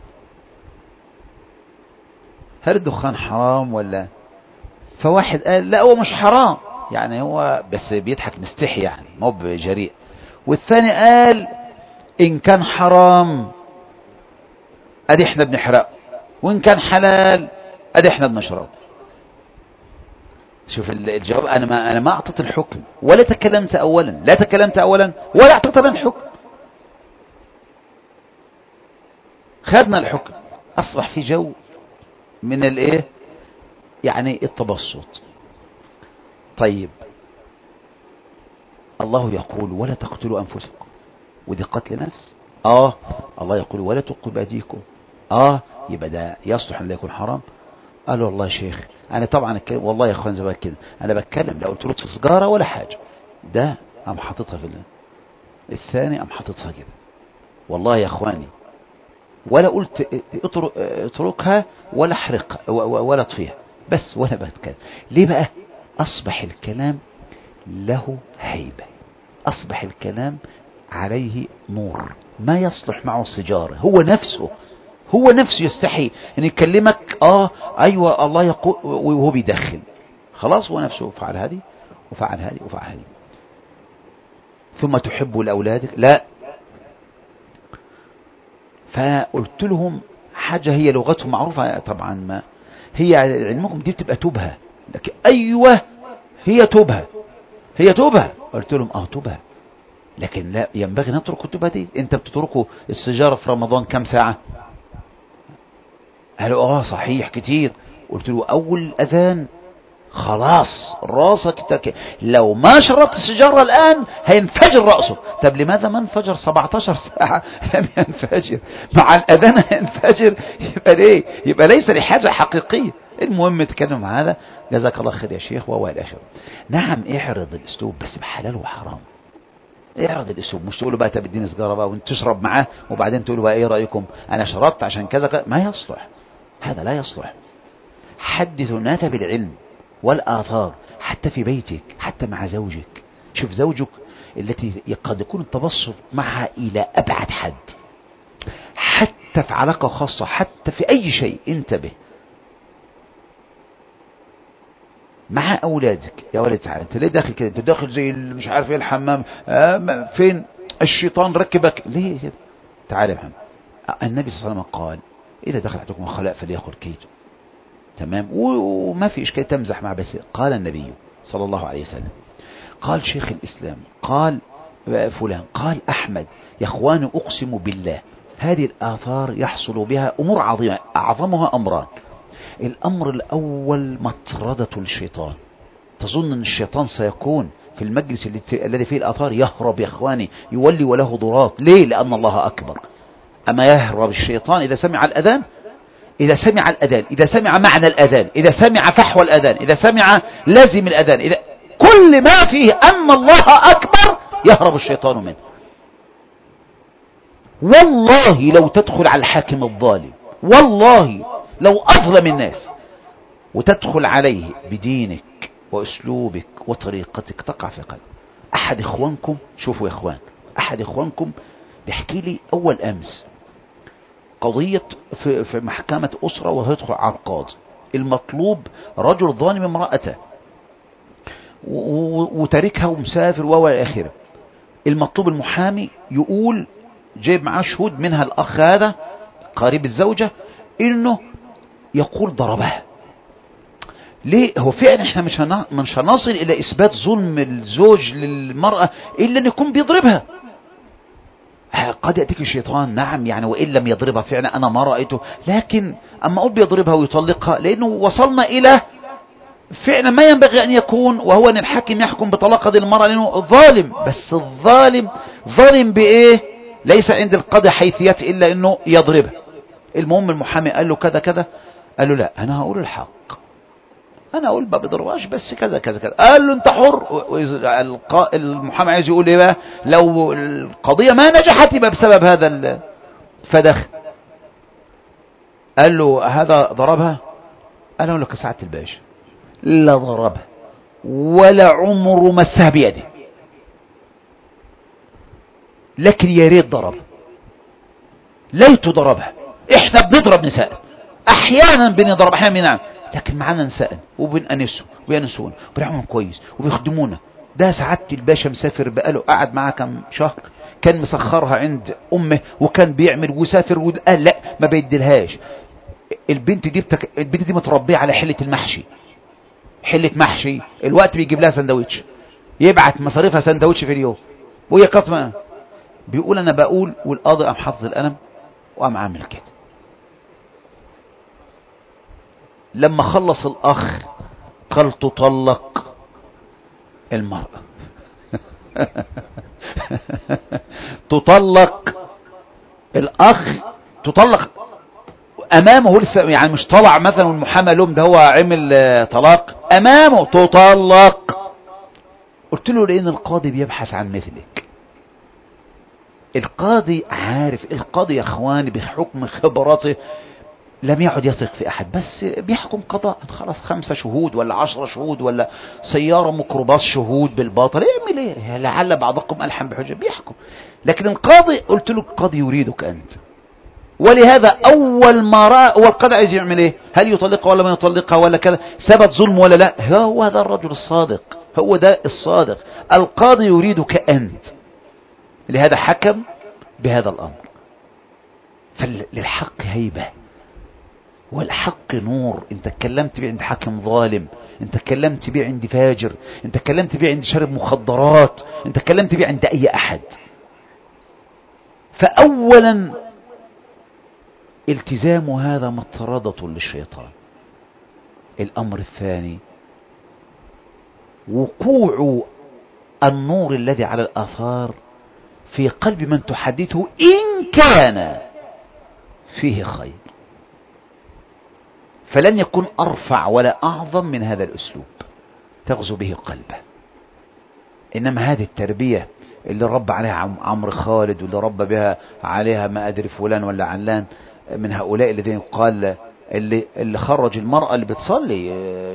هل الدخان حرام ولا؟ فواحد قال: لا هو مش حرام، يعني هو بس بيضحك مستحي يعني مو بجريء. والثاني قال: إن كان حرام أدي احنا بنحرقه، وإن كان حلال أدي احنا بنشربه. شوف الجواب، أنا ما أنا ما أعطيت الحكم ولا تكلمت أولا، لا تكلمت أولا ولا أعطيت الحكم، خدنا الحكم، أصبح في جو من الإيه يعني التبسط. طيب الله يقول: ولا تقتلوا أنفسكم، ودي قتل نفس. آه الله يقول: ولا تلقوا بأيديكم. آه يبقى ده يصلح أن لا يكون حرام. قالوا: والله يا شيخ أنا طبعا أتكلم، والله يا أخوان زمان كده أنا بتكلم، لا قلت له سجارة ولا حاجة، ده أم حاططها في الله، الثاني أم حاططها كده، والله يا أخواني ولا قلت اتركها ولا احرقها ولا اطفيها، بس ولا بتكلم. ليه بقى؟ أصبح الكلام له هيبة، أصبح الكلام عليه نور، ما يصلح معه السجارة. هو نفسه هو نفسه يستحي أن يكلمك آه أيوة الله يقول وهو بيدخل، خلاص هو نفسه فعل هذه وفعل هذه وفعل هذه. ثم تحب لأولادك؟ لا. فقلت لهم حاجة هي لغتهم معروفة طبعا، ما هي علمكم دي بتبقى تبهة، لكن أيوة هي تبهة هي تبهة. قلت لهم اه تبهة، لكن لا ينبغي نترك التبهة دي. انت بتتركوا السجارة في رمضان كم ساعة؟ قالوا اه صحيح كتير. قلت له اول الاذان خلاص راسك تك... لو ما شربت السجارة الآن هينفجر رأسه. طب لماذا ما انفجر سبعتاشر ساعة؟ لم ينفجر مع الأذان هينفجر. يبقى ليه؟ يبقى ليس لحاجة حقيقية. المهم تكلم هذا، جزاك الله خير يا شيخ وهو الآخر. نعم اعرض الأسلوب بس بحلال وحرام. اعرض الأسلوب، مش تقولوا بقى تبدين سجارة بقى وانت تشرب معاه وبعدين تقولوا بقى ايه رأيكم انا شربت عشان كذا كذا. ما يصلح، هذا لا يصلح. حدثوا الناس بالعلم والآثار حتى في بيتك، حتى مع زوجك. شوف زوجك التي قد يكون التبسط معها إلى أبعد حد، حتى في علاقة خاصة، حتى في أي شيء انتبه. مع أولادك يا ولد تعالى انت ليه داخل كده؟ انت داخل زي مش عارف ايه الحمام، آه فين الشيطان ركبك ليه كده؟ تعالى يا محمد. النبي صلى الله عليه وسلم قال إذا دخل أحدكم الخلاء فليأخذ كيته، تمام، وما في إشكال تمزح مع. بس قال النبي صلى الله عليه وسلم، قال شيخ الإسلام، قال فلان، قال أحمد، يا أخواني أقسم بالله هذه الآثار يحصل بها أمور عظيمة، أعظمها أمران. الأمر الأول مطردة الشيطان. تظن أن الشيطان سيكون في المجلس الذي فيه الآثار؟ يهرب يا أخواني، يولي وله ضرات. ليه؟ لأن الله أكبر. أما يهرب الشيطان إذا سمع الأذان، إذا سمع الأذان، إذا سمع معنى الأذان، إذا سمع فحوى الأذان، إذا سمع لازم الأذان، إذا كل ما فيه أن الله أكبر يهرب الشيطان منه. والله لو تدخل على الحاكم الظالم، والله لو أظلم الناس وتدخل عليه بدينك وأسلوبك وطريقتك تقع في قلب أحد إخوانكم. شوفوا يا إخوان، أحد إخوانكم بيحكي لي أول أمس قضية في, في محكمة أسرة وهيدخل على القاضي. المطلوب رجل ظالم امرأته وتاركها ومسافر وهو آخره. المطلوب المحامي يقول جايب معاه شهود، منها الأخ هذا قريب الزوجة، إنه يقول ضربها. ليه؟ هو فعلا احنا مش مش هنصل إلى إثبات ظلم الزوج للمرأة إلا أن يكون بيضربها. قد يأتيك الشيطان نعم يعني وإن لم يضربها فعلا أنا ما رأيته، لكن أما أقول بيضربها ويطلقها لأنه وصلنا إلى فعلا ما ينبغي أن يكون، وهو أن الحاكم يحكم بطلاق هذه المرأة لأنه ظالم. بس الظالم ظالم بإيه؟ ليس عند القاضي حيثيات إلا أنه يضربها. المهم المحامي قال له كذا كذا، قال له لا أنا هقول الحق، أنا أقول ما بضربهاش بس كذا كذا كذا. قال له أنت حر. المحامي عايز يقول إيه بقى؟ لو القضية ما نجحت يبقى بسبب هذا فدخل. قال له هذا ضربها؟ قال له لك سعادة الباشا لا ضربها ولا عمره مسها بيده، لكن يا ريت ضربها، ليت ضربها. احنا بنضرب نساء احيانا، بنضرب احيانا نعم، لكن معانا نساء وبنأنسهم وبيأنسون وبنعملهم كويس وبيخدمونا. ده سعادة الباشا مسافر بقاله قعد معاه كم شهر، كان مسخرها عند امه وكان بيعمل وسافر وقال لا ما بيديلهاش. البنت دي بتك... البنت دي متربيه على حله المحشي، حله محشي، الوقت بيجيب لها سندوتش، يبعت مصاريفها سندوتش في اليوم وهي قطمه. بيقول انا بقول والقاضي قام حافظ القلم وقام عامل كده. لما خلص الاخ قال تطلق المرأة تطلق الأخ، تطلق أمامه لسه يعني مش طلع مثلا والمحامى لهم ده هو عمل طلاق أمامه، تطلق. قلت له لأن القاضي بيبحث عن مثلك. القاضي عارف، القاضي يا اخواني بحكم خبراته لم يعد يثق في أحد، بس بيحكم قضاء، خلاص خمسة شهود ولا عشرة شهود ولا سيارة ميكروباص شهود بالباطل، يعمل ايه؟ لعل بعضكم ألحم بحجة، بيحكم. لكن القاضي قلت له القاضي يريدك أنت، ولهذا أول ما رأى والقاضي عايز يعمل ايه؟ هل يطلقها ولا ما يطلقها ولا كذا، ثبت ظلم ولا لا؟ هو هذا الرجل الصادق، هو ده الصادق. القاضي يريدك أنت، لهذا حكم بهذا الأمر. فللحق هيبة، والحق نور. انت اتكلمت بيه عند حاكم ظالم، انت اتكلمت بيه عند فاجر، انت اتكلمت بيه عند شارب مخدرات، انت اتكلمت بيه عند اي احد. فاولا التزام هذا مطردة للشيطان. الامر الثاني وقوع النور الذي على الاثار في قلب من تحدثه ان كان فيه خير، فلن يكون أرفع ولا أعظم من هذا الأسلوب تغزو به قلبه. إنما هذه التربية اللي رب عليها عمرو خالد، واللي رب بها عليها ما أدري فلان ولا علان من هؤلاء الذين يقال اللي, اللي خرج المرأة اللي بتصلي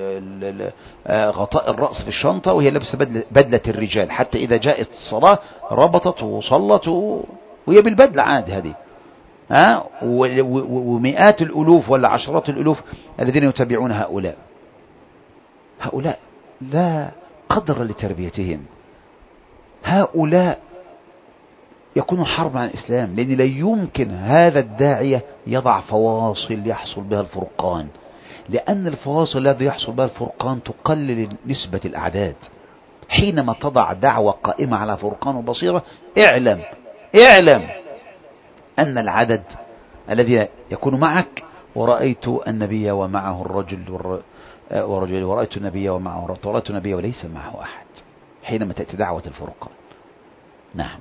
غطاء الرأس في الشنطة وهي لابسة بدلة, بدلة الرجال، حتى إذا جاءت الصلاة ربطت وصلت وهي بالبدلة عاد. هذه ها ومئات الألوف ولا عشرات الألوف الذين يتبعون هؤلاء. هؤلاء لا قدر لتربيتهم، هؤلاء يكون حرب عن الإسلام، لأن لا يمكن هذا الداعية يضع فواصل يحصل بها الفرقان، لأن الفواصل الذي يحصل بها الفرقان تقلل نسبة الأعداد. حينما تضع دعوة قائمة على فرقان وبصيرة، اعلم اعلم أن العدد الذي يكون معك، ورأيت النبي ومعه الرجل ورجل ورأيت النبي ومعه الرجل ورأيت النبي وليس معه أحد، حينما تأتي دعوة الفرقان. نعم.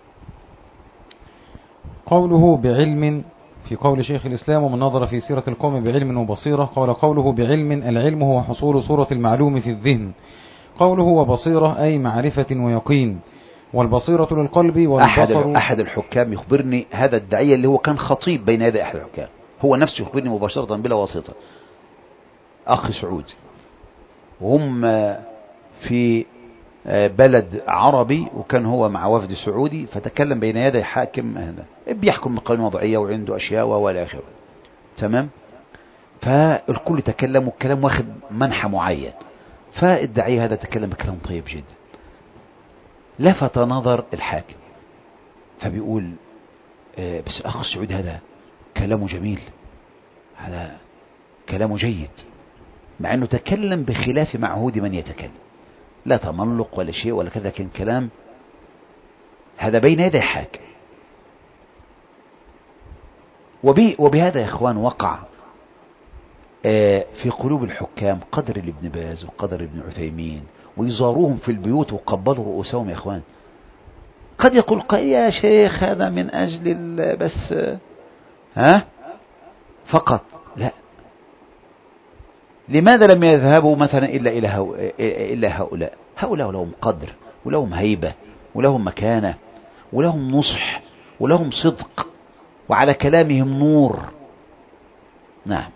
قوله بعلم في قول شيخ الإسلام ومن نظر في سيرة القوم بعلم وبصيرة، قال قوله بعلم العلم هو حصول صورة المعلوم في الذهن، قوله وبصيرة أي معرفة ويقين، والبصيرة للقلب والبصر. أحد, أحد الحكام يخبرني، هذا الداعية اللي هو كان خطيب بين يدي أحد الحكام، هو نفسه يخبرني مباشرة بلا واسطة، أخي سعودي، وهم في بلد عربي وكان هو مع وفد سعودي، فتكلم بين يدي حاكم هذا بيحكم بقوانين وضعية وعنده أشياء ولا آخره. تمام. فالكل تكلم والكلام واخد منحى معين، فالداعية هذا تكلم بكلام طيب جدا، لفت نظر الحاكم فبيقول آه بس الأخ السعودي هذا كلامه جميل، هذا كلامه جيد، مع أنه تكلم بخلاف معهود من يتكلم، لا تملق ولا شيء ولا كذا، كان كلام هذا بين يدي حاكم. وبي وبهذا يا إخوان وقع آه في قلوب الحكام قدر ابن باز وقدر ابن عثيمين، ويزاروهم في البيوت وقبضوا رؤوسهم. يا إخوان قد يقول يا شيخ هذا من أجل بس ها فقط، لا، لماذا لم يذهبوا مثلا إلا إلى هؤلاء؟ إلا هؤلاء هؤلاء لهم قدر ولهم هيبة ولهم مكانة ولهم نصح ولهم صدق وعلى كلامهم نور. نعم.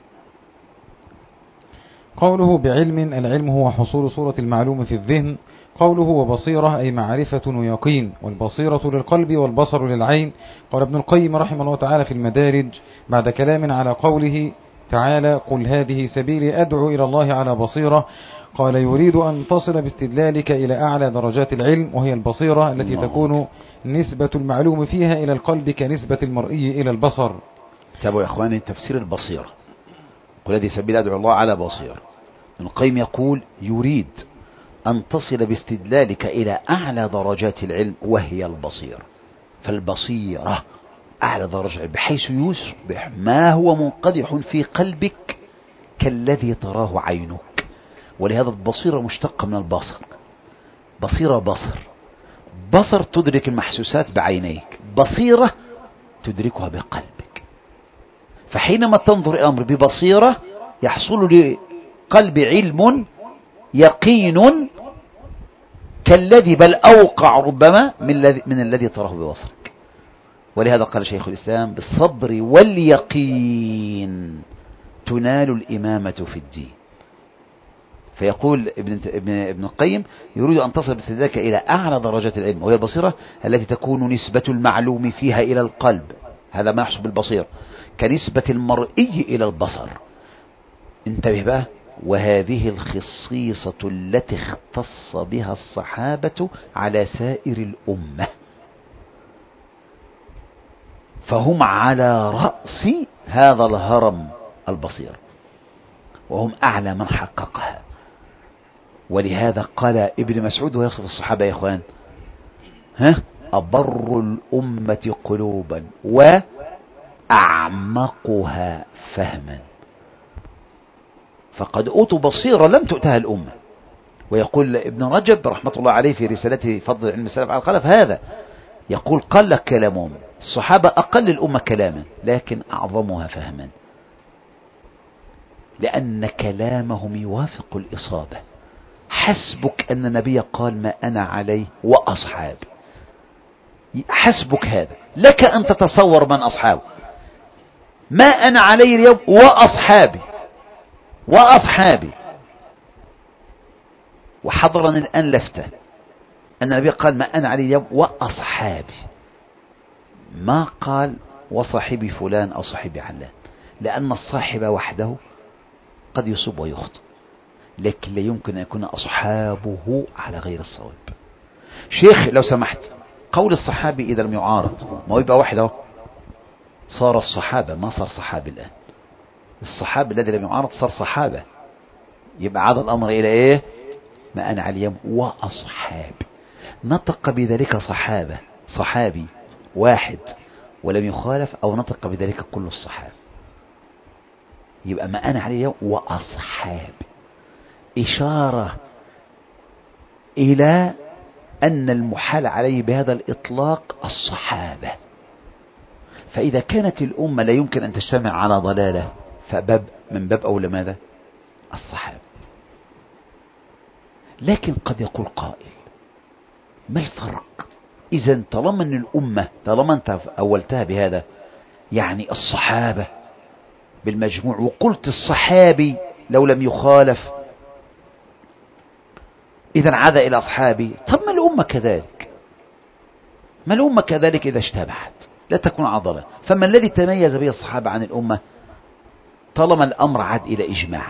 قوله بعلم العلم هو حصول صورة المعلوم في الذهن، قوله وبصيرة أي معرفة ويقين، والبصيرة للقلب والبصر للعين. قال ابن القيم رحمه الله تعالى في المدارج بعد كلام على قوله تعالى قل هذه سبيلي أدعو إلى الله على بصيرة، قال يريد أن تصل باستدلالك إلى أعلى درجات العلم، وهي البصيرة التي تكون نسبة المعلوم فيها إلى القلب كنسبة المرئي إلى البصر. تابعوا يا إخواني تفسير البصيرة، قل هذه سبيلي أدعو الله على بصيرة. ابن القيم يقول يريد أن تصل باستدلالك إلى أعلى درجات العلم وهي البصيرة، فالبصيرة أعلى درجة بحيث يصبح ما هو منقدح في قلبك كالذي تراه عينك. ولهذا البصيرة مشتقة من البصر، بصيرة بصر، بصر تدرك المحسوسات بعينيك، بصيرة تدركها بقلبك. فحينما تنظر الأمر ببصيرة يحصل لقلب علم يقين كالذي بل أوقع ربما من الذي من الذي تراه ببصرك. ولهذا قال شيخ الإسلام: بالصبر واليقين تنال الإمامة في الدين. فيقول ابن ابن ابن القيم: يريد أن تصل بسدادك إلى أعلى درجات العلم، وهي البصيرة التي تكون نسبة المعلوم فيها إلى القلب، هذا ما يحصل بالبصير، كنسبة المرئي إلى البصر. انتبه بقى: وهذه الخصيصة التي اختص بها الصحابة على سائر الأمة، فهم على رأس هذا الهرم البصير، وهم أعلى من حققها. ولهذا قال ابن مسعود ويصف الصحابة يا إخوان: ها أبر الأمة قلوبا وأعمقها فهما. فقد أوتوا بصيرة لم تؤتها الأمة. ويقول ابن رجب رحمة الله عليه في رسالته فضل علم السلف على الخلف هذا، يقول: قل كلامهم، الصحابة أقل الأمة كلاما لكن أعظمها فهما، لأن كلامهم يوافق الإصابة. حسبك أن النبي قال: ما أنا عليه وأصحابي. حسبك هذا، لك أن تتصور من أصحابه. ما أنا عليه اليوم وأصحابي وأصحابي. وحضرنا الآن لفتة أن النبي قال: ما أنا عليه اليوم وأصحابي، ما قال وصاحبي فلان أو صاحبي علان، لأن الصاحب وحده قد يصيب ويخطئ، لكن لا يمكن أن يكون أصحابه على غير الصواب. شيخ لو سمحت، قول الصحابي إذا لم يعارض، ما يبقى واحد اهو، صار الصحابة، ما صار صحابي الآن. الصحابي الذي لم يعارض صار صحابة، يبقى عاد الأمر إلى إيه؟ ما أنا عليه وأصحابي. نطق بذلك صحابة صحابي واحد ولم يخالف، أو نطق بذلك كل الصحابة، يبقى ما أنا عليه وأصحابي، إشارة إلى أن المحال عليه بهذا الإطلاق الصحابة. فإذا كانت الأمة لا يمكن أن تجتمع على ضلالة، فباب من باب أولى ماذا؟ الصحابة. لكن قد يقول قائل: ما الفرق إذا طالما أن الأمة، طالما أنت أولتها بهذا، يعني الصحابة بالمجموع، وقلت الصحابي لو لم يخالف إذا عاد إلى أصحابي، طب ما الأمة كذلك، ما الأمة كذلك إذا اشتبهت لا تكون عضلة. فما الذي تميز به الصحابة عن الأمة طالما الأمر عاد إلى إجماع؟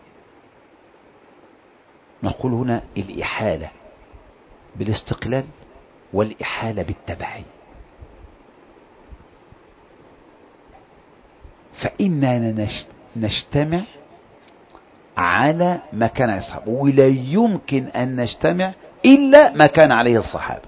نقول هنا الإحالة بالاستقلال والإحالة بالتبعي. فإننا نجتمع على ما كان عليه الصحابة، ولا يمكن أن نجتمع إلا ما كان عليه الصحابة.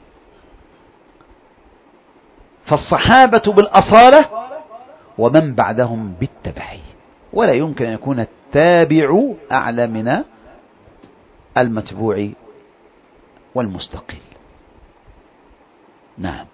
فالصحابة بالأصالة ومن بعدهم بالتبعي، ولا يمكن أن يكون التابع أعلى من المتبوع والمستقل. نعم.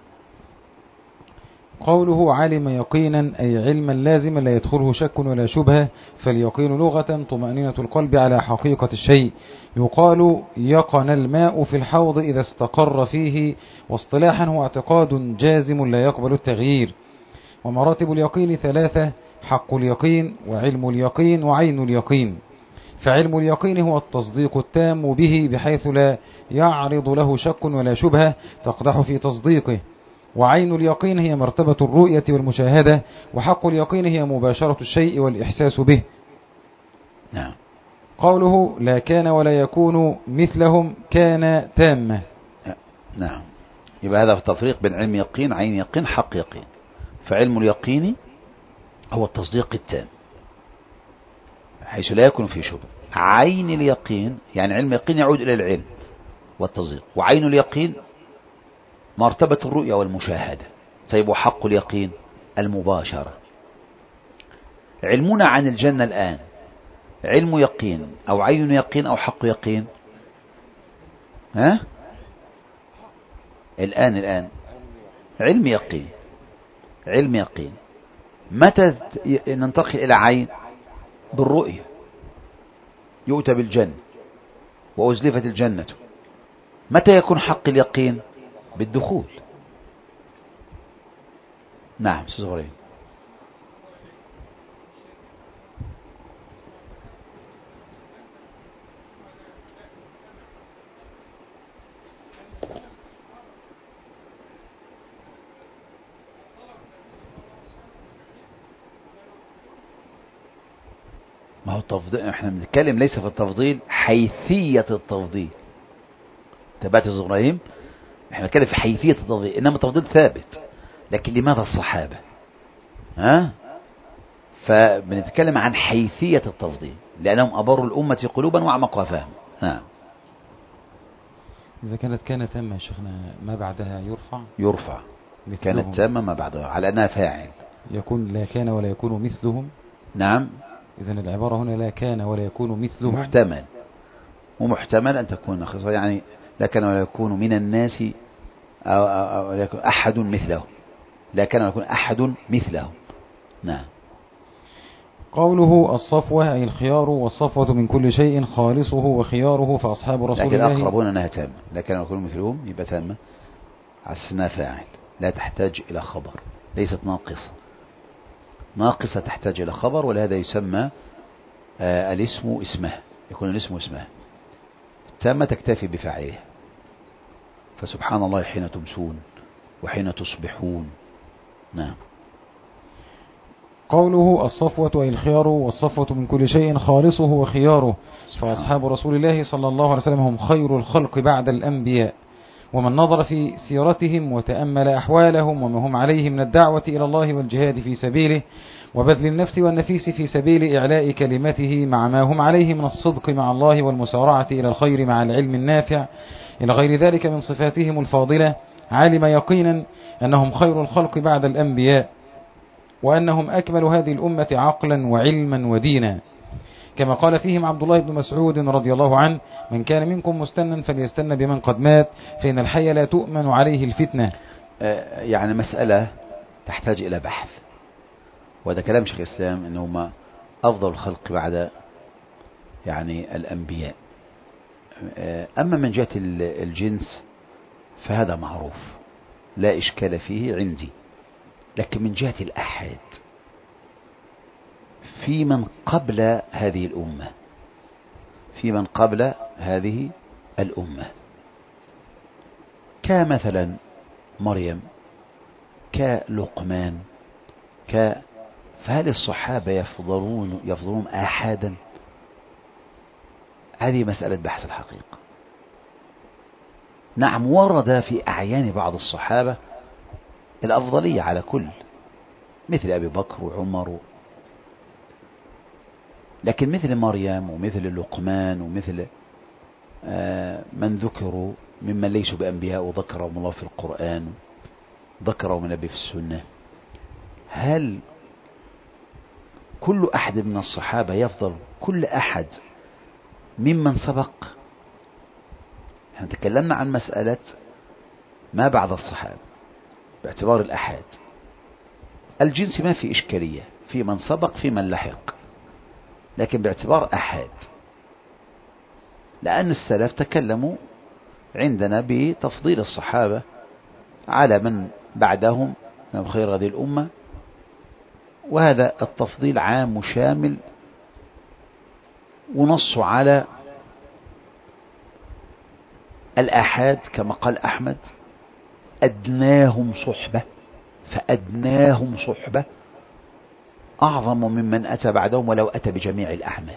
قوله علم يقينا أي علما لازما لا يدخله شك ولا شبهة. فاليقين لغة طمأنينة القلب على حقيقة الشيء. يقال يقن الماء في الحوض إذا استقر فيه، واصطلاحا هو اعتقاد جازم لا يقبل التغيير. ومراتب اليقين ثلاثة: حق اليقين وعلم اليقين وعين اليقين. فعلم اليقين هو التصديق التام به بحيث لا يعرض له شك ولا شبهة تقدح في تصديقه. وعين اليقين هي مرتبة الرؤية والمشاهدة. وحق اليقين هي مباشرة الشيء والإحساس به. نعم. قوله لا كان ولا يكون مثلهم كان تامة. نعم. يبقى هذا التفريق بين علم يقين، عين يقين، حق يقين. فعلم اليقين هو التصديق التام حيث لا يكون فيه شبه. عين اليقين يعني علم اليقين يعود إلى العلم والتصديق. وعين اليقين مرتبة الرؤية والمشاهدة. طيب وحق اليقين المباشرة. علمنا عن الجنة الآن علم يقين أو عين يقين أو حق يقين؟ ها؟ الآن الآن علم يقين، علم يقين. متى ننتقل إلى عين؟ بالرؤية، يؤتى بالجنة وأزلفت الجنة. متى يكون حق اليقين؟ بالدخول. نعم أستاذ إبراهيم. ما هو التفضيل، احنا بنتكلم ليس في التفضيل حيثية التفضيل. تبعت يا إبراهيم، احنا بنتكلم في حيثية التفضيل، انما التفضيل ثابت، لكن لماذا الصحابة؟ ها؟ فبنتكلم عن حيثية التفضيل، لأنهم أبروا الأمة قلوبا وأعمقها فهما. نعم. إذا كانت كانت تامة يا شيخنا ما بعدها يرفع يرفع كانت تامة ما بعدها على أنها فاعل، يكون لا كان ولا يكون مثلهم. نعم. إذن العبارة هنا لا كان ولا يكون مثلهم محتمل، ومحتمل أن تكون خصوصا، يعني لا كان ولا يكون من الناس أو, أو, أو يكون أحد مثله، لا كان ولا يكون أحد مثله. نعم. قوله الصفوة أي الخيار، والصفوة من كل شيء خالصه وخياره، فأصحاب رسول لكن الله. لكن أقربون أنها تامة، لا كان ولا يكون مثلهم يبقى تامة عسنا فاعل، لا تحتاج إلى خبر، ليست ناقصة. ناقصة تحتاج إلى خبر، ولهذا يسمى آه الاسم اسمه، يكون الاسم اسمه. تامة تكتفي بفاعله، فسبحان الله حين تمسون وحين تصبحون. نعم. قوله الصفوة أي الخيار، والصفوة من كل شيء خالصه وخياره، فأصحاب رسول الله صلى الله عليه وسلم هم خير الخلق بعد الأنبياء. ومن نظر في سيرتهم وتأمل أحوالهم وما هم عليه من الدعوة إلى الله والجهاد في سبيله وبذل النفس والنفيس في سبيل إعلاء كلمته، مع ما هم عليه من الصدق مع الله والمسارعة إلى الخير مع العلم النافع إلى غير ذلك من صفاتهم الفاضلة، علم يقينا أنهم خير الخلق بعد الأنبياء، وأنهم أكمل هذه الأمة عقلا وعلما ودينا، كما قال فيهم عبد الله بن مسعود رضي الله عنه: من كان منكم مستنا فليستن بمن قد مات، فإن الحي لا تؤمن عليه الفتنة. يعني مسألة تحتاج إلى بحث، وهذا كلام شيخ الإسلام أنهم أفضل الخلق بعد يعني الأنبياء. أما من جهة الجنس فهذا معروف لا إشكال فيه عندي، لكن من جهة الأحد في من قبل هذه الأمة، في من قبل هذه الأمة كمثلا مريم، كلقمان، ك فهل الصحابة يفضلون يفضلون آحادا؟ هذه مسألة بحث الحقيقة. نعم ورد في أعيان بعض الصحابة الأفضلية على كل، مثل أبي بكر وعمر، لكن مثل مريم ومثل لقمان ومثل من ذكروا ممن ليسوا بأنبياء وذكرهم الله في القرآن، ذكرهم النبي في السنة، هل كل أحد من الصحابة يفضل كل أحد ممن سبق؟ احنا تكلمنا عن مسألة ما بعد الصحابة باعتبار الأحد. الجنس ما في إشكالية، في من سبق في من لحق، لكن باعتبار أحد، لأن السلف تكلموا عندنا بتفضيل الصحابة على من بعدهم من خير هذه الأمة، وهذا التفضيل عام وشامل، ونص على الآحاد كما قال أحمد: أدناهم صحبة، فأدناهم صحبة أعظم ممن أتى بعدهم ولو أتى بجميع الأعمال.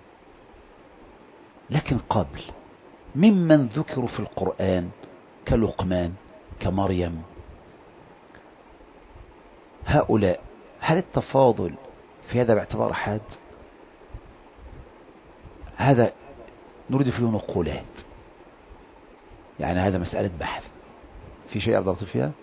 لكن قبل ممن ذكروا في القرآن كلقمان كمريم، هؤلاء هل التفاضل في هذا باعتبار أحد؟ هذا نريد فيه نقولات، يعني هذا مسألة بحث. في شيء أفضل أضيف فيها؟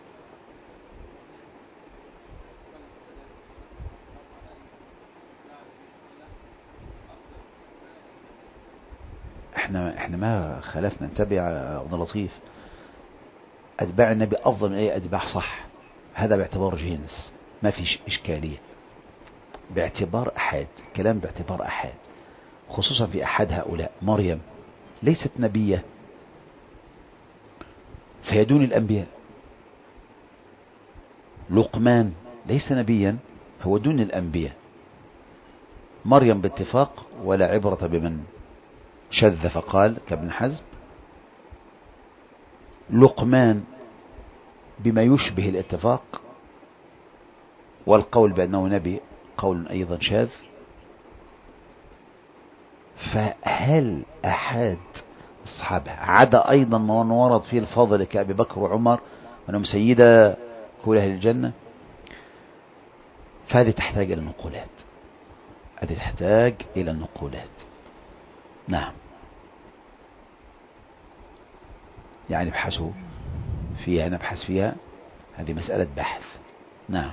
احنا احنا ما خلفنا نتبع عبد اللطيف أتباع النبي أفضل من أي أتباع، صح، هذا باعتبار جنس ما فيش إشكالية، باعتبار أحد، كلام باعتبار أحد، خصوصا في أحد هؤلاء. مريم ليست نبية فيدون الأنبياء، لقمان ليس نبيا، هو دون الأنبياء. مريم باتفاق ولا عبرة بمن شذ فقال كابن حزم. لقمان بما يشبه الاتفاق، والقول بأنه نبي قول أيضا شاذ. فهل أحد الصحابة عدا أيضا ما ورد فيه الفضل كأبي بكر وعمر وأنهم سيدا كل أهل الجنة؟ فهذه تحتاج إلى النقولات، هذه تحتاج إلى النقولات. نعم، يعني ابحثوا فيها، نبحث فيها، هذه مسألة بحث. نعم.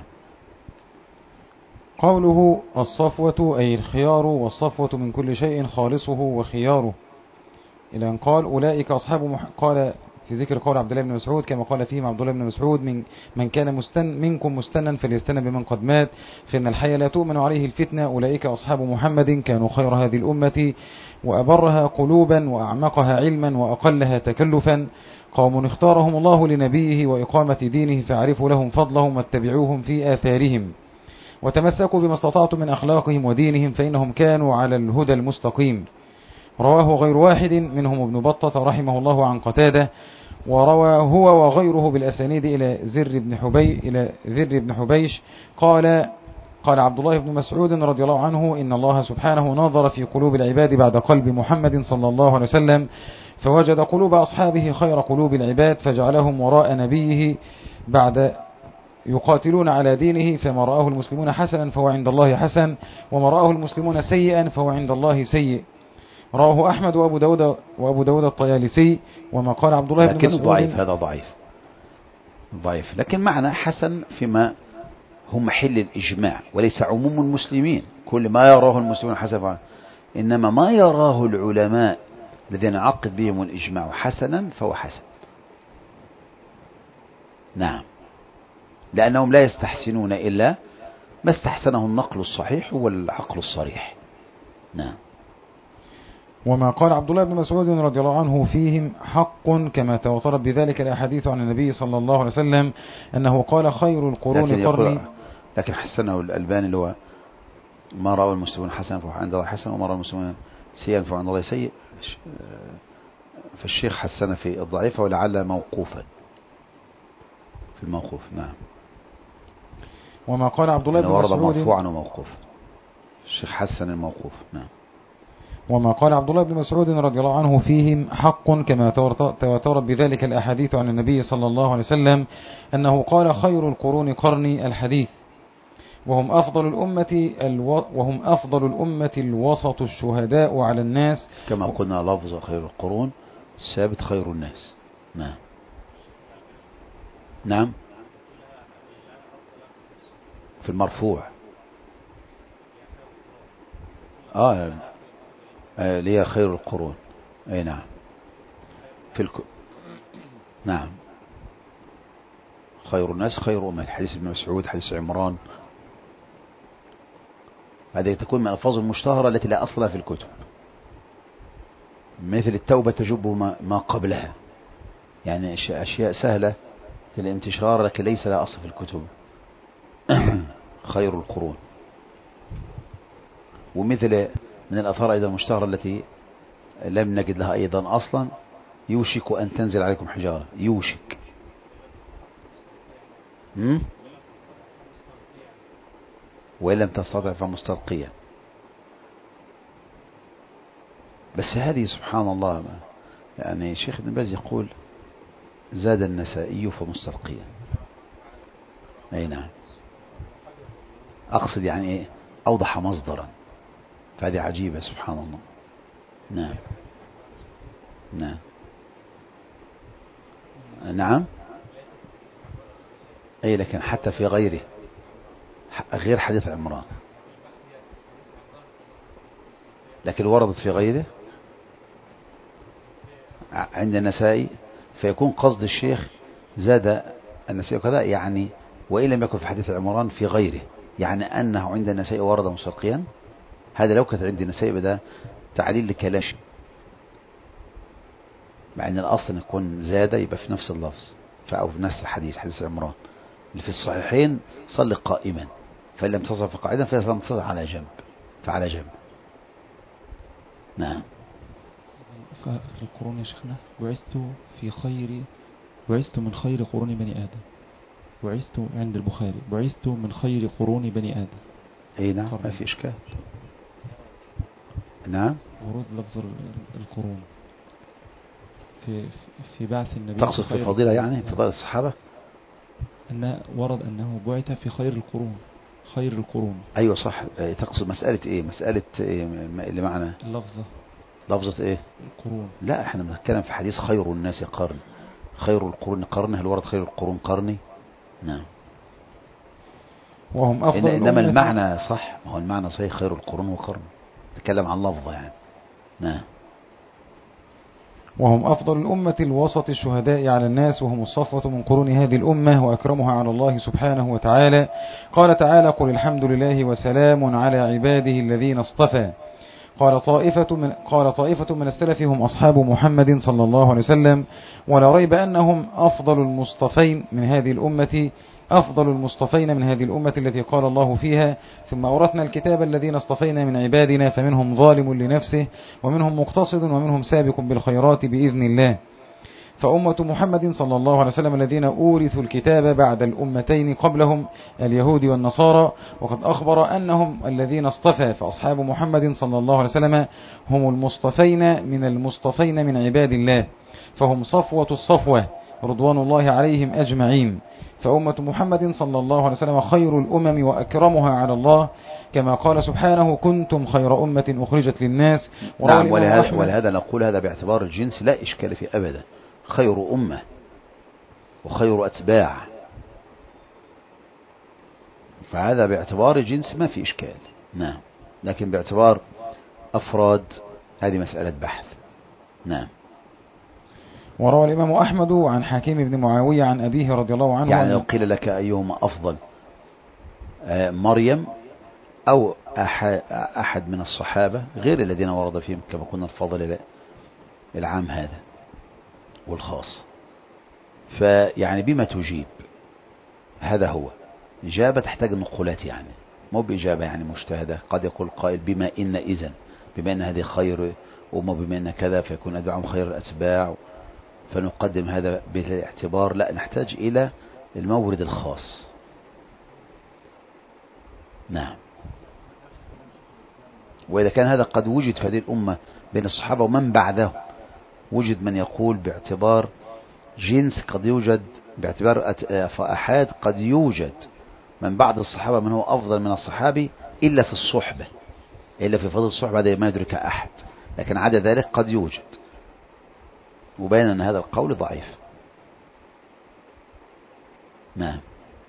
قوله الصفوة أي الخيار، والصفوة من كل شيء خالصه وخياره، إلى أن قال أولئك أصحاب مح... قال في ذكر قول عبد الله بن مسعود كما قال فيهم عبد الله بن مسعود من, من كان مستن منكم مستنا فليستنى بمن قد مات فإن الحي لا تؤمن عليه الفتنة. أولئك أصحاب محمد كانوا خير هذه الأمة وأبرها قلوبا وأعمقها علما وأقلها تكلفا، قوم اختارهم الله لنبيه وإقامة دينه فاعرفوا لهم فضلهم واتبعوهم في آثارهم وتمسكوا بما استطعتم من أخلاقهم ودينهم فإنهم كانوا على الهدى المستقيم. رواه غير واحد منهم ابن بطة رحمه الله عن قتادة، وروى هو وغيره بالأسانيد إلى زر بن حبي إلى زر بن حبيش قال قال عبد الله بن مسعود رضي الله عنه إن الله سبحانه نظر في قلوب العباد بعد قلب محمد صلى الله عليه وسلم فوجد قلوب أصحابه خير قلوب العباد فجعلهم وراء نبيه بعد يقاتلون على دينه، فما رآه المسلمون حسنا فهو عند الله حسن وما رآه المسلمون سيئا فهو عند الله سيء. رواه أحمد وأبو داود وأبو داود الطيالسي. وما قال عبد الله بن مسعود ضعيف، هذا ضعيف ضعيف، لكن معنى حسن فيما هم محل الإجماع وليس عموم المسلمين كل ما يراه المسلمون حسنا، إنما ما يراه العلماء الذين عقد بهم الإجماع حسنا فهو حسن. نعم، لأنهم لا يستحسنون إلا ما استحسنه النقل الصحيح والعقل الصريح. نعم. وما قال عبد الله بن مسعود رضي الله عنه فيهم حق كما تواترت بذلك الأحاديث عن النبي صلى الله عليه وسلم أنه قال خير القرون لكن قرني. لكن حسنه الألباني اللي هو ما رأى المسلمون حسنا فهو عند الله حسن وما رأى المسلمون سيئا فهو عند الله سيء، فالشيخ حسن في الضعيفة ولعل موقوفا في الموقوف. نعم. وما قال عبد الله بن مسعود مرفوعا وموقوف، الشيخ حسن الموقوف. نعم. وما قال عبد الله بن مسعود رضي الله عنه فيهم حق كما تواترت بذلك الأحاديث عن النبي صلى الله عليه وسلم أنه قال خير القرون قرني الحديث وهم أفضل الأمة الو... وهم أفضل الأمة الوسط الشهداء على الناس، كما قلنا لفظ خير القرون ثابت خير الناس. نعم. نعم، في المرفوع آه ليه خير القرون. أي نعم. في الك... نعم، خير الناس خير أمة، حديث ابن مسعود، حديث عمران، هذه تكون من الألفاظ المشتهرة التي لا أصل في الكتب، مثل التوبة تجب ما قبلها، يعني أشياء سهلة الانتشار لكن ليس لها أصل في الكتب. خير القرون. ومثل من الأثار أيضا المشتهرة التي لم نجد لها أيضا أصلا يوشك أن تنزل عليكم حجارة، يوشك. م? وإن لم تستطع فمستلقيا. بس هذه سبحان الله، يعني شيخ ابن باز يقول زاد النسائي فمستلقيا. أي نعم، أقصد يعني إيه أوضح مصدرا، فهذه عجيبة سبحان الله. نعم. نعم. نعم. أي لكن حتى في غيره غير حديث عمران، لكن وردت في غيره عند النسائي، فيكون قصد الشيخ زاد النسائي كذا، يعني وإن لم يكن في حديث عمران في غيره، يعني أنه عند النسائي ورد مستلقيا. هذا لو كانت عند النسائي بدأ تعليل لكلاش، مع أن الأصل يكون زاد يبقى في نفس اللفظ أو في نفس الحديث، حديث عمران، اللي في الصحيحين صل قائما، فإن لم تصل فقاعدا فإن لم تصل على جنب فعلى جنب. نعم. في القرون يا شيخنا بعثت في خير بعثت من خير قرون بني آدم، بعثت عند البخاري بعثت من خير قرون بني آدم. اي نعم ما في إشكال. نعم. ورود لفظ القرون في في بعث النبي. تقصد في فضيلة يعني فضائل الصحابة؟ أن ورد أنه بعث في خير القرون، خير القرون. أيوة صح. تقصد مسألة إيه؟ مسألة إيه اللي معنا؟ اللفظة. لفظة إيه؟ القرون. لا احنا بنتكلم في حديث خير الناس قرن، خير القرون قرن. هل ورد خير القرون قرني؟ نعم. وهم أفضل. إنما المعنى صح، ما هو المعنى صحيح، خير القرون وقرن، نتكلم عن لفظة يعني. نعم. وهم أفضل الأمة الوسط الشهداء على الناس، وهم الصفوة من قرون هذه الأمة وأكرمها على الله سبحانه وتعالى. قال تعالى: قل الحمد لله وسلام على عباده الذين اصطفى. قال طائفة من, قال طائفة من السلف هم أصحاب محمد صلى الله عليه وسلم، ولا ريب أنهم أفضل المصطفين من هذه الأمة أفضل المصطفين من هذه الأمة التي قال الله فيها: ثم أورثنا الكتاب الذين اصطفينا من عبادنا فمنهم ظالم لنفسه ومنهم مقتصد ومنهم سابق بالخيرات بإذن الله. فأمة محمد صلى الله عليه وسلم الذين أورثوا الكتاب بعد الأمتين قبلهم اليهود والنصارى، وقد أخبر أنهم الذين اصطفى، فأصحاب محمد صلى الله عليه وسلم هم المصطفين من المصطفين من عباد الله، فهم صفوة الصفوة رضوان الله عليهم أجمعين. فأمة محمد صلى الله عليه وسلم خير الأمم وأكرمها على الله، كما قال سبحانه: كنتم خير أمة أخرجت للناس. نعم. ولهذا, ولهذا نقول هذا باعتبار الجنس لا إشكال في أبدا، خير أمة وخير أتباع، فهذا باعتبار الجنس ما في إشكال. نعم. لكن باعتبار أفراد هذه مسألة بحث. نعم. وروى الإمام أحمد عن حكيم بن معاوية عن أبيه رضي الله عنه، يعني لو قيل لك أيهما أفضل، مريم أو أحد من الصحابة غير الذين ورد فيهم كما كنا الفضل العام هذا والخاص، فيعني بما تجيب؟ هذا هو إجابة تحتاج نقولات، يعني مو بإجابة يعني مجتهدة. قد يقول قائل: بما إن إذن بما إن هذه خير وما بما إن كذا فيكون أدعم خير الأتباع فنقدم هذا بالاعتبار. لا، نحتاج إلى المورد الخاص. نعم. وإذا كان هذا قد وجد في هذه الأمة بين الصحابة ومن بعده، وجد من يقول باعتبار جنس قد يوجد، باعتبار فأحاد قد يوجد من بعد الصحابة من هو أفضل من الصحابي إلا في الصحبة، إلا في فضل الصحبة هذا ما يدرك أحد، لكن عدا ذلك قد يوجد، وبين أن هذا القول ضعيف. نعم.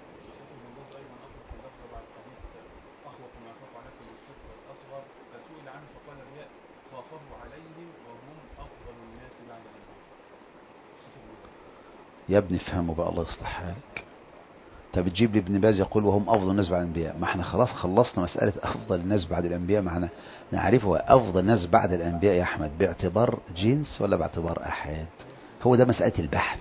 يا ابني افهموا بقى، الله يصلح حالك. طب بتجيب لي ابن باز يقول وهم أفضل الناس بعد الأنبياء؟ ما احنا خلاص خلصنا مسألة أفضل الناس بعد الأنبياء، معنا نعرفها. أفضل الناس بعد الأنبياء يا أحمد باعتبار جنس ولا باعتبار أحد؟ هو ده مسألة البحث.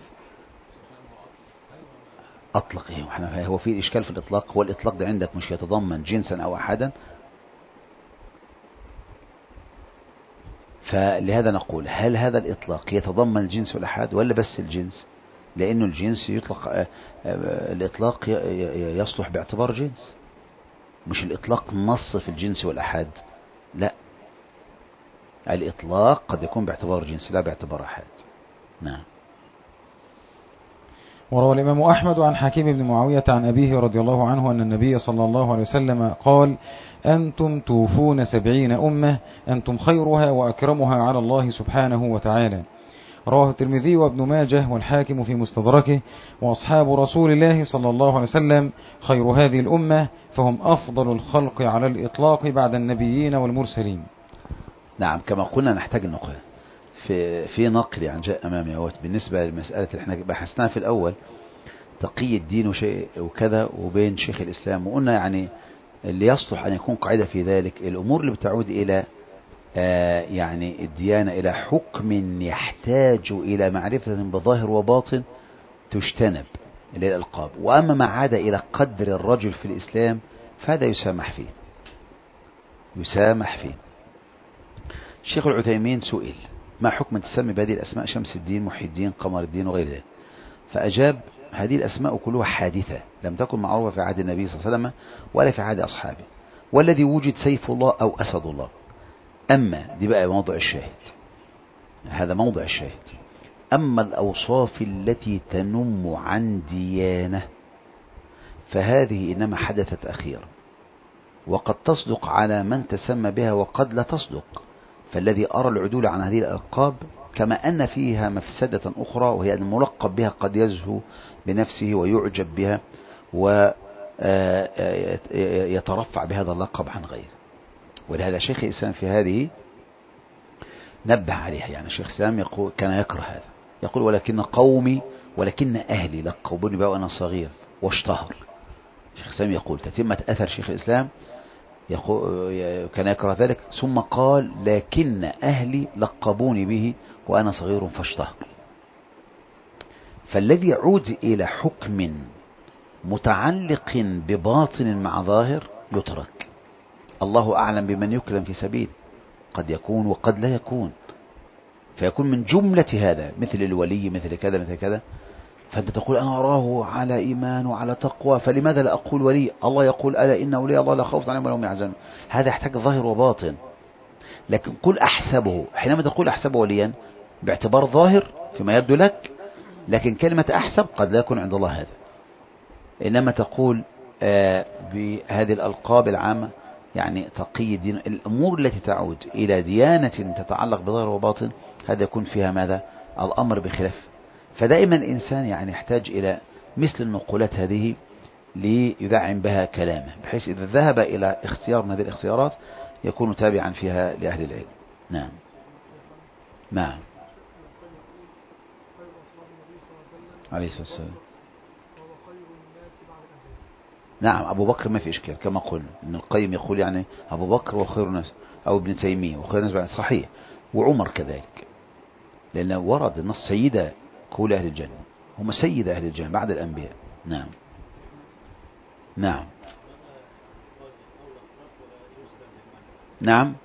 أطلق إيه؟ هو في إشكال في الإطلاق؟ هو الإطلاق ده عندك مش يتضمن جنسا أو أحدا؟ فلهذا نقول: هل هذا الإطلاق يتضمن الجنس والأحد ولا بس الجنس؟ لأنه الجنس يطلق، الإطلاق يصلح باعتبار جنس، مش الإطلاق نص في الجنس والأحد. لا، الإطلاق قد يكون باعتبار جنس لا باعتبار أحد. نعم. وروى الإمام أحمد عن حكيم بن معاوية عن أبيه رضي الله عنه أن النبي صلى الله عليه وسلم قال: أنتم توفون سبعين أمة أنتم خيرها وأكرمها على الله سبحانه وتعالى. رواه الترمذي وابن ماجه والحاكم في مستدركه. وأصحاب رسول الله صلى الله عليه وسلم خير هذه الأمة، فهم أفضل الخلق على الإطلاق بعد النبيين والمرسلين. نعم. كما قلنا نحتاج النقل في في نقل عن جاء أمامي اهوت بالنسبة للمسألة اللي احنا بحثناها في الأول، تقي الدين وشيء وكذا وبين شيخ الإسلام، وقلنا يعني اللي يصلح أن يكون قاعدة في ذلك الأمور اللي بتعود إلى آه يعني الديانة إلى حكم يحتاج إلى معرفة بظاهر وباطن تجتنب، اللي هي الألقاب. وأما ما عاد إلى قدر الرجل في الإسلام فهذا يسامح فيه، يسامح فيه. الشيخ العثيمين سئل ما حكم تسمي بهذه الأسماء شمس الدين، محي الدين، قمر الدين وغير ذلك، فأجاب هذه الأسماء كلها حادثة لم تكن معروفة في عهد النبي صلى الله عليه وسلم ولا في عهد أصحابه، والذي وجد سيف الله أو أسد الله. أما دي بقى موضع الشاهد، هذا موضع الشاهد. أما الأوصاف التي تنم عن ديانة فهذه إنما حدثت أخيرا، وقد تصدق على من تسمى بها وقد لا تصدق. فالذي أرى العدول عن هذه الألقاب كما أن فيها مفسدة أخرى، وهي أن الملقب بها قد يزهو بنفسه ويعجب بها ويترفع بهذا اللقب عن غيره. ولهذا شيخ الإسلام في هذه نبه عليها. يعني شيخ الإسلام يقول كان يكره هذا، يقول ولكن قومي ولكن أهلي لقبوني بها وأنا صغير واشتهر. شيخ الإسلام يقول تتمة أثر شيخ الإسلام يقول كان يكره ذلك، ثم قال لكن أهلي لقبوني به وأنا صغير فاشتهر. فالذي يعود إلى حكم متعلق بباطن مع ظاهر يترك. الله أعلم بمن يكرم في سبيل، قد يكون وقد لا يكون، فيكون من جملة هذا مثل الولي مثل كذا مثل كذا. فأنت تقول أنا أراه على إيمان وعلى تقوى، فلماذا لا أقول ولي؟ الله يقول ألا إن أولياء الله لا خوف عليهم ولا هم يحزنون. هذا يحتاج ظاهر وباطن. لكن قل أحسبه، حينما تقول أحسبه وليا باعتبار ظاهر فيما يبدو لك، لكن كلمة أحسب قد لا يكون عند الله هذا. إنما تقول آه بهذه الألقاب العامة يعني تقي الدين، الأمور التي تعود إلى ديانة تتعلق بظاهر وباطن هذا يكون فيها ماذا؟ الأمر بخلاف. فدائما الإنسان يعني يحتاج إلى مثل النقولات هذه ليدعم بها كلامه، بحيث إذا ذهب إلى اختيار من هذه الاختيارات يكون تابعا فيها لأهل العلم. نعم نعم عليه الصلاة والسلام. نعم أبو بكر ما في إشكال، كما قلنا ابن القيم يقول يعني أبو بكر وخير الناس، أو ابن تيمية وخير الناس بعد، صحيح. وعمر كذلك، لأن ورد النص سيدة كل أهل الجنة، هم سيد أهل الجنة بعد الأنبياء. نعم نعم نعم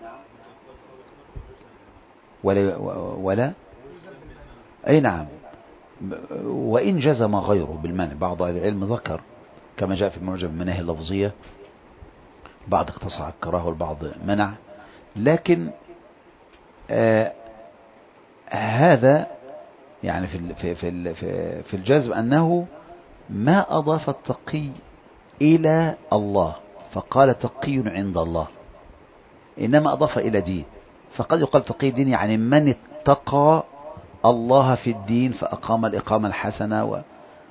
ولا ولا أي نعم. وإن جزم غيره بالمنع، بعض أهل العلم ذكر كما جاء في معجم المناهي اللفظية، بعض اقتصر على الكراهة والبعض منع. لكن آه هذا يعني في في في في الجزم أنه ما أضاف التقي إلى الله فقال تقي عند الله، إنما أضاف إلى دين. فقد يقال تقي الدين يعني من اتقى الله في الدين فأقام الإقامة الحسنة و...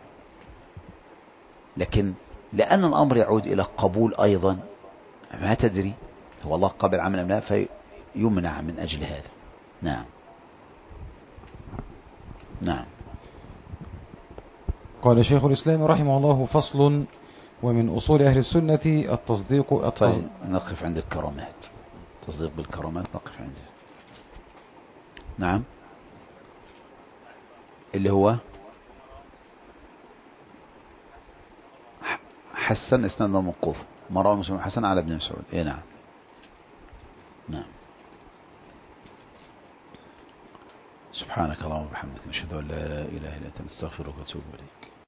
لكن لأن الأمر يعود إلى قبول أيضا، ما تدري هو الله قابل عمل أم لا، فيمنع من أجل هذا. نعم نعم. قال شيخ الإسلام رحمه الله فصل: ومن أصول أهل السنة التصديق التصديق. طيب نقف عند الكرامات، تصديق بالكرامات نقف عنده. نعم اللي هو حسن اسناد موقوف، مرة مسلم حسن على ابن مسعود. اي نعم نعم. سبحانك اللهم وبحمدك نشهد ان لا اله الا انت نستغفرك ونتوب اليك.